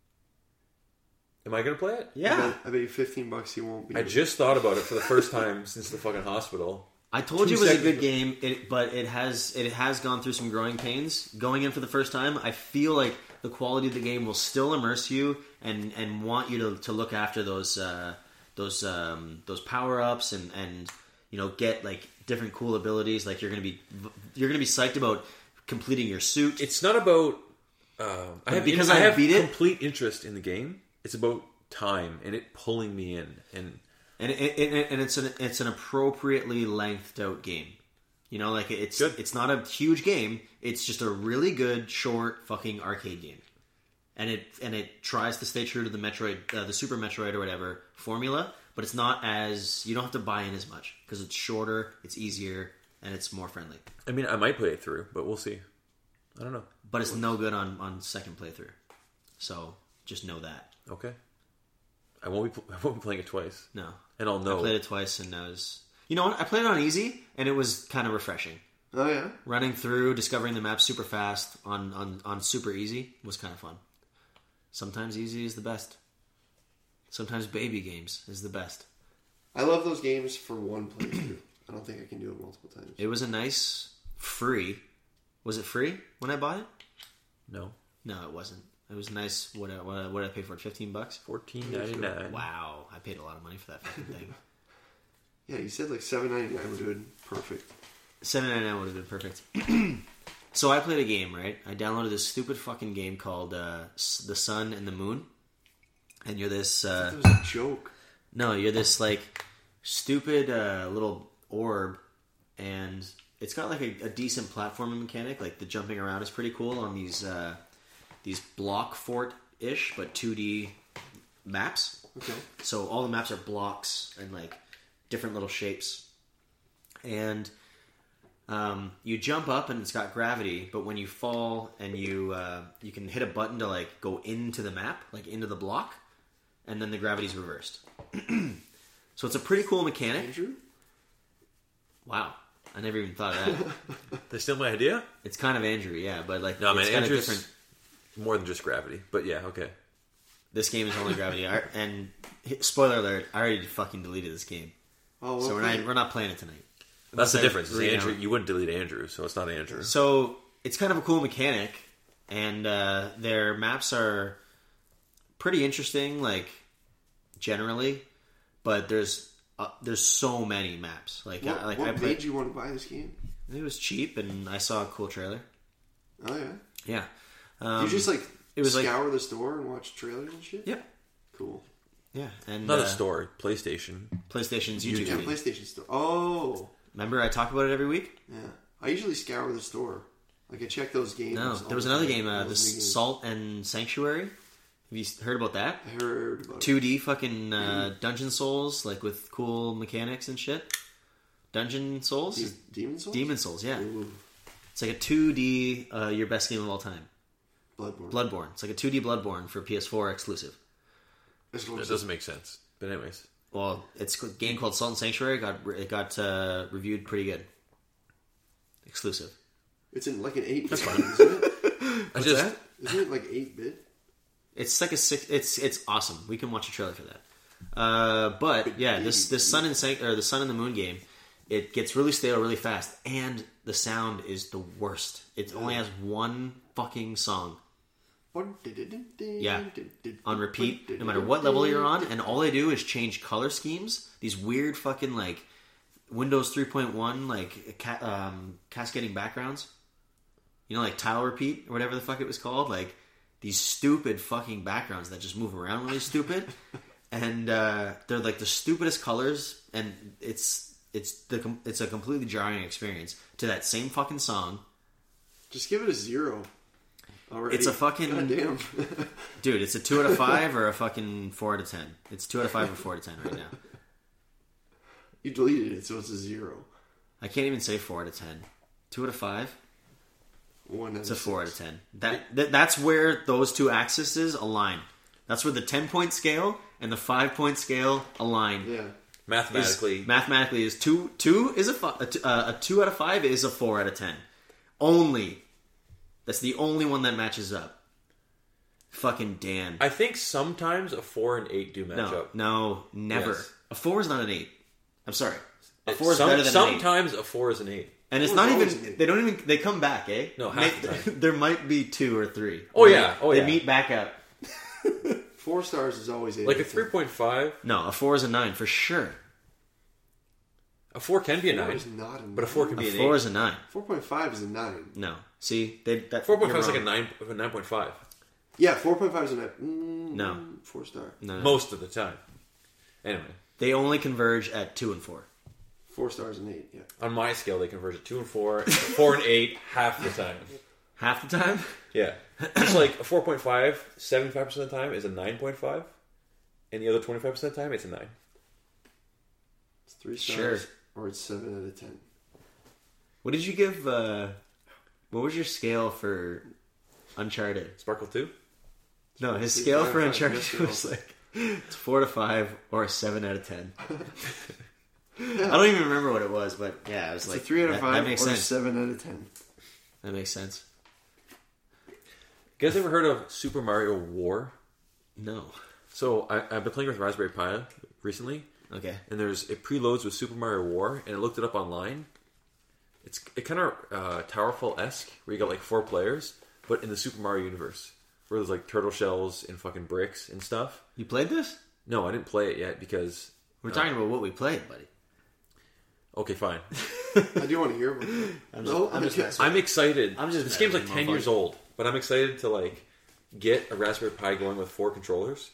[SPEAKER 3] Am I gonna play it?
[SPEAKER 2] I
[SPEAKER 1] Yeah.
[SPEAKER 2] bet, I bet you fifteen bucks you won't be.
[SPEAKER 3] I just thought about it for the first time since the fucking hospital.
[SPEAKER 1] I told
[SPEAKER 3] Two
[SPEAKER 1] you it was a
[SPEAKER 3] seconds
[SPEAKER 1] good
[SPEAKER 3] ago.
[SPEAKER 1] game, it, but it has it has gone through some growing pains. Going in for the first time, I feel like the quality of the game will still immerse you and, and want you to, to look after those uh, those um, those power ups and, and you know get like different cool abilities. Like you're gonna be you're gonna be psyched about completing your suit.
[SPEAKER 3] It's not about. Um, I have
[SPEAKER 1] because
[SPEAKER 3] I
[SPEAKER 1] I
[SPEAKER 3] have
[SPEAKER 1] beat it-
[SPEAKER 3] complete interest in the game. It's about time and it pulling me in. And
[SPEAKER 1] and it, it, and it's an it's an appropriately lengthed out game. You know, like it's
[SPEAKER 3] Good.
[SPEAKER 1] it's not a huge game. It's just a really good short fucking arcade game, and it and it tries to stay true to the Metroid, uh, the Super Metroid or whatever formula. But it's not as you don't have to buy in as much because it's shorter, it's easier, and it's more friendly.
[SPEAKER 3] I mean, I might play it through, but we'll see. I don't know.
[SPEAKER 1] But it's no good on, on second playthrough. So just know that.
[SPEAKER 3] Okay. I won't be. I won't be playing it twice.
[SPEAKER 1] No,
[SPEAKER 3] and I'll know.
[SPEAKER 1] I played it twice, and I was. You know what? I played it on easy, and it was kind of refreshing.
[SPEAKER 2] Oh yeah,
[SPEAKER 1] running through, discovering the map super fast on, on, on super easy was kind of fun. Sometimes easy is the best. Sometimes baby games is the best.
[SPEAKER 2] I love those games for one playthrough. I don't think I can do it multiple times.
[SPEAKER 1] It was a nice free. Was it free when I bought it?
[SPEAKER 3] No,
[SPEAKER 1] no, it wasn't. It was nice. What what, what did I pay for it? Fifteen bucks.
[SPEAKER 3] Fourteen ninety nine.
[SPEAKER 1] Wow, I paid a lot of money for that fucking thing.
[SPEAKER 2] Yeah, you said like seven ninety nine would have been perfect.
[SPEAKER 1] seven ninety nine would have been perfect. So I played a game, right? I downloaded this stupid fucking game called uh, The Sun and the Moon. And you're this... Uh,
[SPEAKER 2] that was a joke.
[SPEAKER 1] No, you're this like stupid uh, little orb. And it's got like a, a decent platforming mechanic. Like the jumping around is pretty cool on these uh, these block fort-ish, but two D maps.
[SPEAKER 2] Okay.
[SPEAKER 1] So all the maps are blocks and like different little shapes. And... Um, you jump up and it's got gravity, but when you fall and you uh, you can hit a button to like go into the map, like into the block, and then the gravity's reversed. So it's a pretty cool mechanic.
[SPEAKER 2] Andrew?
[SPEAKER 1] Wow, I never even thought of that.
[SPEAKER 3] They steal my idea?
[SPEAKER 1] It's kind of Andrew, yeah, but like
[SPEAKER 3] no, man,
[SPEAKER 1] it's got a
[SPEAKER 3] Andrew's
[SPEAKER 1] different.
[SPEAKER 3] More than just gravity, but yeah, okay.
[SPEAKER 1] This game is only gravity, I, and spoiler alert: I already fucking deleted this game,
[SPEAKER 2] oh,
[SPEAKER 1] so we're
[SPEAKER 2] okay.
[SPEAKER 1] not we're not playing it tonight.
[SPEAKER 3] That's the
[SPEAKER 1] Unless I
[SPEAKER 3] difference. Is
[SPEAKER 1] read
[SPEAKER 3] Andrew,
[SPEAKER 1] out.
[SPEAKER 3] you wouldn't delete Andrew, so it's not Andrew.
[SPEAKER 1] So it's kind of a cool mechanic, and uh, their maps are pretty interesting, like generally. But there's uh, there's so many maps. Like
[SPEAKER 2] What,
[SPEAKER 1] I, like
[SPEAKER 2] what
[SPEAKER 1] I
[SPEAKER 2] made
[SPEAKER 1] played,
[SPEAKER 2] you want to buy this game?
[SPEAKER 1] it was cheap, and I saw a cool trailer.
[SPEAKER 2] Oh yeah.
[SPEAKER 1] Yeah, um,
[SPEAKER 2] you just like
[SPEAKER 1] it was like-
[SPEAKER 2] scour the store and watch trailers and shit.
[SPEAKER 1] Yep.
[SPEAKER 2] Cool.
[SPEAKER 1] Yeah, and
[SPEAKER 3] Not
[SPEAKER 1] uh,
[SPEAKER 3] a store, PlayStation.
[SPEAKER 1] PlayStation's YouTube.
[SPEAKER 2] Yeah,
[SPEAKER 1] feed.
[SPEAKER 2] PlayStation store. Oh.
[SPEAKER 1] Remember I talk about it every week?
[SPEAKER 2] Yeah. I usually scour the store. Like I check those games.
[SPEAKER 1] No,
[SPEAKER 2] all
[SPEAKER 1] there was
[SPEAKER 2] the
[SPEAKER 1] another
[SPEAKER 2] time.
[SPEAKER 1] game, uh,
[SPEAKER 2] Those
[SPEAKER 1] this
[SPEAKER 2] new games.
[SPEAKER 1] Salt and Sanctuary. Have you heard about that?
[SPEAKER 2] I heard about
[SPEAKER 1] two D fucking uh, Dungeon Souls, like with cool mechanics and shit. Dungeon Souls?
[SPEAKER 2] it. De- Demon Souls.
[SPEAKER 1] Demon Souls, yeah.
[SPEAKER 2] Ooh.
[SPEAKER 1] It's like a two D, uh, your best game of all time.
[SPEAKER 2] Bloodborne.
[SPEAKER 1] Bloodborne. It's like a two D Bloodborne for P S four exclusive.
[SPEAKER 2] That's what I'm
[SPEAKER 3] It doesn't make sense. But anyways.
[SPEAKER 1] Well, it's a game called Salt and Sanctuary. It got, it got uh, reviewed pretty good. Exclusive.
[SPEAKER 2] It's in like an eight bit, isn't it?
[SPEAKER 3] I just,
[SPEAKER 1] that?
[SPEAKER 2] Isn't it like eight bit?
[SPEAKER 1] It's like a six. It's it's awesome. We can watch a trailer for that. Uh, but yeah, this this Sun and San- or the Sun and the Moon game, it gets really stale really fast, and the sound is the worst. It only has one fucking song Yeah. on repeat, no matter what level you're on, and all they do is change color schemes. These weird fucking like Windows three point one like ca- um, cascading backgrounds. You know, like tile repeat or whatever the fuck it was called. Like these stupid fucking backgrounds that just move around really stupid, and uh, they're like the stupidest colors, and it's it's the com- it's a completely jarring experience to that same fucking song.
[SPEAKER 2] Just give it a zero. Already.
[SPEAKER 1] It's a fucking
[SPEAKER 2] goddamn.
[SPEAKER 1] dude. It's a two out of five or a fucking four out of ten. It's two out of five or four out of ten right now.
[SPEAKER 2] You deleted it, so it's a zero.
[SPEAKER 1] I can't even say four out of ten. Two out of five.
[SPEAKER 2] One.
[SPEAKER 1] It's a four out of ten. That, that that's where those two axes align. That's where the ten point scale and the five point scale align.
[SPEAKER 2] Yeah.
[SPEAKER 3] mathematically,
[SPEAKER 1] Is, mathematically, is two two is a, fi- a, t- uh, a two out of five is a four out of ten. Only. That's the only one that matches up. Fucking Dan.
[SPEAKER 3] I think sometimes a four and eight do match
[SPEAKER 1] no,
[SPEAKER 3] up.
[SPEAKER 1] no, never.
[SPEAKER 3] Yes.
[SPEAKER 1] A four is not an eight. I'm sorry. A
[SPEAKER 3] It-
[SPEAKER 1] four is
[SPEAKER 3] some-
[SPEAKER 1] better than an eight.
[SPEAKER 3] sometimes a four is an eight.
[SPEAKER 1] And it's
[SPEAKER 2] Four
[SPEAKER 1] not
[SPEAKER 2] is
[SPEAKER 1] even.
[SPEAKER 2] always an eight.
[SPEAKER 1] They don't even. They come back, eh?
[SPEAKER 3] No, half
[SPEAKER 1] May-
[SPEAKER 3] the time.
[SPEAKER 1] There might be two or three.
[SPEAKER 3] Oh,
[SPEAKER 1] They-
[SPEAKER 3] yeah. Oh,
[SPEAKER 1] they
[SPEAKER 3] yeah.
[SPEAKER 1] meet back up.
[SPEAKER 2] Four stars is always eight.
[SPEAKER 3] Like a three point five,
[SPEAKER 1] No, a four is a nine for sure.
[SPEAKER 3] a four can be a
[SPEAKER 2] Four
[SPEAKER 3] nine,
[SPEAKER 2] is not a nine.
[SPEAKER 3] but a four can
[SPEAKER 1] A
[SPEAKER 3] be an
[SPEAKER 1] four
[SPEAKER 3] eight.
[SPEAKER 1] is a nine.
[SPEAKER 2] Four point five is a nine.
[SPEAKER 1] No, see, they that
[SPEAKER 3] Four point five
[SPEAKER 1] you're
[SPEAKER 3] is like a
[SPEAKER 1] wrong.
[SPEAKER 3] nine, a nine point five.
[SPEAKER 2] Yeah, four point five is a nine. Mm,
[SPEAKER 1] No.
[SPEAKER 2] four star.
[SPEAKER 1] No, no.
[SPEAKER 3] Most of the time. Anyway,
[SPEAKER 1] They only converge at two and four.
[SPEAKER 2] Four stars and eight. Yeah.
[SPEAKER 3] on my scale, they converge at two and four, and four and eight half the time.
[SPEAKER 1] Half the time?
[SPEAKER 3] Yeah, just like a four point five, seventy-five percent of the time is a nine point five, and the other twenty-five percent of the time it's a nine.
[SPEAKER 2] It's three stars
[SPEAKER 1] Sure.
[SPEAKER 2] or it's seven out of ten.
[SPEAKER 1] What did you give? Uh, what was your scale for Uncharted?
[SPEAKER 3] Sparkle two.
[SPEAKER 1] No, his scale for
[SPEAKER 2] Yeah,
[SPEAKER 1] Uncharted
[SPEAKER 2] yeah.
[SPEAKER 1] was like it's four to five or a seven out of ten. I don't even remember what it was, but yeah, it was
[SPEAKER 2] It's
[SPEAKER 1] like
[SPEAKER 2] a three out of
[SPEAKER 1] that,
[SPEAKER 2] five
[SPEAKER 1] That makes
[SPEAKER 2] or
[SPEAKER 1] sense.
[SPEAKER 2] a seven out of ten.
[SPEAKER 1] That makes sense.
[SPEAKER 3] You guys ever heard of Super Mario War?
[SPEAKER 1] No.
[SPEAKER 3] So I, I've been playing with Raspberry Pi recently,
[SPEAKER 1] Okay.
[SPEAKER 3] and there's it preloads with Super Mario War, and I looked it up online. It's it kind of uh, Towerfall esque, where you got like four players, but in the Super Mario universe, where there's like turtle shells and fucking bricks and stuff.
[SPEAKER 1] You played this?
[SPEAKER 3] No, I didn't play it yet because
[SPEAKER 1] We're talking about what we played, buddy.
[SPEAKER 3] okay, fine.
[SPEAKER 2] I do want to hear about it.
[SPEAKER 1] I'm
[SPEAKER 2] No,
[SPEAKER 1] I'm just
[SPEAKER 2] okay.
[SPEAKER 1] messing.
[SPEAKER 3] I'm excited.
[SPEAKER 1] I'm just
[SPEAKER 3] this game's like
[SPEAKER 1] messing,
[SPEAKER 3] ten
[SPEAKER 1] motherfucker.
[SPEAKER 3] years old, but I'm excited to like get a Raspberry Pi going with four controllers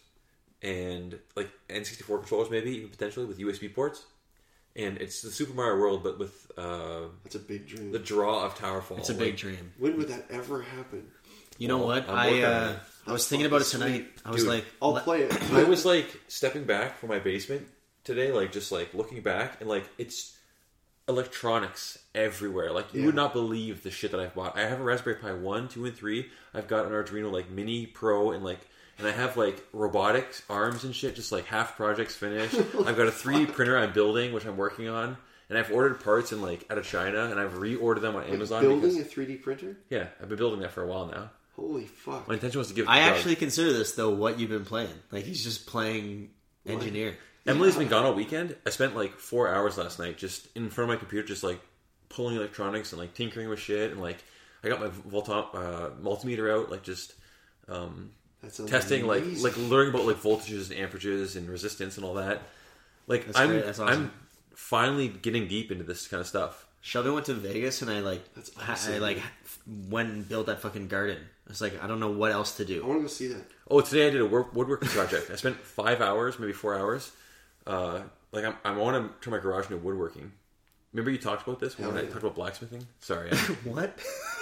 [SPEAKER 3] and like N sixty-four controllers, maybe even potentially with U S B ports. And it's the Super Mario World, but with uh,
[SPEAKER 2] That's a big dream.
[SPEAKER 3] the draw of Towerfall.
[SPEAKER 1] It's a
[SPEAKER 3] Like,
[SPEAKER 1] big dream.
[SPEAKER 2] When would that ever happen?
[SPEAKER 1] You know
[SPEAKER 3] Well,
[SPEAKER 1] what?
[SPEAKER 3] I'm
[SPEAKER 1] I
[SPEAKER 3] working on
[SPEAKER 1] uh,
[SPEAKER 3] it.
[SPEAKER 1] I was
[SPEAKER 2] That's
[SPEAKER 1] thinking about it
[SPEAKER 2] fucking
[SPEAKER 1] tonight. I was
[SPEAKER 3] Dude,
[SPEAKER 1] like,
[SPEAKER 2] I'll
[SPEAKER 1] let-
[SPEAKER 2] play it.
[SPEAKER 3] I was like stepping back from my basement today, like just like looking back, and like it's electronics everywhere. Like you
[SPEAKER 2] Yeah.
[SPEAKER 3] would not believe the shit that I've bought. I have a Raspberry Pi one, two, and three. I've got an Arduino like Mini Pro, and like, and I have like robotics arms and shit. Just like half projects finished. I've got a three D printer I'm building, which I'm working on, and I've ordered parts in like out of China, and I've reordered them on
[SPEAKER 2] Like
[SPEAKER 3] Amazon.
[SPEAKER 2] building
[SPEAKER 3] because,
[SPEAKER 2] a three D printer?
[SPEAKER 3] yeah, I've been building that for a while now.
[SPEAKER 2] Holy fuck.
[SPEAKER 3] My intention was to give. It
[SPEAKER 1] I
[SPEAKER 3] to Doug.
[SPEAKER 1] actually consider this though what you've been playing. Like he's just playing engineer.
[SPEAKER 3] Emily's been gone all weekend. I spent like four hours last night just in front of my computer, just like pulling electronics and like tinkering with shit, and like I got my Voltamp uh, multimeter out, like just um,
[SPEAKER 2] That sounds
[SPEAKER 3] testing, like
[SPEAKER 2] amazing.
[SPEAKER 3] like learning about like voltages and amperages and resistance and all that. Like
[SPEAKER 1] That's
[SPEAKER 3] I'm
[SPEAKER 1] great. That's awesome.
[SPEAKER 3] I'm finally getting deep into this kind of stuff.
[SPEAKER 1] Sheldon went to Vegas and I like
[SPEAKER 2] That's
[SPEAKER 1] ha-
[SPEAKER 2] awesome,
[SPEAKER 1] I like
[SPEAKER 2] dude.
[SPEAKER 1] went and built that fucking garden. I was like, I don't know what else to
[SPEAKER 2] I
[SPEAKER 1] do.
[SPEAKER 2] want to go see that.
[SPEAKER 3] Oh, today I did a work, woodworking project. I spent five hours, maybe four hours. Uh, like I'm, I want to turn my garage into woodworking. Remember you talked about this when
[SPEAKER 2] Hell
[SPEAKER 3] I
[SPEAKER 2] yeah.
[SPEAKER 3] talked about blacksmithing? Sorry. I,
[SPEAKER 1] What?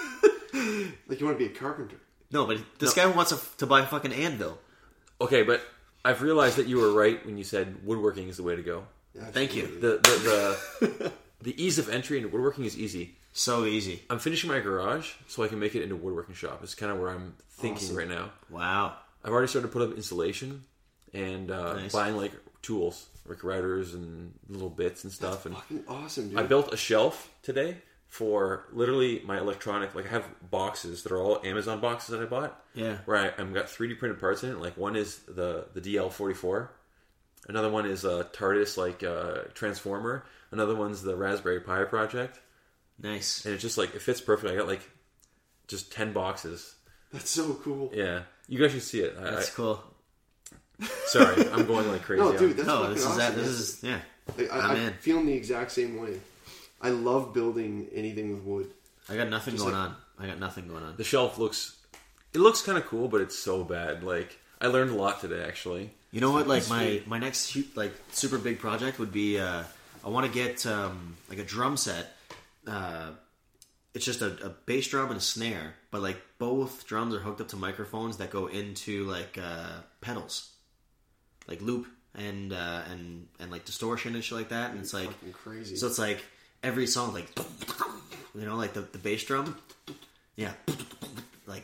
[SPEAKER 2] Like you want to be a carpenter.
[SPEAKER 1] No, but this guy wants a, to buy a fucking anvil.
[SPEAKER 3] okay, but I've realized that you were right when you said woodworking is the way to go.
[SPEAKER 2] Yeah,
[SPEAKER 1] Thank you.
[SPEAKER 2] absolutely.
[SPEAKER 3] The the the, the ease of entry into woodworking is easy.
[SPEAKER 1] So easy.
[SPEAKER 3] I'm finishing my garage so I can make it into a woodworking shop. It's kind of where I'm thinking
[SPEAKER 2] Awesome.
[SPEAKER 3] right now.
[SPEAKER 1] Wow.
[SPEAKER 3] I've already started to put up installation and uh,
[SPEAKER 1] Nice.
[SPEAKER 3] buying like tools, like routers and little bits and stuff. And
[SPEAKER 2] Fucking awesome, dude.
[SPEAKER 3] I built a shelf today for literally my electronic. Like I have boxes that are all Amazon boxes that I bought.
[SPEAKER 1] Yeah.
[SPEAKER 3] Where I, I've got three D printed parts in it. Like one is the the D L forty-four. Another one is a TARDIS like uh, transformer. Another one's the Raspberry Pi project.
[SPEAKER 1] Nice.
[SPEAKER 3] And it's just like it fits perfect. I got like just ten boxes.
[SPEAKER 2] That's so cool.
[SPEAKER 3] Yeah, you guys should see it. I,
[SPEAKER 1] That's cool.
[SPEAKER 3] I, sorry, I'm going like crazy.
[SPEAKER 2] No,
[SPEAKER 3] on-
[SPEAKER 2] dude, that's
[SPEAKER 1] No,
[SPEAKER 2] fucking
[SPEAKER 1] this is
[SPEAKER 2] awesome.
[SPEAKER 1] that. This
[SPEAKER 2] That's-
[SPEAKER 1] is yeah.
[SPEAKER 2] Like,
[SPEAKER 1] I'm
[SPEAKER 2] I, I'm
[SPEAKER 1] in.
[SPEAKER 2] feeling the exact same way. I love building anything with wood.
[SPEAKER 1] I got nothing
[SPEAKER 2] Just
[SPEAKER 1] going
[SPEAKER 2] like-
[SPEAKER 1] on. I got nothing going on.
[SPEAKER 3] the shelf looks it looks kind of cool, but it's so bad. Like I learned a lot today, actually.
[SPEAKER 1] You know what? Like
[SPEAKER 2] That's
[SPEAKER 1] my
[SPEAKER 2] sweet.
[SPEAKER 1] my next hu- like super big project would be uh, I want to get um, like a drum set. Uh, it's just a, a bass drum and a snare, but like both drums are hooked up to microphones that go into like uh, pedals, like loop and uh, and and like distortion and shit like that. And it's like
[SPEAKER 2] Fucking crazy.
[SPEAKER 1] so it's like every song like you know like the the bass drum, yeah, like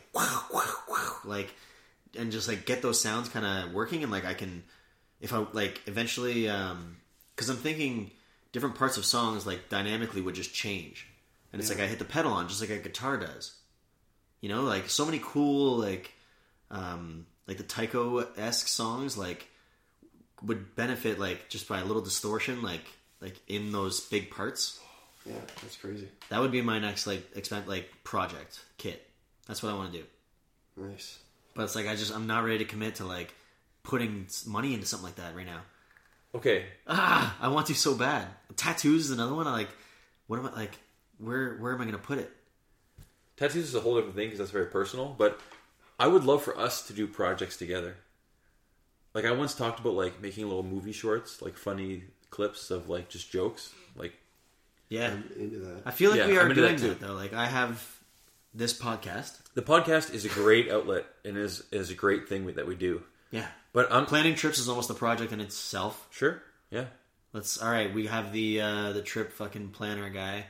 [SPEAKER 1] like and just like get those sounds kind of working and like I can if I like eventually um because I'm thinking different parts of songs like dynamically would just change and it's
[SPEAKER 2] Yeah.
[SPEAKER 1] like I hit the pedal on just like a guitar does, you know, like so many cool like um like the Tycho-esque songs like would benefit like just by a little distortion like like in those big parts.
[SPEAKER 2] Yeah, that's crazy.
[SPEAKER 1] That would be my next like expect like project kit. That's what I want to do.
[SPEAKER 2] Nice.
[SPEAKER 1] But it's like I just I'm not ready to commit to like putting s- money into something like that right now.
[SPEAKER 3] Okay,
[SPEAKER 1] Ah, I want to so bad. Tattoos is another one. I like. What am I like? Where where am I going to put it?
[SPEAKER 3] tattoos is a whole different thing because that's very personal. But I would love for us to do projects together. Like I once talked about like making little movie shorts, like funny clips of like just jokes. Like
[SPEAKER 1] Yeah.
[SPEAKER 2] I'm into that.
[SPEAKER 1] I feel like
[SPEAKER 3] Yeah,
[SPEAKER 1] we
[SPEAKER 3] I'm
[SPEAKER 1] are
[SPEAKER 3] into
[SPEAKER 1] doing
[SPEAKER 3] that too.
[SPEAKER 1] that though. Like I have this podcast.
[SPEAKER 3] the podcast is a great outlet and is is a great thing that we do.
[SPEAKER 1] Yeah.
[SPEAKER 3] But I'm
[SPEAKER 1] Planning trips is almost a project in itself.
[SPEAKER 3] sure. Yeah.
[SPEAKER 1] Let's all right. We have the uh, the trip fucking planner guy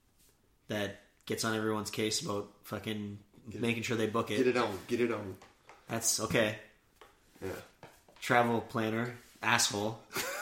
[SPEAKER 1] that gets on everyone's case about fucking making sure they book it.
[SPEAKER 2] Get it on. Get it on.
[SPEAKER 1] That's okay.
[SPEAKER 2] Yeah.
[SPEAKER 1] Travel planner asshole,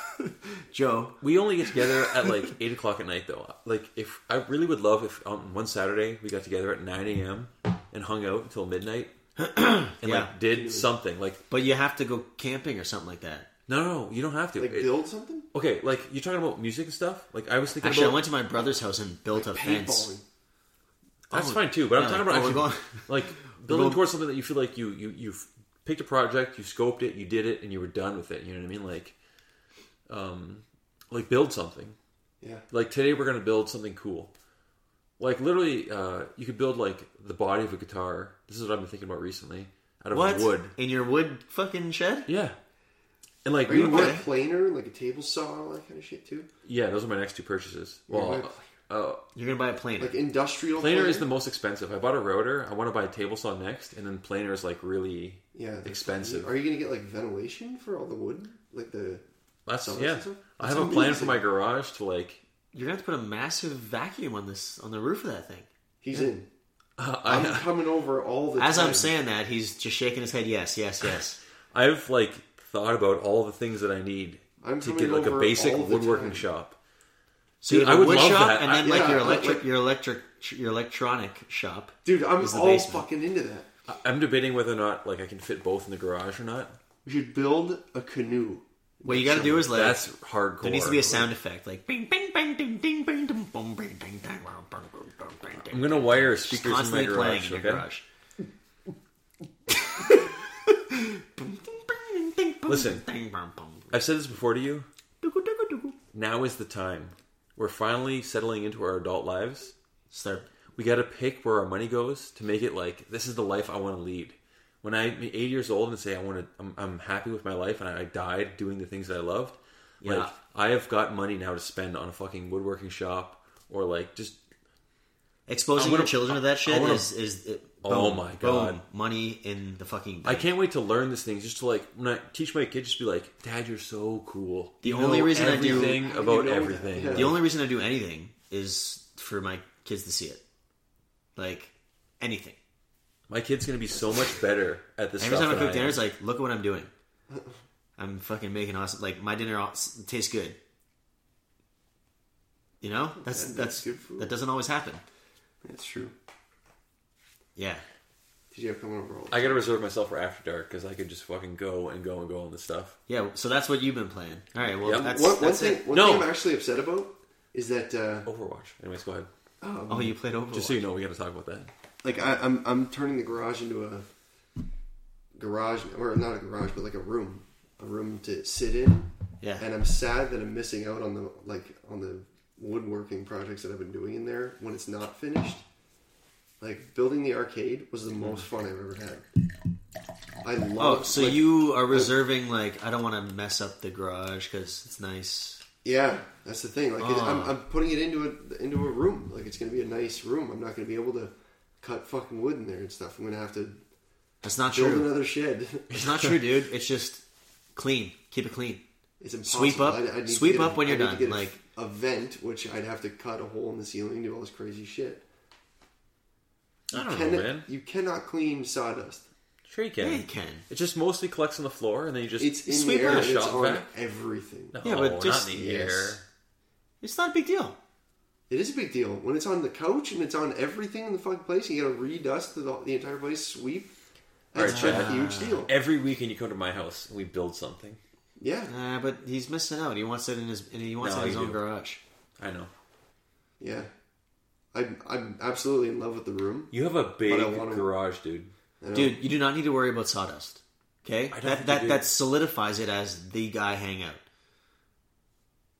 [SPEAKER 1] Joe.
[SPEAKER 3] We only get together at like eight o'clock at night, though. Like, if I really would love if on one Saturday we got together at nine a.m. and hung out until midnight and
[SPEAKER 1] Yeah.
[SPEAKER 3] like did something. Like,
[SPEAKER 1] But you have to go camping or something like that.
[SPEAKER 3] no, no, you don't have to.
[SPEAKER 2] Like
[SPEAKER 3] It-
[SPEAKER 2] build something?
[SPEAKER 3] okay, like you're talking about music and stuff. Like, I was thinking
[SPEAKER 1] Actually, I
[SPEAKER 3] about
[SPEAKER 1] went to my brother's house and built a fence.
[SPEAKER 2] Paintballing.
[SPEAKER 3] that's
[SPEAKER 1] Oh,
[SPEAKER 3] fine too. But
[SPEAKER 1] yeah,
[SPEAKER 3] I'm talking
[SPEAKER 1] like,
[SPEAKER 3] about
[SPEAKER 1] oh, we're
[SPEAKER 3] actually
[SPEAKER 1] going-
[SPEAKER 3] like building
[SPEAKER 1] going-
[SPEAKER 3] towards something that you feel like you you you've picked a project, you scoped it, you did it, and you were done with it. You know what I mean? Like, um, like build something.
[SPEAKER 2] Yeah.
[SPEAKER 3] Like today we're gonna build something cool. Like literally, uh, you could build like the body of a guitar. This is what I've been thinking about recently. Out of
[SPEAKER 1] What?
[SPEAKER 3] wood.
[SPEAKER 1] In your wood fucking shed?
[SPEAKER 3] Yeah. And like
[SPEAKER 2] Are you
[SPEAKER 3] we
[SPEAKER 2] gonna
[SPEAKER 3] would,
[SPEAKER 2] buy a planer, like a table saw, all that kind of shit too?
[SPEAKER 3] yeah, those are my next two purchases.
[SPEAKER 2] You're
[SPEAKER 3] Well,
[SPEAKER 2] gonna buy
[SPEAKER 3] uh,
[SPEAKER 1] You're gonna buy a planer.
[SPEAKER 2] like industrial
[SPEAKER 3] planer
[SPEAKER 2] planer
[SPEAKER 3] is the most expensive. I bought a router. I want to buy a table saw next, and then planer is like really
[SPEAKER 2] yeah, they're
[SPEAKER 3] expensive.
[SPEAKER 2] funny. Are you gonna get like ventilation for all the wood, like the?
[SPEAKER 3] That's
[SPEAKER 2] Saws
[SPEAKER 3] yeah.
[SPEAKER 2] and stuff?
[SPEAKER 3] I
[SPEAKER 2] That's
[SPEAKER 3] have a plan for
[SPEAKER 2] amazing.
[SPEAKER 3] my garage to like.
[SPEAKER 1] You're gonna have to put a massive vacuum on this on the roof of that thing.
[SPEAKER 2] He's in.
[SPEAKER 3] Uh,
[SPEAKER 2] I'm
[SPEAKER 3] I
[SPEAKER 2] coming over all the
[SPEAKER 1] As
[SPEAKER 2] time.
[SPEAKER 1] I'm saying that, he's just shaking his head. Yes, yes, yes.
[SPEAKER 3] I've like thought about all the things that I need
[SPEAKER 2] I'm
[SPEAKER 3] to
[SPEAKER 2] coming
[SPEAKER 3] get like a
[SPEAKER 2] over
[SPEAKER 3] basic
[SPEAKER 2] all the
[SPEAKER 3] woodworking
[SPEAKER 2] time.
[SPEAKER 3] shop.
[SPEAKER 1] So you
[SPEAKER 3] Dude,
[SPEAKER 1] have
[SPEAKER 3] I
[SPEAKER 1] a
[SPEAKER 3] would
[SPEAKER 1] wood
[SPEAKER 3] love
[SPEAKER 1] shop,
[SPEAKER 3] that.
[SPEAKER 1] and then
[SPEAKER 3] I-
[SPEAKER 1] like
[SPEAKER 2] yeah,
[SPEAKER 1] your
[SPEAKER 2] I-
[SPEAKER 1] electric,
[SPEAKER 2] like-
[SPEAKER 1] your electric, your electronic shop.
[SPEAKER 2] Dude, I'm
[SPEAKER 1] is the
[SPEAKER 2] all
[SPEAKER 1] basement.
[SPEAKER 2] fucking into that.
[SPEAKER 3] I- I'm debating whether or not like I can fit both in the garage or not.
[SPEAKER 2] We should build a canoe.
[SPEAKER 1] What you got to do is like
[SPEAKER 3] That's hardcore.
[SPEAKER 1] there needs to be a sound effect like bing, bing, bing, ding, ding, bing, ding, boom, bing, ding, ding, bing, bing, bing, ding.
[SPEAKER 3] I'm gonna wire
[SPEAKER 1] Just
[SPEAKER 3] speakers in my
[SPEAKER 1] constantly playing
[SPEAKER 3] garage.
[SPEAKER 1] in your
[SPEAKER 3] Okay.
[SPEAKER 1] garage.
[SPEAKER 3] Listen. I've said this before to you. Now is the time. We're finally settling into our adult lives.
[SPEAKER 1] Start.
[SPEAKER 3] We got to pick where our money goes to make it like this is the life I want to lead. When I'm eighty years old and say I want to, I'm, I'm happy with my life and I died doing the things that I loved.
[SPEAKER 1] Yeah.
[SPEAKER 3] Like I have got money now to spend on a fucking woodworking shop or like just
[SPEAKER 1] Exposing
[SPEAKER 3] I wanna-
[SPEAKER 1] your children to that
[SPEAKER 3] I
[SPEAKER 1] shit
[SPEAKER 3] wanna-
[SPEAKER 1] is is it,
[SPEAKER 3] Oh
[SPEAKER 1] boom,
[SPEAKER 3] my
[SPEAKER 1] boom,
[SPEAKER 3] God.
[SPEAKER 1] money in the fucking.
[SPEAKER 3] I
[SPEAKER 1] bank.
[SPEAKER 3] can't wait to learn these things. Just to like when I teach my kids, just be like, Dad, you're so cool.
[SPEAKER 1] The
[SPEAKER 3] You
[SPEAKER 1] only
[SPEAKER 3] know
[SPEAKER 1] reason I do-
[SPEAKER 3] everything
[SPEAKER 2] How do you
[SPEAKER 3] about
[SPEAKER 2] know that?
[SPEAKER 3] everything.
[SPEAKER 2] Yeah.
[SPEAKER 1] The only reason I do anything is for my kids to see it, like anything.
[SPEAKER 3] My kid's gonna be so much better at this
[SPEAKER 1] Every
[SPEAKER 3] stuff
[SPEAKER 1] time I
[SPEAKER 3] than
[SPEAKER 1] cook
[SPEAKER 3] am.
[SPEAKER 1] dinner, it's like, look at what I'm doing. I'm fucking making awesome. Like my dinner all- tastes good. You know, that's
[SPEAKER 2] That-
[SPEAKER 1] that's,
[SPEAKER 2] that's good food.
[SPEAKER 1] that doesn't always happen.
[SPEAKER 2] That's true.
[SPEAKER 1] Yeah,
[SPEAKER 2] Did you have come over all?
[SPEAKER 3] I gotta reserve myself for after dark because I could just fucking go and go and go on this stuff.
[SPEAKER 1] yeah. So that's what you've been playing. All right. Well,
[SPEAKER 3] Yep.
[SPEAKER 1] that's,
[SPEAKER 2] One, one
[SPEAKER 1] that's
[SPEAKER 2] thing,
[SPEAKER 1] it.
[SPEAKER 2] one
[SPEAKER 3] No.
[SPEAKER 2] thing I'm actually upset about is that, uh,
[SPEAKER 3] Overwatch. Anyways, go ahead.
[SPEAKER 2] um,
[SPEAKER 1] Oh, you played Overwatch.
[SPEAKER 3] Just so you know, we gotta talk about that.
[SPEAKER 2] like I, I'm, I'm turning the garage into a garage, or not a garage, but like a room, a room to sit in.
[SPEAKER 1] Yeah.
[SPEAKER 2] And I'm sad that I'm missing out on the like on the woodworking projects that I've been doing in there when it's not finished. Like building the arcade was the most fun I've ever had. I love.
[SPEAKER 1] Oh, so
[SPEAKER 2] like,
[SPEAKER 1] you are reserving like I don't want to mess up the garage because it's nice.
[SPEAKER 2] Yeah, that's the thing. Like it, I'm,
[SPEAKER 1] Oh.
[SPEAKER 2] I'm putting it into a into a room. Like it's gonna be a nice room. I'm not gonna be able to cut fucking wood in there and stuff. I'm gonna have to
[SPEAKER 1] That's not
[SPEAKER 2] build
[SPEAKER 1] true.
[SPEAKER 2] another shed.
[SPEAKER 1] It's not true, dude. It's just clean. Keep it clean.
[SPEAKER 2] It's impossible.
[SPEAKER 1] Sweep up-
[SPEAKER 2] I'd- I'd need to
[SPEAKER 1] sweep
[SPEAKER 2] get a-
[SPEAKER 1] up when you're
[SPEAKER 2] I'd need
[SPEAKER 1] done,
[SPEAKER 2] to get a-
[SPEAKER 1] like-
[SPEAKER 2] a vent, which I'd have to cut a hole in the ceiling, do all this crazy shit.
[SPEAKER 3] I don't
[SPEAKER 2] Can-
[SPEAKER 3] know, man.
[SPEAKER 2] You cannot clean sawdust.
[SPEAKER 3] Sure you can.
[SPEAKER 1] Yeah, you can.
[SPEAKER 3] It just mostly collects on the floor, and then you just
[SPEAKER 2] It's in
[SPEAKER 1] Sweep
[SPEAKER 2] the air.
[SPEAKER 1] it.
[SPEAKER 2] And it's
[SPEAKER 3] Shop
[SPEAKER 2] on
[SPEAKER 3] vac?
[SPEAKER 2] everything.
[SPEAKER 3] no,
[SPEAKER 1] Yeah, but
[SPEAKER 3] not
[SPEAKER 1] just-
[SPEAKER 3] in the
[SPEAKER 2] yes.
[SPEAKER 3] air.
[SPEAKER 1] It's not a big deal.
[SPEAKER 2] It is a big deal when it's on the couch and it's on everything in the fucking place. You got to redust the, the entire place, sweep. That's
[SPEAKER 3] All
[SPEAKER 2] a
[SPEAKER 3] right, Chad.
[SPEAKER 2] huge deal.
[SPEAKER 3] Every weekend you come to my house and we build something.
[SPEAKER 2] Yeah,
[SPEAKER 1] Uh, but he's missing out. He wants it in his. He wants
[SPEAKER 3] No,
[SPEAKER 1] it in his
[SPEAKER 3] you
[SPEAKER 1] own
[SPEAKER 3] do.
[SPEAKER 1] garage.
[SPEAKER 3] I know.
[SPEAKER 2] yeah. I'm I'm absolutely in love with the room.
[SPEAKER 3] You have a big
[SPEAKER 2] But I wanna-
[SPEAKER 3] garage, dude.
[SPEAKER 2] I know.
[SPEAKER 1] Dude, you do not need to worry about sawdust. Okay,
[SPEAKER 3] I don't
[SPEAKER 1] that
[SPEAKER 3] think
[SPEAKER 1] that
[SPEAKER 3] you do.
[SPEAKER 1] that solidifies it as the guy hangout.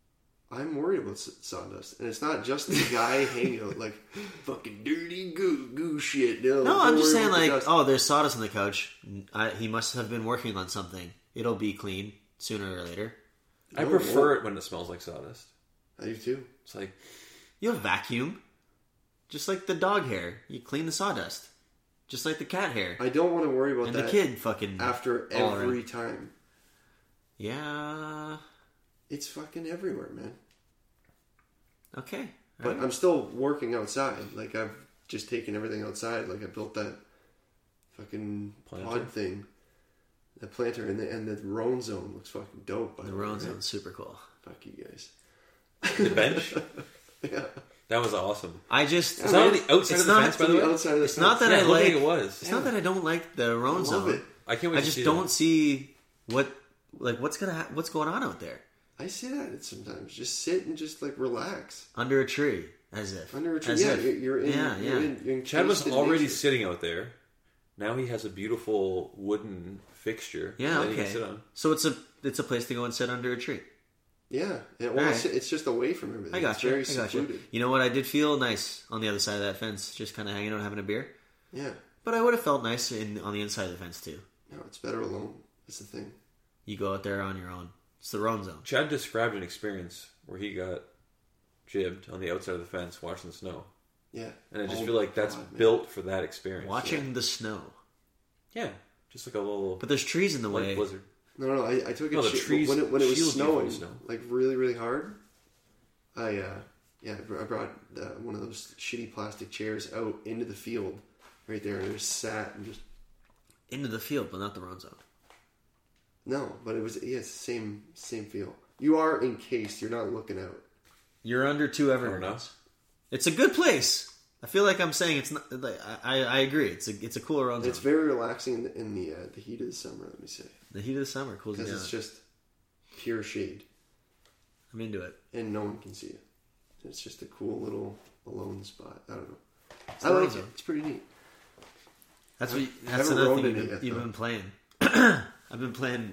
[SPEAKER 2] I'm worried about s- sawdust, and it's not just the guy hanging out like fucking dirty goo goo shit. No,
[SPEAKER 1] No,
[SPEAKER 2] don't
[SPEAKER 1] I'm just
[SPEAKER 2] worry
[SPEAKER 1] saying,
[SPEAKER 2] about the
[SPEAKER 1] like,
[SPEAKER 2] dust.
[SPEAKER 1] oh, there's sawdust on the couch. I, he must have been working on something. It'll be clean sooner or later.
[SPEAKER 3] I
[SPEAKER 2] No,
[SPEAKER 3] prefer
[SPEAKER 2] won't.
[SPEAKER 3] it when it smells like sawdust.
[SPEAKER 2] I do too.
[SPEAKER 3] It's like
[SPEAKER 1] You'll vacuum. Just like the dog hair. You clean the sawdust. Just like the cat hair.
[SPEAKER 2] I don't want to worry about
[SPEAKER 1] And
[SPEAKER 2] that
[SPEAKER 1] the kid fucking...
[SPEAKER 2] after
[SPEAKER 1] all
[SPEAKER 2] every
[SPEAKER 1] around.
[SPEAKER 2] time.
[SPEAKER 1] Yeah...
[SPEAKER 2] It's fucking everywhere, man.
[SPEAKER 1] Okay.
[SPEAKER 2] But
[SPEAKER 1] Alright.
[SPEAKER 2] I'm still working outside. Like, I've just taken everything outside. Like, I built that fucking
[SPEAKER 3] Planter?
[SPEAKER 2] pod thing. The planter and the, and the Roan Zone looks fucking dope. By
[SPEAKER 1] The
[SPEAKER 2] the way,
[SPEAKER 1] Roan
[SPEAKER 2] right?
[SPEAKER 1] Zone's super cool.
[SPEAKER 2] Fuck you guys.
[SPEAKER 3] the bench.
[SPEAKER 2] Yeah.
[SPEAKER 3] That was awesome.
[SPEAKER 1] I just...
[SPEAKER 3] Is that on the outside
[SPEAKER 1] it's
[SPEAKER 3] of the
[SPEAKER 1] not-
[SPEAKER 3] fence, by
[SPEAKER 2] To
[SPEAKER 3] the
[SPEAKER 2] the
[SPEAKER 3] way?
[SPEAKER 2] outside of the
[SPEAKER 1] It's not that
[SPEAKER 3] Yeah,
[SPEAKER 1] I
[SPEAKER 3] it looked
[SPEAKER 1] like...
[SPEAKER 3] like it was.
[SPEAKER 1] It's not that I don't like the Roan
[SPEAKER 2] I love
[SPEAKER 1] Zone.
[SPEAKER 2] it.
[SPEAKER 3] I can't wait
[SPEAKER 1] I
[SPEAKER 3] to
[SPEAKER 1] just
[SPEAKER 3] see
[SPEAKER 1] don't
[SPEAKER 3] that.
[SPEAKER 1] see what... Like, what's gonna ha- what's going on out there?
[SPEAKER 2] I sit at it sometimes. Just sit and just, like, relax.
[SPEAKER 1] Under a tree. As if.
[SPEAKER 2] Under a tree.
[SPEAKER 1] As
[SPEAKER 2] Yeah,
[SPEAKER 1] if.
[SPEAKER 2] you're, you're in...
[SPEAKER 1] Yeah,
[SPEAKER 2] you're
[SPEAKER 1] yeah.
[SPEAKER 2] in you're
[SPEAKER 3] Chad was
[SPEAKER 2] encased in
[SPEAKER 3] already
[SPEAKER 2] nature.
[SPEAKER 3] sitting out there. Now he has a beautiful wooden fixture.
[SPEAKER 1] Yeah,
[SPEAKER 3] that he can
[SPEAKER 1] okay.
[SPEAKER 3] sit on.
[SPEAKER 1] So it's a it's a place to go and sit under a tree.
[SPEAKER 2] Yeah. It, well,
[SPEAKER 1] Alright.
[SPEAKER 2] it's, it's just away from everything.
[SPEAKER 1] I got
[SPEAKER 2] it's
[SPEAKER 1] you.
[SPEAKER 2] very
[SPEAKER 1] I got
[SPEAKER 2] secluded.
[SPEAKER 1] you. You know what? I did feel nice on the other side of that fence, just kind of hanging out, having a beer.
[SPEAKER 2] Yeah.
[SPEAKER 1] But I would have felt nice in on the inside of the fence too.
[SPEAKER 2] No, it's better alone. That's the thing.
[SPEAKER 1] You go out there on your own. It's the Roan Zone.
[SPEAKER 3] Chad described an experience where he got jibbed on the outside of the fence watching the snow.
[SPEAKER 2] Yeah.
[SPEAKER 3] And I just
[SPEAKER 2] Oh
[SPEAKER 3] feel like
[SPEAKER 2] my
[SPEAKER 3] that's
[SPEAKER 2] God, man.
[SPEAKER 3] built for that experience.
[SPEAKER 1] Watching the snow.
[SPEAKER 3] Yeah. Just like a little
[SPEAKER 1] But there's trees in the
[SPEAKER 3] like
[SPEAKER 1] way.
[SPEAKER 3] blizzard.
[SPEAKER 2] No, no, no. I, I took it
[SPEAKER 3] No, the
[SPEAKER 2] shi-
[SPEAKER 3] trees
[SPEAKER 2] when it when it was
[SPEAKER 3] shield you from
[SPEAKER 2] snowing,
[SPEAKER 3] the snow.
[SPEAKER 2] like really, really hard. I uh, yeah, I br- I brought uh, one of those shitty plastic chairs out into the field, right there, and it just sat and just
[SPEAKER 1] Into the field, but not the Roan Zone.
[SPEAKER 2] no, but it was yeah, it's the same same feel. You are encased. You're not looking out.
[SPEAKER 1] You're under two evergreens.
[SPEAKER 3] enough.
[SPEAKER 1] It's a good place. I feel like I'm saying it's not. Like, I I agree. It's a it's a cooler Roan Zone.
[SPEAKER 2] It's very relaxing in the in the, uh, the heat of the summer. Let me say,
[SPEAKER 1] The heat of the summer cools you
[SPEAKER 2] because
[SPEAKER 1] down.
[SPEAKER 2] it's just pure shade,
[SPEAKER 1] I'm into it.
[SPEAKER 2] and no one can see it. It's just a cool little alone spot. I don't know.
[SPEAKER 1] It's
[SPEAKER 2] I
[SPEAKER 1] the
[SPEAKER 2] like
[SPEAKER 1] Roan
[SPEAKER 2] it.
[SPEAKER 1] Zone.
[SPEAKER 2] It's pretty neat.
[SPEAKER 1] That's what. You,
[SPEAKER 2] I
[SPEAKER 1] that's
[SPEAKER 2] haven't
[SPEAKER 1] another
[SPEAKER 2] roamed
[SPEAKER 1] thing
[SPEAKER 2] in
[SPEAKER 1] you've,
[SPEAKER 2] it yet,
[SPEAKER 1] you've
[SPEAKER 2] though.
[SPEAKER 1] been playing. I've been playing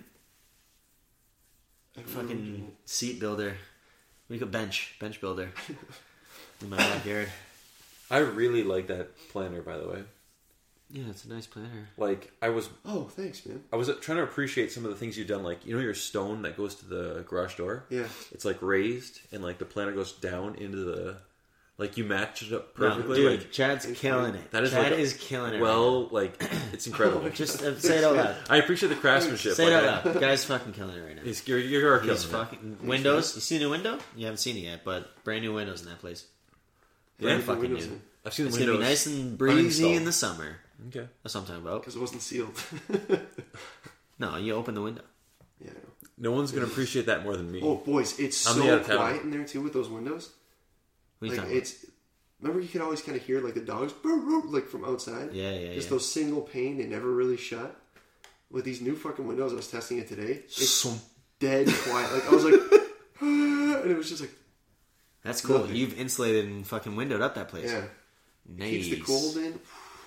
[SPEAKER 1] fucking seat builder. Make a bench, bench builder in my backyard.
[SPEAKER 3] I really like that planter, by the way.
[SPEAKER 1] Yeah, it's a nice planter.
[SPEAKER 3] Like I was
[SPEAKER 2] Oh, thanks, man.
[SPEAKER 3] I was trying to appreciate some of the things you've done, like you know your stone that goes to the garage door?
[SPEAKER 2] Yeah.
[SPEAKER 3] It's like raised and like the planter goes down into the like you match it up perfectly.
[SPEAKER 1] Dude,
[SPEAKER 3] like,
[SPEAKER 1] Chad's
[SPEAKER 2] It's
[SPEAKER 1] killing
[SPEAKER 2] great.
[SPEAKER 1] it.
[SPEAKER 3] that is
[SPEAKER 1] Chad
[SPEAKER 3] like a-
[SPEAKER 1] is killing it.
[SPEAKER 3] well, like it's incredible.
[SPEAKER 1] right now. Just uh, say it out loud.
[SPEAKER 3] I appreciate the craftsmanship.
[SPEAKER 1] Say it
[SPEAKER 3] like,
[SPEAKER 1] out loud. Guy's fucking killing it right now.
[SPEAKER 3] He's, you're, you're killing
[SPEAKER 1] He's
[SPEAKER 3] it.
[SPEAKER 1] fucking windows. You see a new window? You haven't seen it yet, but brand new windows in that place.
[SPEAKER 3] Yeah,
[SPEAKER 1] Brand
[SPEAKER 2] the
[SPEAKER 1] fucking
[SPEAKER 2] windows
[SPEAKER 1] new.
[SPEAKER 2] in.
[SPEAKER 3] I've seen the
[SPEAKER 1] It's
[SPEAKER 3] windows.
[SPEAKER 1] gonna be nice and breezy
[SPEAKER 3] uninstalled.
[SPEAKER 1] in the summer.
[SPEAKER 3] Okay.
[SPEAKER 1] That's what I'm talking about.
[SPEAKER 2] Because it wasn't sealed.
[SPEAKER 1] No, you open the window.
[SPEAKER 2] yeah. I know.
[SPEAKER 3] No one's gonna appreciate that more than me.
[SPEAKER 2] Oh, boys, it's
[SPEAKER 3] I'm the
[SPEAKER 2] so
[SPEAKER 3] out of town.
[SPEAKER 2] quiet in there too with those windows.
[SPEAKER 1] What are you
[SPEAKER 2] Like
[SPEAKER 1] talking
[SPEAKER 2] it's. Remember, you could always kind of hear like the dogs, "Brr, brr," like from outside.
[SPEAKER 1] Yeah, yeah,
[SPEAKER 2] Just
[SPEAKER 1] yeah.
[SPEAKER 2] those single pane, they never really shut. With these new fucking windows, I was testing it today. It's
[SPEAKER 1] Some-
[SPEAKER 2] dead quiet. Like I was like, and it was just like,
[SPEAKER 1] That's cool.
[SPEAKER 2] Nothing.
[SPEAKER 1] You've insulated and fucking windowed up that place.
[SPEAKER 2] yeah,
[SPEAKER 1] Nice.
[SPEAKER 2] keeps the cold in.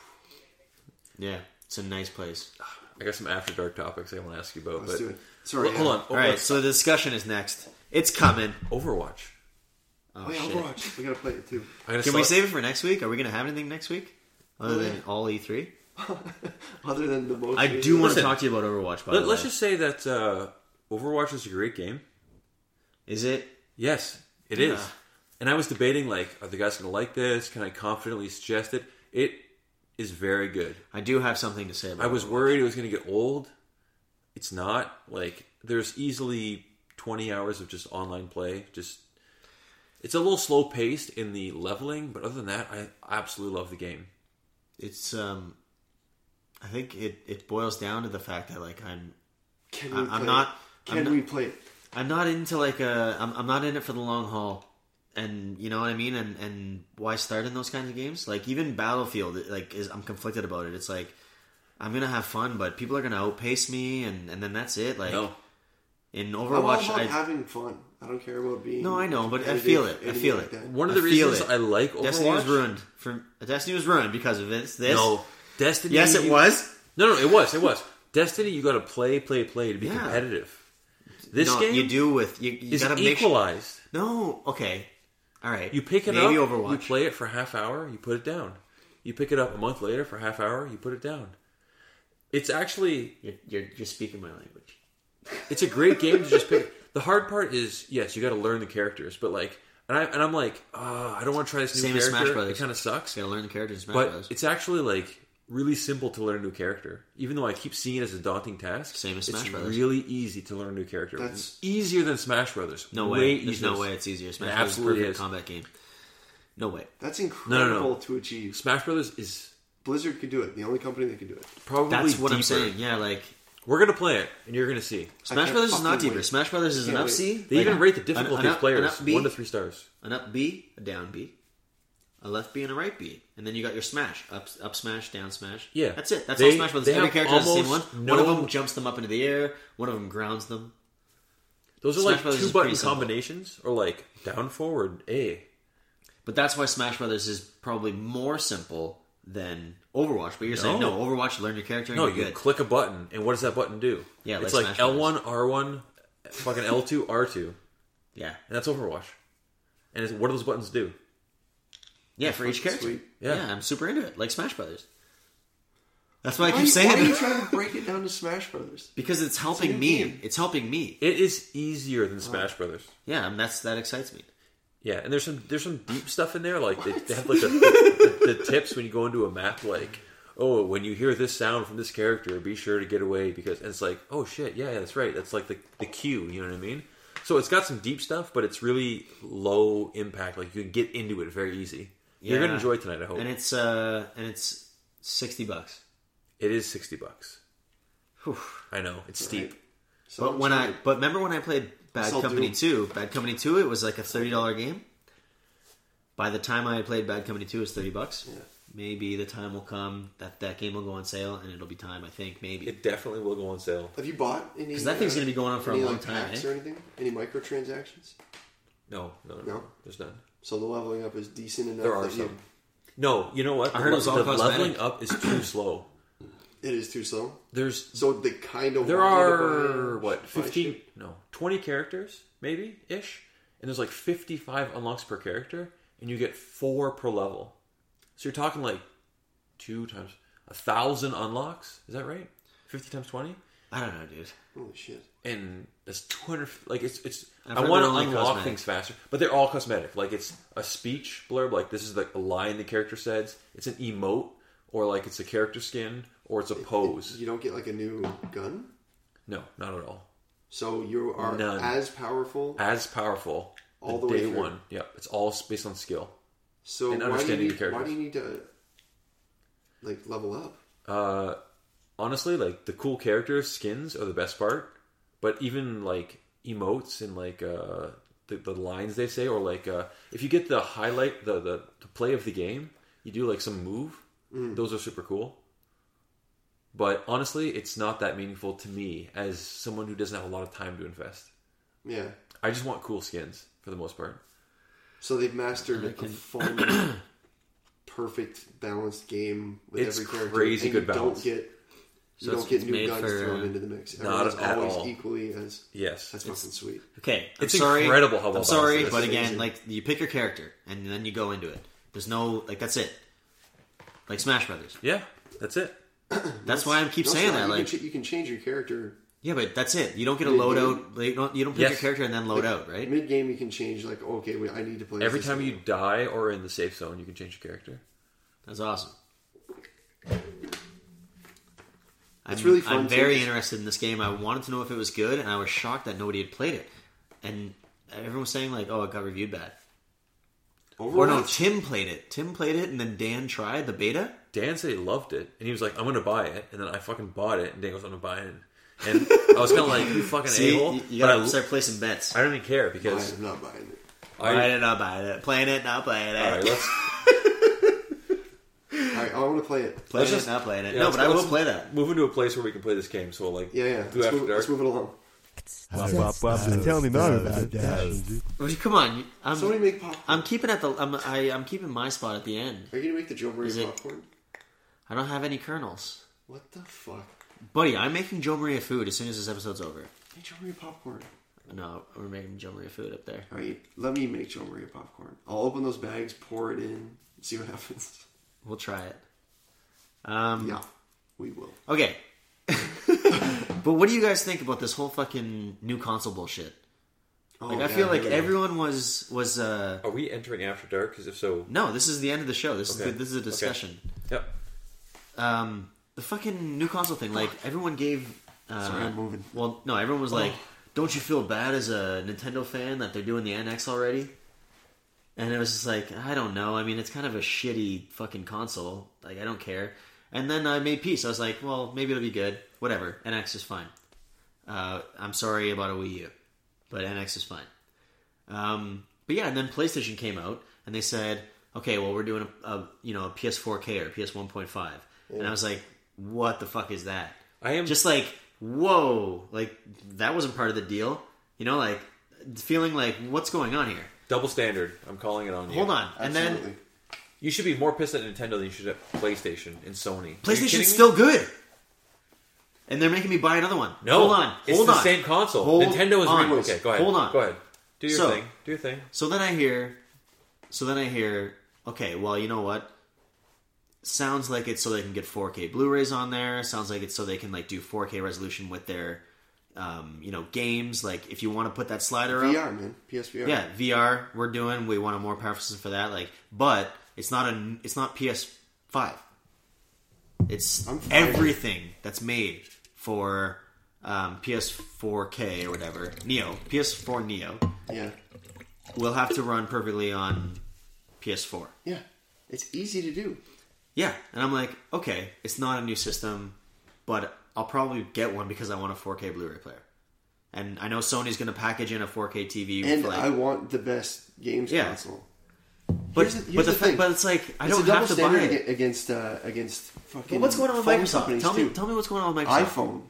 [SPEAKER 1] Yeah, it's a nice place.
[SPEAKER 3] I got some after dark topics I want to ask you about.
[SPEAKER 2] Let's
[SPEAKER 3] but
[SPEAKER 2] do it. Sorry,
[SPEAKER 3] Well, hold
[SPEAKER 2] yeah.
[SPEAKER 3] on.
[SPEAKER 1] All right, so the discussion is next. It's coming.
[SPEAKER 3] Overwatch.
[SPEAKER 1] Oh,
[SPEAKER 2] Oh yeah,
[SPEAKER 1] shit.
[SPEAKER 2] Overwatch. We gotta play it too.
[SPEAKER 3] I'm gonna
[SPEAKER 1] Can we
[SPEAKER 3] start-
[SPEAKER 1] save it for next week? Are we going to have anything next week? Other
[SPEAKER 2] Oh,
[SPEAKER 1] than
[SPEAKER 2] yeah.
[SPEAKER 1] all E three?
[SPEAKER 2] Other than the most,
[SPEAKER 1] I do want to
[SPEAKER 3] Listen,
[SPEAKER 1] talk to you about Overwatch, by
[SPEAKER 3] Let,
[SPEAKER 1] the
[SPEAKER 3] let's
[SPEAKER 1] way.
[SPEAKER 3] just say that uh, Overwatch is a great game.
[SPEAKER 1] Is it?
[SPEAKER 3] Yes, it
[SPEAKER 1] Yeah.
[SPEAKER 3] is. And I was debating, like, are the guys going to like this? Can I confidently suggest it? It is very good.
[SPEAKER 1] I do have something to say about
[SPEAKER 3] I was
[SPEAKER 1] Overwatch.
[SPEAKER 3] worried it was going to get old. It's not. Like, there's easily twenty hours of just online play. Just, it's a little slow paced in the leveling, but other than that, I absolutely love the game.
[SPEAKER 1] It's, um... I think it, it boils down to the fact that, like, I'm...
[SPEAKER 2] Can
[SPEAKER 1] I-
[SPEAKER 2] we
[SPEAKER 1] I'm
[SPEAKER 2] play
[SPEAKER 1] not-
[SPEAKER 2] It? Can
[SPEAKER 1] I'm not-
[SPEAKER 2] we play it?
[SPEAKER 1] I'm not into, like, a... I'm, I'm not in it for the long haul. And, you know what I mean? And and why start in those kinds of games? Like, even Battlefield, it, like, is I'm conflicted about it. It's like, I'm gonna have fun, but people are gonna outpace me, and, and then that's it. Like,
[SPEAKER 3] No.
[SPEAKER 1] in
[SPEAKER 2] I'm all
[SPEAKER 1] Overwatch,
[SPEAKER 2] about
[SPEAKER 1] I...
[SPEAKER 2] having fun. I don't care about being.
[SPEAKER 1] No, I know, but I
[SPEAKER 2] competitive,
[SPEAKER 1] feel it. I
[SPEAKER 2] anything
[SPEAKER 1] feel
[SPEAKER 2] like
[SPEAKER 1] it.
[SPEAKER 2] that.
[SPEAKER 3] One of
[SPEAKER 1] I
[SPEAKER 3] the
[SPEAKER 1] feel
[SPEAKER 3] reasons
[SPEAKER 1] it.
[SPEAKER 3] I like Overwatch...
[SPEAKER 1] Destiny was ruined. For, Destiny was ruined because of this. this.
[SPEAKER 3] No. Destiny...
[SPEAKER 1] Yes, it was.
[SPEAKER 3] No, no, it was. It was. Destiny, you got to play, play, play to be
[SPEAKER 1] Yeah.
[SPEAKER 3] competitive. This
[SPEAKER 1] no,
[SPEAKER 3] game
[SPEAKER 1] you do with... You, you
[SPEAKER 3] is
[SPEAKER 1] gotta make sure...
[SPEAKER 3] equalized.
[SPEAKER 1] No, okay, all right.
[SPEAKER 3] You pick it
[SPEAKER 1] Maybe
[SPEAKER 3] up,
[SPEAKER 1] Overwatch.
[SPEAKER 3] you play it for a half hour, you put it down. You pick it up a month later for a half hour, you put it down. It's actually
[SPEAKER 1] You're, you're you're speaking my language.
[SPEAKER 3] it's a great game to just pick. The hard part is yes, you got to learn the characters, but like, and I and I'm like, oh, I don't want to try this new
[SPEAKER 1] Same as
[SPEAKER 3] character.
[SPEAKER 1] Smash Brothers.
[SPEAKER 3] It kind of sucks.
[SPEAKER 1] You gotta learn the characters in Smash
[SPEAKER 3] But
[SPEAKER 1] Brothers.
[SPEAKER 3] it's actually like really simple to learn a new character. Even though I keep seeing it as a daunting task,
[SPEAKER 1] Same as Smash
[SPEAKER 3] it's
[SPEAKER 1] Brothers.
[SPEAKER 3] really easy to learn a new character.
[SPEAKER 2] That's-
[SPEAKER 3] It's easier than Smash Brothers.
[SPEAKER 1] No
[SPEAKER 3] way.
[SPEAKER 1] way.
[SPEAKER 3] Easier.
[SPEAKER 1] There's no way it's easier. Smash
[SPEAKER 3] It
[SPEAKER 1] Brothers is a
[SPEAKER 3] absolutely
[SPEAKER 1] perfect
[SPEAKER 3] is.
[SPEAKER 1] combat game. No way.
[SPEAKER 2] That's incredible
[SPEAKER 3] No, no, no.
[SPEAKER 2] to achieve.
[SPEAKER 3] Smash Brothers is
[SPEAKER 2] Blizzard could do it. The only company that could do it.
[SPEAKER 3] probably
[SPEAKER 1] That's what I'm
[SPEAKER 3] deeper.
[SPEAKER 1] saying. Yeah, like
[SPEAKER 3] We're gonna play it, and you're gonna see.
[SPEAKER 1] Smash
[SPEAKER 2] can't
[SPEAKER 1] Brothers is not
[SPEAKER 2] fucking
[SPEAKER 1] deeper.
[SPEAKER 2] wait.
[SPEAKER 1] Smash Brothers is an
[SPEAKER 2] Can't
[SPEAKER 1] up
[SPEAKER 2] wait.
[SPEAKER 1] C.
[SPEAKER 3] They
[SPEAKER 1] like,
[SPEAKER 3] even rate the
[SPEAKER 1] an-
[SPEAKER 3] difficulty
[SPEAKER 1] an
[SPEAKER 3] of
[SPEAKER 1] up-
[SPEAKER 3] players
[SPEAKER 1] an up B,
[SPEAKER 3] one to three stars.
[SPEAKER 1] an up B, a down B, a left B, and a right B, and then you got your smash, up, up smash, down smash.
[SPEAKER 3] Yeah.
[SPEAKER 1] that's it. That's
[SPEAKER 3] They-
[SPEAKER 1] all Smash Brothers.
[SPEAKER 3] they
[SPEAKER 1] Every
[SPEAKER 3] have
[SPEAKER 1] character has the same one.
[SPEAKER 3] almost
[SPEAKER 1] One of
[SPEAKER 3] no-
[SPEAKER 1] them jumps them up into the air. One of them grounds them.
[SPEAKER 3] Those are
[SPEAKER 1] Smash
[SPEAKER 3] like
[SPEAKER 1] Brothers
[SPEAKER 3] two
[SPEAKER 1] is
[SPEAKER 3] button
[SPEAKER 1] pretty simple.
[SPEAKER 3] combinations, or like down, forward, A.
[SPEAKER 1] But that's why Smash Brothers is probably more simple than Overwatch. But you're saying
[SPEAKER 3] No.
[SPEAKER 1] no, Overwatch, learn your character, and
[SPEAKER 3] No,
[SPEAKER 1] you're
[SPEAKER 3] you
[SPEAKER 1] good.
[SPEAKER 3] click a button, and what does that button do?
[SPEAKER 1] Yeah,
[SPEAKER 3] it's
[SPEAKER 1] like
[SPEAKER 3] like
[SPEAKER 1] Smash
[SPEAKER 3] L one, R one, fucking L two, R two,
[SPEAKER 1] Yeah,
[SPEAKER 3] and that's Overwatch. And it's, what do those buttons do?
[SPEAKER 1] yeah, for each character.
[SPEAKER 2] Sweet.
[SPEAKER 3] Yeah.
[SPEAKER 1] Yeah. I'm super into it, like Smash Brothers. That's why I
[SPEAKER 2] Why,
[SPEAKER 1] keep saying
[SPEAKER 2] why are you
[SPEAKER 1] it.
[SPEAKER 2] trying to break it down to Smash Brothers?
[SPEAKER 1] Because it's helping
[SPEAKER 2] new
[SPEAKER 1] me.
[SPEAKER 2] game.
[SPEAKER 1] It's helping me.
[SPEAKER 3] It is easier than Smash Brothers.
[SPEAKER 1] Yeah, and that's that excites me.
[SPEAKER 3] Yeah, and there's some there's some deep stuff in there. Like they, they have like the, the, the tips when you go into a map. Like, oh, when you hear this sound from this character, be sure to get away because and it's like, oh shit, yeah, yeah, that's right. That's like the the cue. You know what I mean? So it's got some deep stuff, but it's really low impact. Like you can get into it very easy. You're
[SPEAKER 1] Yeah.
[SPEAKER 3] gonna enjoy it tonight. I hope.
[SPEAKER 1] And it's uh and it's sixty bucks.
[SPEAKER 3] It is sixty bucks.
[SPEAKER 1] Whew.
[SPEAKER 3] I know it's steep.
[SPEAKER 2] So
[SPEAKER 1] But when I but remember when I played Bad
[SPEAKER 2] Assault
[SPEAKER 1] Company
[SPEAKER 2] Doom.
[SPEAKER 1] two, Bad Company two, it was like a thirty dollar game. By the time I had played Bad Company two, it was thirty bucks.
[SPEAKER 2] Yeah.
[SPEAKER 1] Maybe the time will come that that game will go on sale, and it'll be time. I think maybe
[SPEAKER 3] It definitely will go on sale.
[SPEAKER 2] have you bought any?
[SPEAKER 1] because that thing's
[SPEAKER 2] uh,
[SPEAKER 1] going to be going on for a
[SPEAKER 2] any,
[SPEAKER 1] long
[SPEAKER 2] like,
[SPEAKER 1] time.
[SPEAKER 2] packs
[SPEAKER 1] Eh?
[SPEAKER 2] or anything? Any microtransactions?
[SPEAKER 3] No, no, no,
[SPEAKER 2] No?
[SPEAKER 3] there's none.
[SPEAKER 2] So the leveling up is decent enough.
[SPEAKER 3] There are
[SPEAKER 2] that you-
[SPEAKER 3] some. No, you know what?
[SPEAKER 1] I heard it was all
[SPEAKER 3] the
[SPEAKER 1] cosmetic.
[SPEAKER 3] leveling up is too slow.
[SPEAKER 2] It is too slow.
[SPEAKER 3] There's
[SPEAKER 2] So they kind of
[SPEAKER 3] There
[SPEAKER 2] want you to
[SPEAKER 3] are
[SPEAKER 2] buy-
[SPEAKER 3] what
[SPEAKER 2] buy
[SPEAKER 3] fifteen?
[SPEAKER 2] shit.
[SPEAKER 3] No, twenty characters, maybe ish, and there's like fifty-five unlocks per character, and you get four per level. So you're talking like two times a thousand unlocks. Is that right? Fifty times twenty,
[SPEAKER 1] I don't know, dude.
[SPEAKER 2] Holy shit!
[SPEAKER 3] and that's two hundred. Like it's it's.
[SPEAKER 1] I've
[SPEAKER 3] I
[SPEAKER 1] heard
[SPEAKER 3] want to
[SPEAKER 1] they're only
[SPEAKER 3] unlock
[SPEAKER 1] cosmetic.
[SPEAKER 3] things faster, but they're all cosmetic. Like it's a speech blurb, like this is like a line the character says. It's an emote, or like it's a character skin, or it's a pose.
[SPEAKER 2] You don't get like a new gun,
[SPEAKER 3] No, not at all.
[SPEAKER 2] so you are
[SPEAKER 3] None.
[SPEAKER 2] as powerful.
[SPEAKER 3] As powerful.
[SPEAKER 2] All
[SPEAKER 3] the
[SPEAKER 2] the way
[SPEAKER 3] day
[SPEAKER 2] through.
[SPEAKER 3] one. Yep, it's all based on skill.
[SPEAKER 2] So
[SPEAKER 3] and
[SPEAKER 2] why do, you
[SPEAKER 3] understanding
[SPEAKER 2] need,
[SPEAKER 3] the characters.
[SPEAKER 2] why do you need to like level up?
[SPEAKER 3] Uh, honestly, like the cool characters, skins are the best part. But even like emotes and like uh, the, the lines they say, or like uh, if you get the highlight, the, the the play of the game, you do like some move. Those are super cool. But honestly, it's not that meaningful to me as someone who doesn't have a lot of time to invest.
[SPEAKER 2] Yeah.
[SPEAKER 3] I just want cool skins for the most part.
[SPEAKER 2] So they've mastered
[SPEAKER 1] I
[SPEAKER 2] a
[SPEAKER 1] can-
[SPEAKER 2] fun, perfect, balanced game with
[SPEAKER 3] It's
[SPEAKER 2] every character.
[SPEAKER 3] crazy
[SPEAKER 2] and
[SPEAKER 3] good
[SPEAKER 2] you
[SPEAKER 3] balance.
[SPEAKER 2] Don't get, you
[SPEAKER 1] So
[SPEAKER 2] don't
[SPEAKER 1] it's-
[SPEAKER 2] get
[SPEAKER 1] it's
[SPEAKER 2] new
[SPEAKER 1] made
[SPEAKER 2] guns
[SPEAKER 1] for,
[SPEAKER 2] thrown
[SPEAKER 1] uh,
[SPEAKER 2] into the mix.
[SPEAKER 3] not
[SPEAKER 2] Everyone's
[SPEAKER 3] at
[SPEAKER 2] always
[SPEAKER 3] all.
[SPEAKER 2] equally as.
[SPEAKER 3] Yes,
[SPEAKER 2] That's
[SPEAKER 3] it's-
[SPEAKER 2] fucking sweet.
[SPEAKER 1] Okay, I'm
[SPEAKER 3] It's
[SPEAKER 1] sorry.
[SPEAKER 3] incredible how well
[SPEAKER 1] I'm sorry,
[SPEAKER 3] balanced it
[SPEAKER 1] but
[SPEAKER 3] is.
[SPEAKER 1] again,
[SPEAKER 2] Amazing.
[SPEAKER 1] like you pick your character and then you go into it. There's no like that's it. Like Smash Brothers.
[SPEAKER 3] yeah, that's it.
[SPEAKER 1] That's why I keep
[SPEAKER 2] No, it's
[SPEAKER 1] saying
[SPEAKER 2] not.
[SPEAKER 1] that.
[SPEAKER 2] You,
[SPEAKER 1] Like,
[SPEAKER 2] can ch- you can change your character
[SPEAKER 1] yeah, but that's it. You don't get a
[SPEAKER 2] Mid-game.
[SPEAKER 1] loadout. Like, you don't you don't pick
[SPEAKER 3] Yes.
[SPEAKER 1] your character and then load
[SPEAKER 2] Like,
[SPEAKER 1] out, right?
[SPEAKER 2] mid game. You can change like, okay, wait, I need to play
[SPEAKER 3] Every
[SPEAKER 2] this
[SPEAKER 3] time
[SPEAKER 2] now.
[SPEAKER 3] you die or in the safe zone, you can change your character.
[SPEAKER 1] That's awesome.
[SPEAKER 2] It's
[SPEAKER 1] I'm,
[SPEAKER 2] really fun,
[SPEAKER 1] I'm
[SPEAKER 2] too.
[SPEAKER 1] very interested in this game. I wanted to know if it was good, and I was shocked that nobody had played it. And everyone was saying like, "Oh, it got reviewed bad." Or no,
[SPEAKER 2] Overwatch?
[SPEAKER 1] Tim played it. Tim played it, and then Dan tried the beta.
[SPEAKER 3] Dan said he loved it, and he was like, "I'm going to buy it," and then I fucking bought it, and Dan goes, "I'm going to buy it," and I was kind of like, "You fucking
[SPEAKER 1] See,
[SPEAKER 3] a-hole,"
[SPEAKER 1] you, you
[SPEAKER 3] but
[SPEAKER 1] gotta
[SPEAKER 3] I,
[SPEAKER 1] start placing bets.
[SPEAKER 3] I don't even care because
[SPEAKER 2] I'm not buying it.
[SPEAKER 1] Buying
[SPEAKER 3] I.
[SPEAKER 1] it, not buying it. Playing it, not playing it.
[SPEAKER 3] All right, let's
[SPEAKER 2] All right, I want to play it.
[SPEAKER 1] playing
[SPEAKER 3] let's
[SPEAKER 1] it,
[SPEAKER 3] just-
[SPEAKER 1] not playing it.
[SPEAKER 3] yeah,
[SPEAKER 1] no,
[SPEAKER 3] let's
[SPEAKER 1] but
[SPEAKER 3] go-
[SPEAKER 1] I will
[SPEAKER 3] let's
[SPEAKER 1] play that.
[SPEAKER 3] move into a place where we can play this game. So like,
[SPEAKER 2] Yeah, yeah.
[SPEAKER 3] do
[SPEAKER 2] Let's
[SPEAKER 3] after
[SPEAKER 2] move,
[SPEAKER 3] dark.
[SPEAKER 2] let's move it along.
[SPEAKER 5] Tell me more about that.
[SPEAKER 1] Well, come on, I'm,
[SPEAKER 2] Somebody make popcorn.
[SPEAKER 1] I'm keeping at the. I'm, I, I'm keeping my spot at the end.
[SPEAKER 2] Are you gonna make the Joe Marie
[SPEAKER 1] Is it-
[SPEAKER 2] popcorn?
[SPEAKER 1] I don't have any kernels,
[SPEAKER 2] What the fuck?
[SPEAKER 1] buddy. I'm making Joe Maria food as soon as this episode's over.
[SPEAKER 2] Make Joe Marie popcorn.
[SPEAKER 1] No, we're making Joe Maria food up there.
[SPEAKER 2] All right, let me make Joe Maria popcorn. I'll open those bags, pour it in, see what happens.
[SPEAKER 1] We'll try it. Um,
[SPEAKER 2] Yeah, we will.
[SPEAKER 1] Okay. But what do you guys think about this whole fucking new console bullshit?
[SPEAKER 2] Oh,
[SPEAKER 1] Like, I
[SPEAKER 2] yeah,
[SPEAKER 1] feel like
[SPEAKER 2] here we go.
[SPEAKER 1] everyone was was uh
[SPEAKER 3] Are we entering After Dark? Because if so,
[SPEAKER 1] no. This is the end of the show. This
[SPEAKER 3] Okay.
[SPEAKER 1] is the, this is a discussion.
[SPEAKER 3] yep.
[SPEAKER 1] Um, the fucking new console thing. Like everyone gave. Uh,
[SPEAKER 2] Sorry, I'm moving.
[SPEAKER 1] Well, no, everyone was like, "Don't you feel bad as a Nintendo fan that they're doing the N X already?" And it was just like, I don't know. I mean, it's kind of a shitty fucking console. Like, I don't care. And then I made peace. I was like, well, maybe it'll be good. Whatever. N X is fine. Uh, I'm sorry about a Wii U, but N X is fine. Um, but yeah, and then PlayStation came out, and they said, okay, well, we're doing a, a you know a P S four K or P S one point five, and I was like, what the fuck is that?
[SPEAKER 3] I am
[SPEAKER 1] Just like, whoa, like that wasn't part of the deal, you know, like feeling like what's going on here?
[SPEAKER 3] double standard. I'm calling it on you.
[SPEAKER 1] Hold on, and then
[SPEAKER 2] Absolutely.
[SPEAKER 3] You should be more pissed at Nintendo than you should at PlayStation and Sony. Are you
[SPEAKER 1] PlayStation's
[SPEAKER 3] kidding me?
[SPEAKER 1] still good, and they're making me buy another one.
[SPEAKER 3] No,
[SPEAKER 1] hold on,
[SPEAKER 3] it's
[SPEAKER 1] hold
[SPEAKER 3] the
[SPEAKER 1] on.
[SPEAKER 3] same console.
[SPEAKER 1] Hold
[SPEAKER 3] Nintendo is
[SPEAKER 1] on.
[SPEAKER 3] re- okay. Go ahead.
[SPEAKER 1] Hold on.
[SPEAKER 3] Go ahead. Do your
[SPEAKER 1] So-
[SPEAKER 3] thing. Do your thing.
[SPEAKER 1] So then I hear, so then I hear, okay, well, you know what? Sounds like it's so they can get four K Blu-rays on there. Sounds like it's so they can like do four K resolution with their, um, you know, games. Like if you want to put that slider
[SPEAKER 2] V
[SPEAKER 1] up,
[SPEAKER 2] R, man. P S V R.
[SPEAKER 1] yeah, V R we're doing. We want a more powerful system for that. Like, but it's not a, it's not P S five. It's
[SPEAKER 2] I'm fine.
[SPEAKER 1] everything that's made for um, P S four K or whatever. Neo, P S four Neo
[SPEAKER 2] Yeah.
[SPEAKER 1] will have to run perfectly on P S four.
[SPEAKER 2] Yeah. It's easy to do.
[SPEAKER 1] Yeah, and I'm like, okay, it's not a new system, but I'll probably get one because I want a four K Blu-ray player. And I know Sony's going to package in a four K T V.
[SPEAKER 2] And
[SPEAKER 1] for like,
[SPEAKER 2] I want the best games
[SPEAKER 1] Yeah.
[SPEAKER 2] console.
[SPEAKER 1] but
[SPEAKER 2] here's the- here's
[SPEAKER 1] but the,
[SPEAKER 2] the
[SPEAKER 1] fa-
[SPEAKER 2] thing.
[SPEAKER 1] but it's like I
[SPEAKER 2] It's
[SPEAKER 1] don't
[SPEAKER 2] a double
[SPEAKER 1] have to buy
[SPEAKER 2] standard
[SPEAKER 1] it.
[SPEAKER 2] ag- against uh, against fucking.
[SPEAKER 1] But what's going on with
[SPEAKER 2] phone
[SPEAKER 1] Microsoft?
[SPEAKER 2] companies
[SPEAKER 1] Tell me,
[SPEAKER 2] too.
[SPEAKER 1] tell me what's going on with Microsoft.
[SPEAKER 2] iPhone.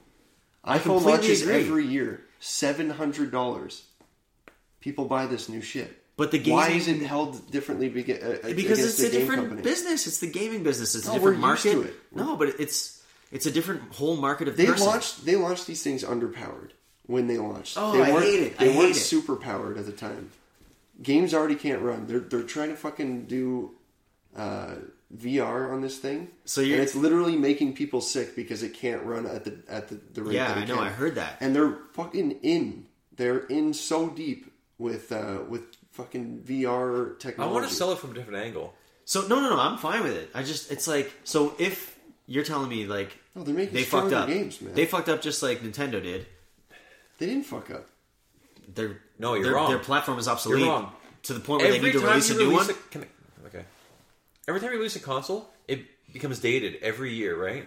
[SPEAKER 1] I
[SPEAKER 2] iPhone
[SPEAKER 1] completely
[SPEAKER 2] launches
[SPEAKER 1] agree.
[SPEAKER 2] every year. Seven hundred dollars. People buy this new shit.
[SPEAKER 1] But the
[SPEAKER 2] Why
[SPEAKER 1] gaming-
[SPEAKER 2] is it held differently bega- uh,
[SPEAKER 1] because
[SPEAKER 2] against
[SPEAKER 1] it's a
[SPEAKER 2] the game
[SPEAKER 1] different
[SPEAKER 2] company?
[SPEAKER 1] business. It's the gaming business. It's a
[SPEAKER 2] No,
[SPEAKER 1] different
[SPEAKER 2] we're used
[SPEAKER 1] market.
[SPEAKER 2] to it.
[SPEAKER 1] No, but it's it's a different whole market of
[SPEAKER 2] They
[SPEAKER 1] person.
[SPEAKER 2] launched. They launched these things underpowered when they launched.
[SPEAKER 1] Oh,
[SPEAKER 2] they
[SPEAKER 1] I
[SPEAKER 2] weren't,
[SPEAKER 1] hate it. I
[SPEAKER 2] They
[SPEAKER 1] hate
[SPEAKER 2] weren't
[SPEAKER 1] it.
[SPEAKER 2] super powered at the time. Games already can't run. They're they're trying to fucking do uh, V R on this thing.
[SPEAKER 1] So you're-
[SPEAKER 2] and it's literally making people sick because it can't run at the at the, the rate
[SPEAKER 1] Yeah,
[SPEAKER 2] that it
[SPEAKER 1] I know,
[SPEAKER 2] can.
[SPEAKER 1] I heard that.
[SPEAKER 2] And they're fucking in. They're in so deep with uh, with fucking V R
[SPEAKER 3] I
[SPEAKER 2] technology.
[SPEAKER 3] want to sell it from a different angle.
[SPEAKER 1] So no, no, no. I'm fine with it. I just it's like so if you're telling me like
[SPEAKER 2] No, they're making
[SPEAKER 1] they fucked
[SPEAKER 2] stronger
[SPEAKER 1] up,
[SPEAKER 2] games, man.
[SPEAKER 1] they fucked up just like Nintendo did.
[SPEAKER 2] They didn't fuck up.
[SPEAKER 1] Their
[SPEAKER 3] No, you're
[SPEAKER 1] their,
[SPEAKER 3] wrong.
[SPEAKER 1] Their platform is obsolete
[SPEAKER 3] You're wrong.
[SPEAKER 1] to the point where they
[SPEAKER 3] Every
[SPEAKER 1] need to
[SPEAKER 3] time
[SPEAKER 1] release a
[SPEAKER 3] you
[SPEAKER 1] new
[SPEAKER 3] release
[SPEAKER 1] one.
[SPEAKER 3] a- can I- okay. Every time you release a console, it becomes dated every year, right?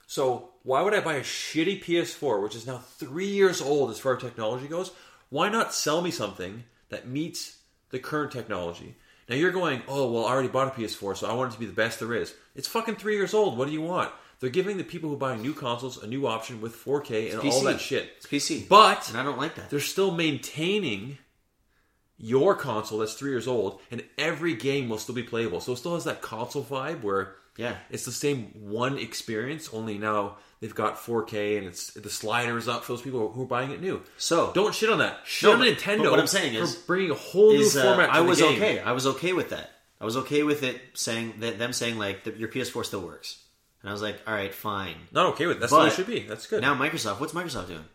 [SPEAKER 3] So why would I buy a shitty P S four, which is now three years old as far as technology goes? Why not sell me something that meets the current technology? Now you're going, oh well, I already bought a P S four, so I want it to be the best there is. It's fucking three years old. What do you want? They're giving the people who buy new consoles a new option with four K and
[SPEAKER 1] P C.
[SPEAKER 3] all that shit.
[SPEAKER 1] It's P C,
[SPEAKER 3] But
[SPEAKER 1] and I don't like that.
[SPEAKER 3] they're still maintaining your console that's three years old, and every game will still be playable. So it still has that console vibe where
[SPEAKER 1] Yeah.
[SPEAKER 3] it's the same one experience, only now they've got four K and it's the slider is up for those people who are buying it new.
[SPEAKER 1] So-
[SPEAKER 3] don't shit on that. Shit on
[SPEAKER 1] but-
[SPEAKER 3] Nintendo.
[SPEAKER 1] but what I'm saying is-
[SPEAKER 3] for bringing a whole new
[SPEAKER 1] Is, uh,
[SPEAKER 3] format. To
[SPEAKER 1] I
[SPEAKER 3] the
[SPEAKER 1] was
[SPEAKER 3] game.
[SPEAKER 1] okay. I was okay with that. I was okay with it saying that them saying like that your P S four still works, and I was like, all right, fine.
[SPEAKER 3] Not okay with it. That's
[SPEAKER 1] But
[SPEAKER 3] what it should be. That's good.
[SPEAKER 1] Now Microsoft, what's Microsoft doing?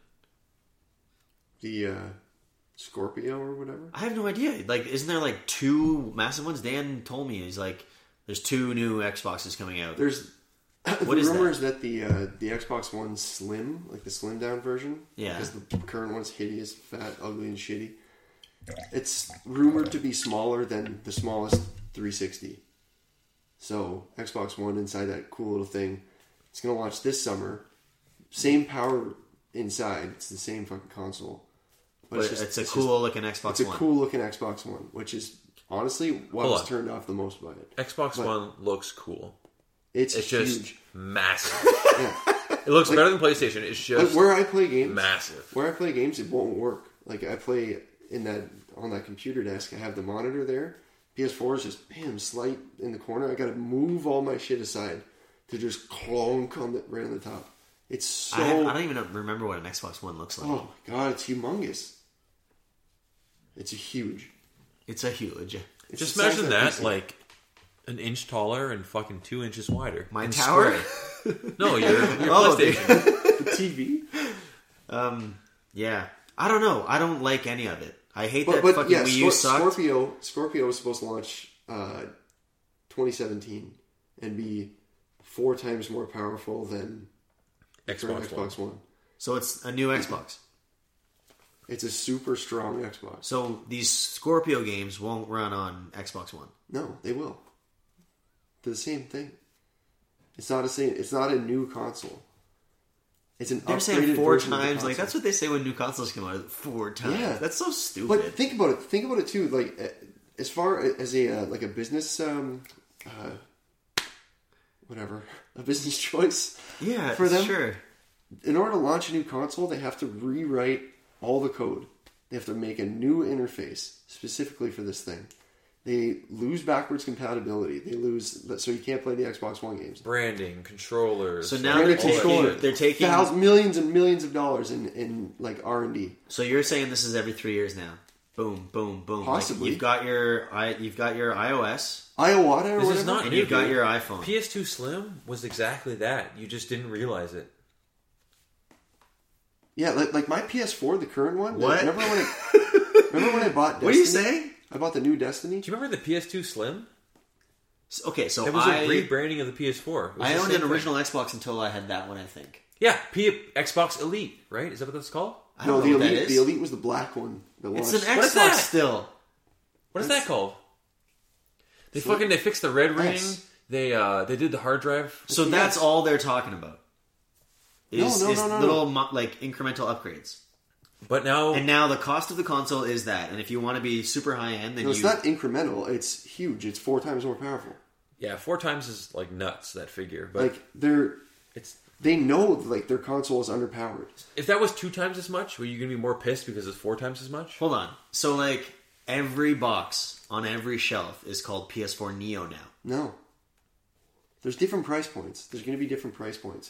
[SPEAKER 2] The uh, Scorpio or whatever.
[SPEAKER 1] I have no idea. Like, isn't there like two massive ones? Dan told me he's like, there's two new Xboxes coming out.
[SPEAKER 2] There's
[SPEAKER 1] What
[SPEAKER 2] the
[SPEAKER 1] is
[SPEAKER 2] rumor
[SPEAKER 1] that?
[SPEAKER 2] is that the uh, the Xbox One Slim, like the slim down version,
[SPEAKER 1] Yeah.
[SPEAKER 2] because the current one's hideous, fat, ugly, and shitty. It's rumored to be smaller than the smallest three sixty. So Xbox One inside that cool little thing, it's gonna launch this summer. Same power inside. It's the same fucking console,
[SPEAKER 1] but it's,
[SPEAKER 2] just-
[SPEAKER 1] a
[SPEAKER 2] just-
[SPEAKER 1] cool looking Xbox
[SPEAKER 2] It's a
[SPEAKER 1] One.
[SPEAKER 2] cool looking Xbox One, which is honestly what I
[SPEAKER 3] Hold
[SPEAKER 2] was
[SPEAKER 3] on.
[SPEAKER 2] turned off the most by it.
[SPEAKER 3] Xbox
[SPEAKER 2] But
[SPEAKER 3] One looks cool.
[SPEAKER 2] It's,
[SPEAKER 3] It's
[SPEAKER 2] huge.
[SPEAKER 3] just massive.
[SPEAKER 2] Yeah.
[SPEAKER 3] It looks better than PlayStation. It's
[SPEAKER 2] Like
[SPEAKER 3] just
[SPEAKER 2] where I play games,
[SPEAKER 3] massive.
[SPEAKER 2] Where I play games, it won't work. Like I play in that on that computer desk. I have the monitor there. P S four is just bam, slight in the corner. I got to move all my shit aside to just clonk on the right on the top. It's so.
[SPEAKER 1] I, have, I don't even remember what an Xbox One looks like.
[SPEAKER 2] oh god, it's humongous. It's a huge.
[SPEAKER 1] It's a huge.
[SPEAKER 2] It's
[SPEAKER 3] Just
[SPEAKER 2] the size
[SPEAKER 3] imagine
[SPEAKER 2] of
[SPEAKER 3] that,
[SPEAKER 2] P C.
[SPEAKER 3] like an inch taller and fucking two inches wider.
[SPEAKER 1] My
[SPEAKER 3] And
[SPEAKER 1] tower?
[SPEAKER 3] square. No, your, your
[SPEAKER 1] Oh,
[SPEAKER 3] PlayStation.
[SPEAKER 2] the T V.
[SPEAKER 1] Um, yeah. I don't know. I don't like any of it. I hate
[SPEAKER 2] But,
[SPEAKER 1] that
[SPEAKER 2] but
[SPEAKER 1] fucking
[SPEAKER 2] yeah,
[SPEAKER 1] Wii U
[SPEAKER 2] Scor-
[SPEAKER 1] sucked.
[SPEAKER 2] Scorpio Scorpio was supposed to launch uh, twenty seventeen and be four times more powerful than the current
[SPEAKER 3] Xbox One.
[SPEAKER 2] Xbox One.
[SPEAKER 1] So it's a new Xbox.
[SPEAKER 2] It's a super strong Xbox.
[SPEAKER 1] So these Scorpio games won't run on Xbox One.
[SPEAKER 2] No, they will. They're the same thing. It's not a same. It's not a new console. It's an
[SPEAKER 1] They're
[SPEAKER 2] upgraded
[SPEAKER 1] saying four
[SPEAKER 2] version of the
[SPEAKER 1] times. Like
[SPEAKER 2] console.
[SPEAKER 1] that's what they say when new consoles come out. Four times.
[SPEAKER 2] Yeah.
[SPEAKER 1] That's so stupid.
[SPEAKER 2] But think about it. Think about it too. Like uh, as far as a uh, like a business, um, uh, whatever, a business choice.
[SPEAKER 1] yeah,
[SPEAKER 2] for them.
[SPEAKER 1] sure.
[SPEAKER 2] In order to launch a new console, they have to rewrite all the code. They have to make a new interface specifically for this thing. They lose backwards compatibility. They lose so you can't play the Xbox One games.
[SPEAKER 3] Branding, controllers.
[SPEAKER 1] So now
[SPEAKER 2] Branded
[SPEAKER 1] they're taking.
[SPEAKER 2] controller.
[SPEAKER 1] They're taking.
[SPEAKER 2] Thousands, millions and millions of dollars in, in like R and D.
[SPEAKER 1] So you're saying this is every three years now? Boom, boom, boom. Like,
[SPEAKER 2] Possibly.
[SPEAKER 1] you've got your i. You've got your iOS,
[SPEAKER 2] Iowata or
[SPEAKER 3] This
[SPEAKER 2] whatever.
[SPEAKER 3] is not
[SPEAKER 1] and
[SPEAKER 3] new,
[SPEAKER 1] you've got
[SPEAKER 3] dude.
[SPEAKER 1] your iPhone.
[SPEAKER 3] P S two Slim was exactly that. You just didn't realize it.
[SPEAKER 2] Yeah, like, like my P S four, the current one.
[SPEAKER 1] What?
[SPEAKER 2] Remember when I remember when I bought Destiny?
[SPEAKER 1] What are you saying?
[SPEAKER 2] I bought the new Destiny.
[SPEAKER 3] Do you remember the P S two Slim?
[SPEAKER 1] Okay, so
[SPEAKER 3] It was
[SPEAKER 1] I
[SPEAKER 3] a rebranding of the P S four. It was
[SPEAKER 1] I
[SPEAKER 3] the
[SPEAKER 1] owned
[SPEAKER 3] same
[SPEAKER 1] an
[SPEAKER 3] thing.
[SPEAKER 1] original Xbox until I had that one. I think.
[SPEAKER 3] Yeah, P- Xbox Elite, right? Is that what that's called?
[SPEAKER 1] I
[SPEAKER 2] No,
[SPEAKER 1] don't
[SPEAKER 2] the
[SPEAKER 1] know what
[SPEAKER 2] Elite.
[SPEAKER 1] that
[SPEAKER 2] The
[SPEAKER 1] is.
[SPEAKER 2] Elite was the black one. That
[SPEAKER 1] It's
[SPEAKER 2] launched.
[SPEAKER 1] an
[SPEAKER 3] What is
[SPEAKER 1] Xbox
[SPEAKER 3] that?
[SPEAKER 1] still.
[SPEAKER 3] What is that called? They fucking they fixed the red ring.
[SPEAKER 2] S.
[SPEAKER 3] They uh they did the hard drive.
[SPEAKER 1] So
[SPEAKER 2] Yes.
[SPEAKER 1] that's all they're talking about. Is,
[SPEAKER 2] No, no,
[SPEAKER 1] is
[SPEAKER 2] no, no,
[SPEAKER 1] little mo- like incremental upgrades.
[SPEAKER 3] But now
[SPEAKER 1] And now the cost of the console is that. And if you want to be super high end, then
[SPEAKER 2] No,
[SPEAKER 1] you
[SPEAKER 2] it's not incremental. It's huge. It's four times more powerful.
[SPEAKER 3] yeah, four times is like nuts that figure. But
[SPEAKER 2] Like they're
[SPEAKER 3] it's
[SPEAKER 2] they know like their console is underpowered.
[SPEAKER 3] if that was two times as much, were you gonna be more pissed because it's four times as much?
[SPEAKER 1] Hold on. So like every box on every shelf is called P S four Neo now.
[SPEAKER 2] No. There's different price points. There's going to be different price points.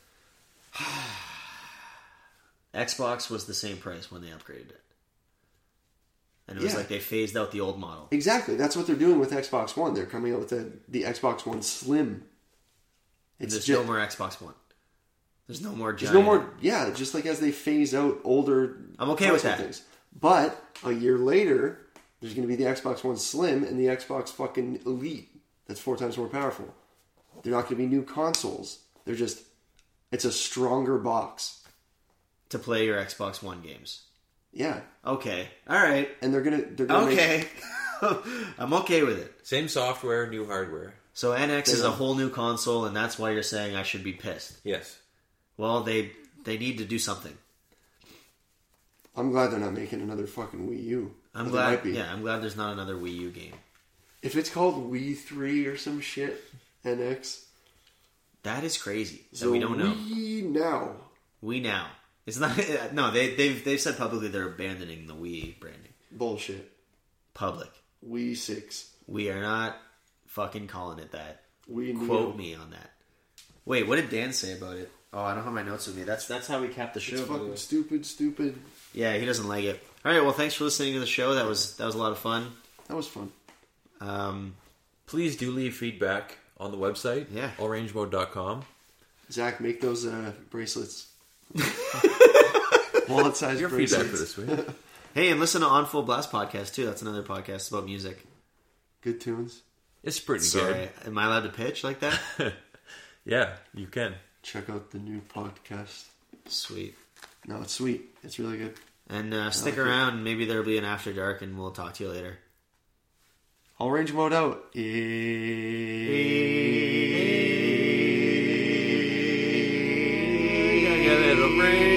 [SPEAKER 1] Xbox was the same price when they upgraded it. And it was
[SPEAKER 2] Yeah.
[SPEAKER 1] like they phased out the old model.
[SPEAKER 2] Exactly. That's what they're doing with Xbox One. They're coming out with the, the Xbox One Slim.
[SPEAKER 1] And
[SPEAKER 2] It's
[SPEAKER 1] there's
[SPEAKER 2] ju-
[SPEAKER 1] no more Xbox One. There's no more
[SPEAKER 2] There's
[SPEAKER 1] giant.
[SPEAKER 2] no more. Yeah, just like as they phase out older.
[SPEAKER 1] I'm okay with
[SPEAKER 2] console
[SPEAKER 1] that.
[SPEAKER 2] Things. But a year later, there's going to be the Xbox One Slim and the Xbox fucking Elite. That's four times more powerful. They're not going to be new consoles. They're just. It's a stronger box.
[SPEAKER 1] to play your Xbox One games.
[SPEAKER 2] Yeah,
[SPEAKER 1] Okay. All right.
[SPEAKER 2] and they're gonna. They're gonna Make,
[SPEAKER 1] Okay. I'm okay with it.
[SPEAKER 3] Same software, new hardware.
[SPEAKER 1] So N X is a
[SPEAKER 2] Yeah.
[SPEAKER 1] whole new console, and that's why you're saying I should be pissed.
[SPEAKER 3] Yes.
[SPEAKER 1] Well, they they need to do something.
[SPEAKER 2] I'm glad they're not making another fucking Wii U.
[SPEAKER 1] I'm
[SPEAKER 2] But they
[SPEAKER 1] glad.
[SPEAKER 2] might be.
[SPEAKER 1] Yeah, I'm glad there's not another Wii U game.
[SPEAKER 2] If it's called Wii three or some shit, N X.
[SPEAKER 1] That is crazy. So
[SPEAKER 2] So
[SPEAKER 1] we don't know.
[SPEAKER 2] Wii now.
[SPEAKER 1] We now. It's not. No, they they've they've said publicly they're abandoning the Wii branding.
[SPEAKER 2] Bullshit.
[SPEAKER 1] Public.
[SPEAKER 2] Wii six.
[SPEAKER 1] We are not fucking calling it that.
[SPEAKER 2] Wii Neo.
[SPEAKER 1] Quote me on that. Wait, what did Dan say about it? Oh, I don't have my notes with me. That's that's how we capped the show.
[SPEAKER 2] It's
[SPEAKER 1] by the
[SPEAKER 2] fucking
[SPEAKER 1] way.
[SPEAKER 2] stupid, stupid.
[SPEAKER 1] Yeah, he doesn't like it. All right, well, thanks for listening to the show. That was that was a lot of fun.
[SPEAKER 2] That was fun.
[SPEAKER 1] Um,
[SPEAKER 3] Please do leave feedback on the website.
[SPEAKER 1] Yeah.
[SPEAKER 3] all range mode dot com.
[SPEAKER 2] Zach, make those uh, bracelets. Wallet size
[SPEAKER 3] Your
[SPEAKER 2] bracelets.
[SPEAKER 3] feedback for this week.
[SPEAKER 1] hey, and listen to On Full Blast podcast too. That's another podcast about music.
[SPEAKER 2] Good tunes.
[SPEAKER 3] It's pretty
[SPEAKER 1] Sorry, am I allowed to pitch like that?
[SPEAKER 3] good. Yeah, you can.
[SPEAKER 2] Check out the new podcast.
[SPEAKER 1] Sweet.
[SPEAKER 2] No, it's sweet. It's really good.
[SPEAKER 1] And uh, stick
[SPEAKER 2] like it.
[SPEAKER 1] around. Maybe there'll be an After Dark, and we'll talk to you later.
[SPEAKER 2] All range mode out.
[SPEAKER 3] A little rain.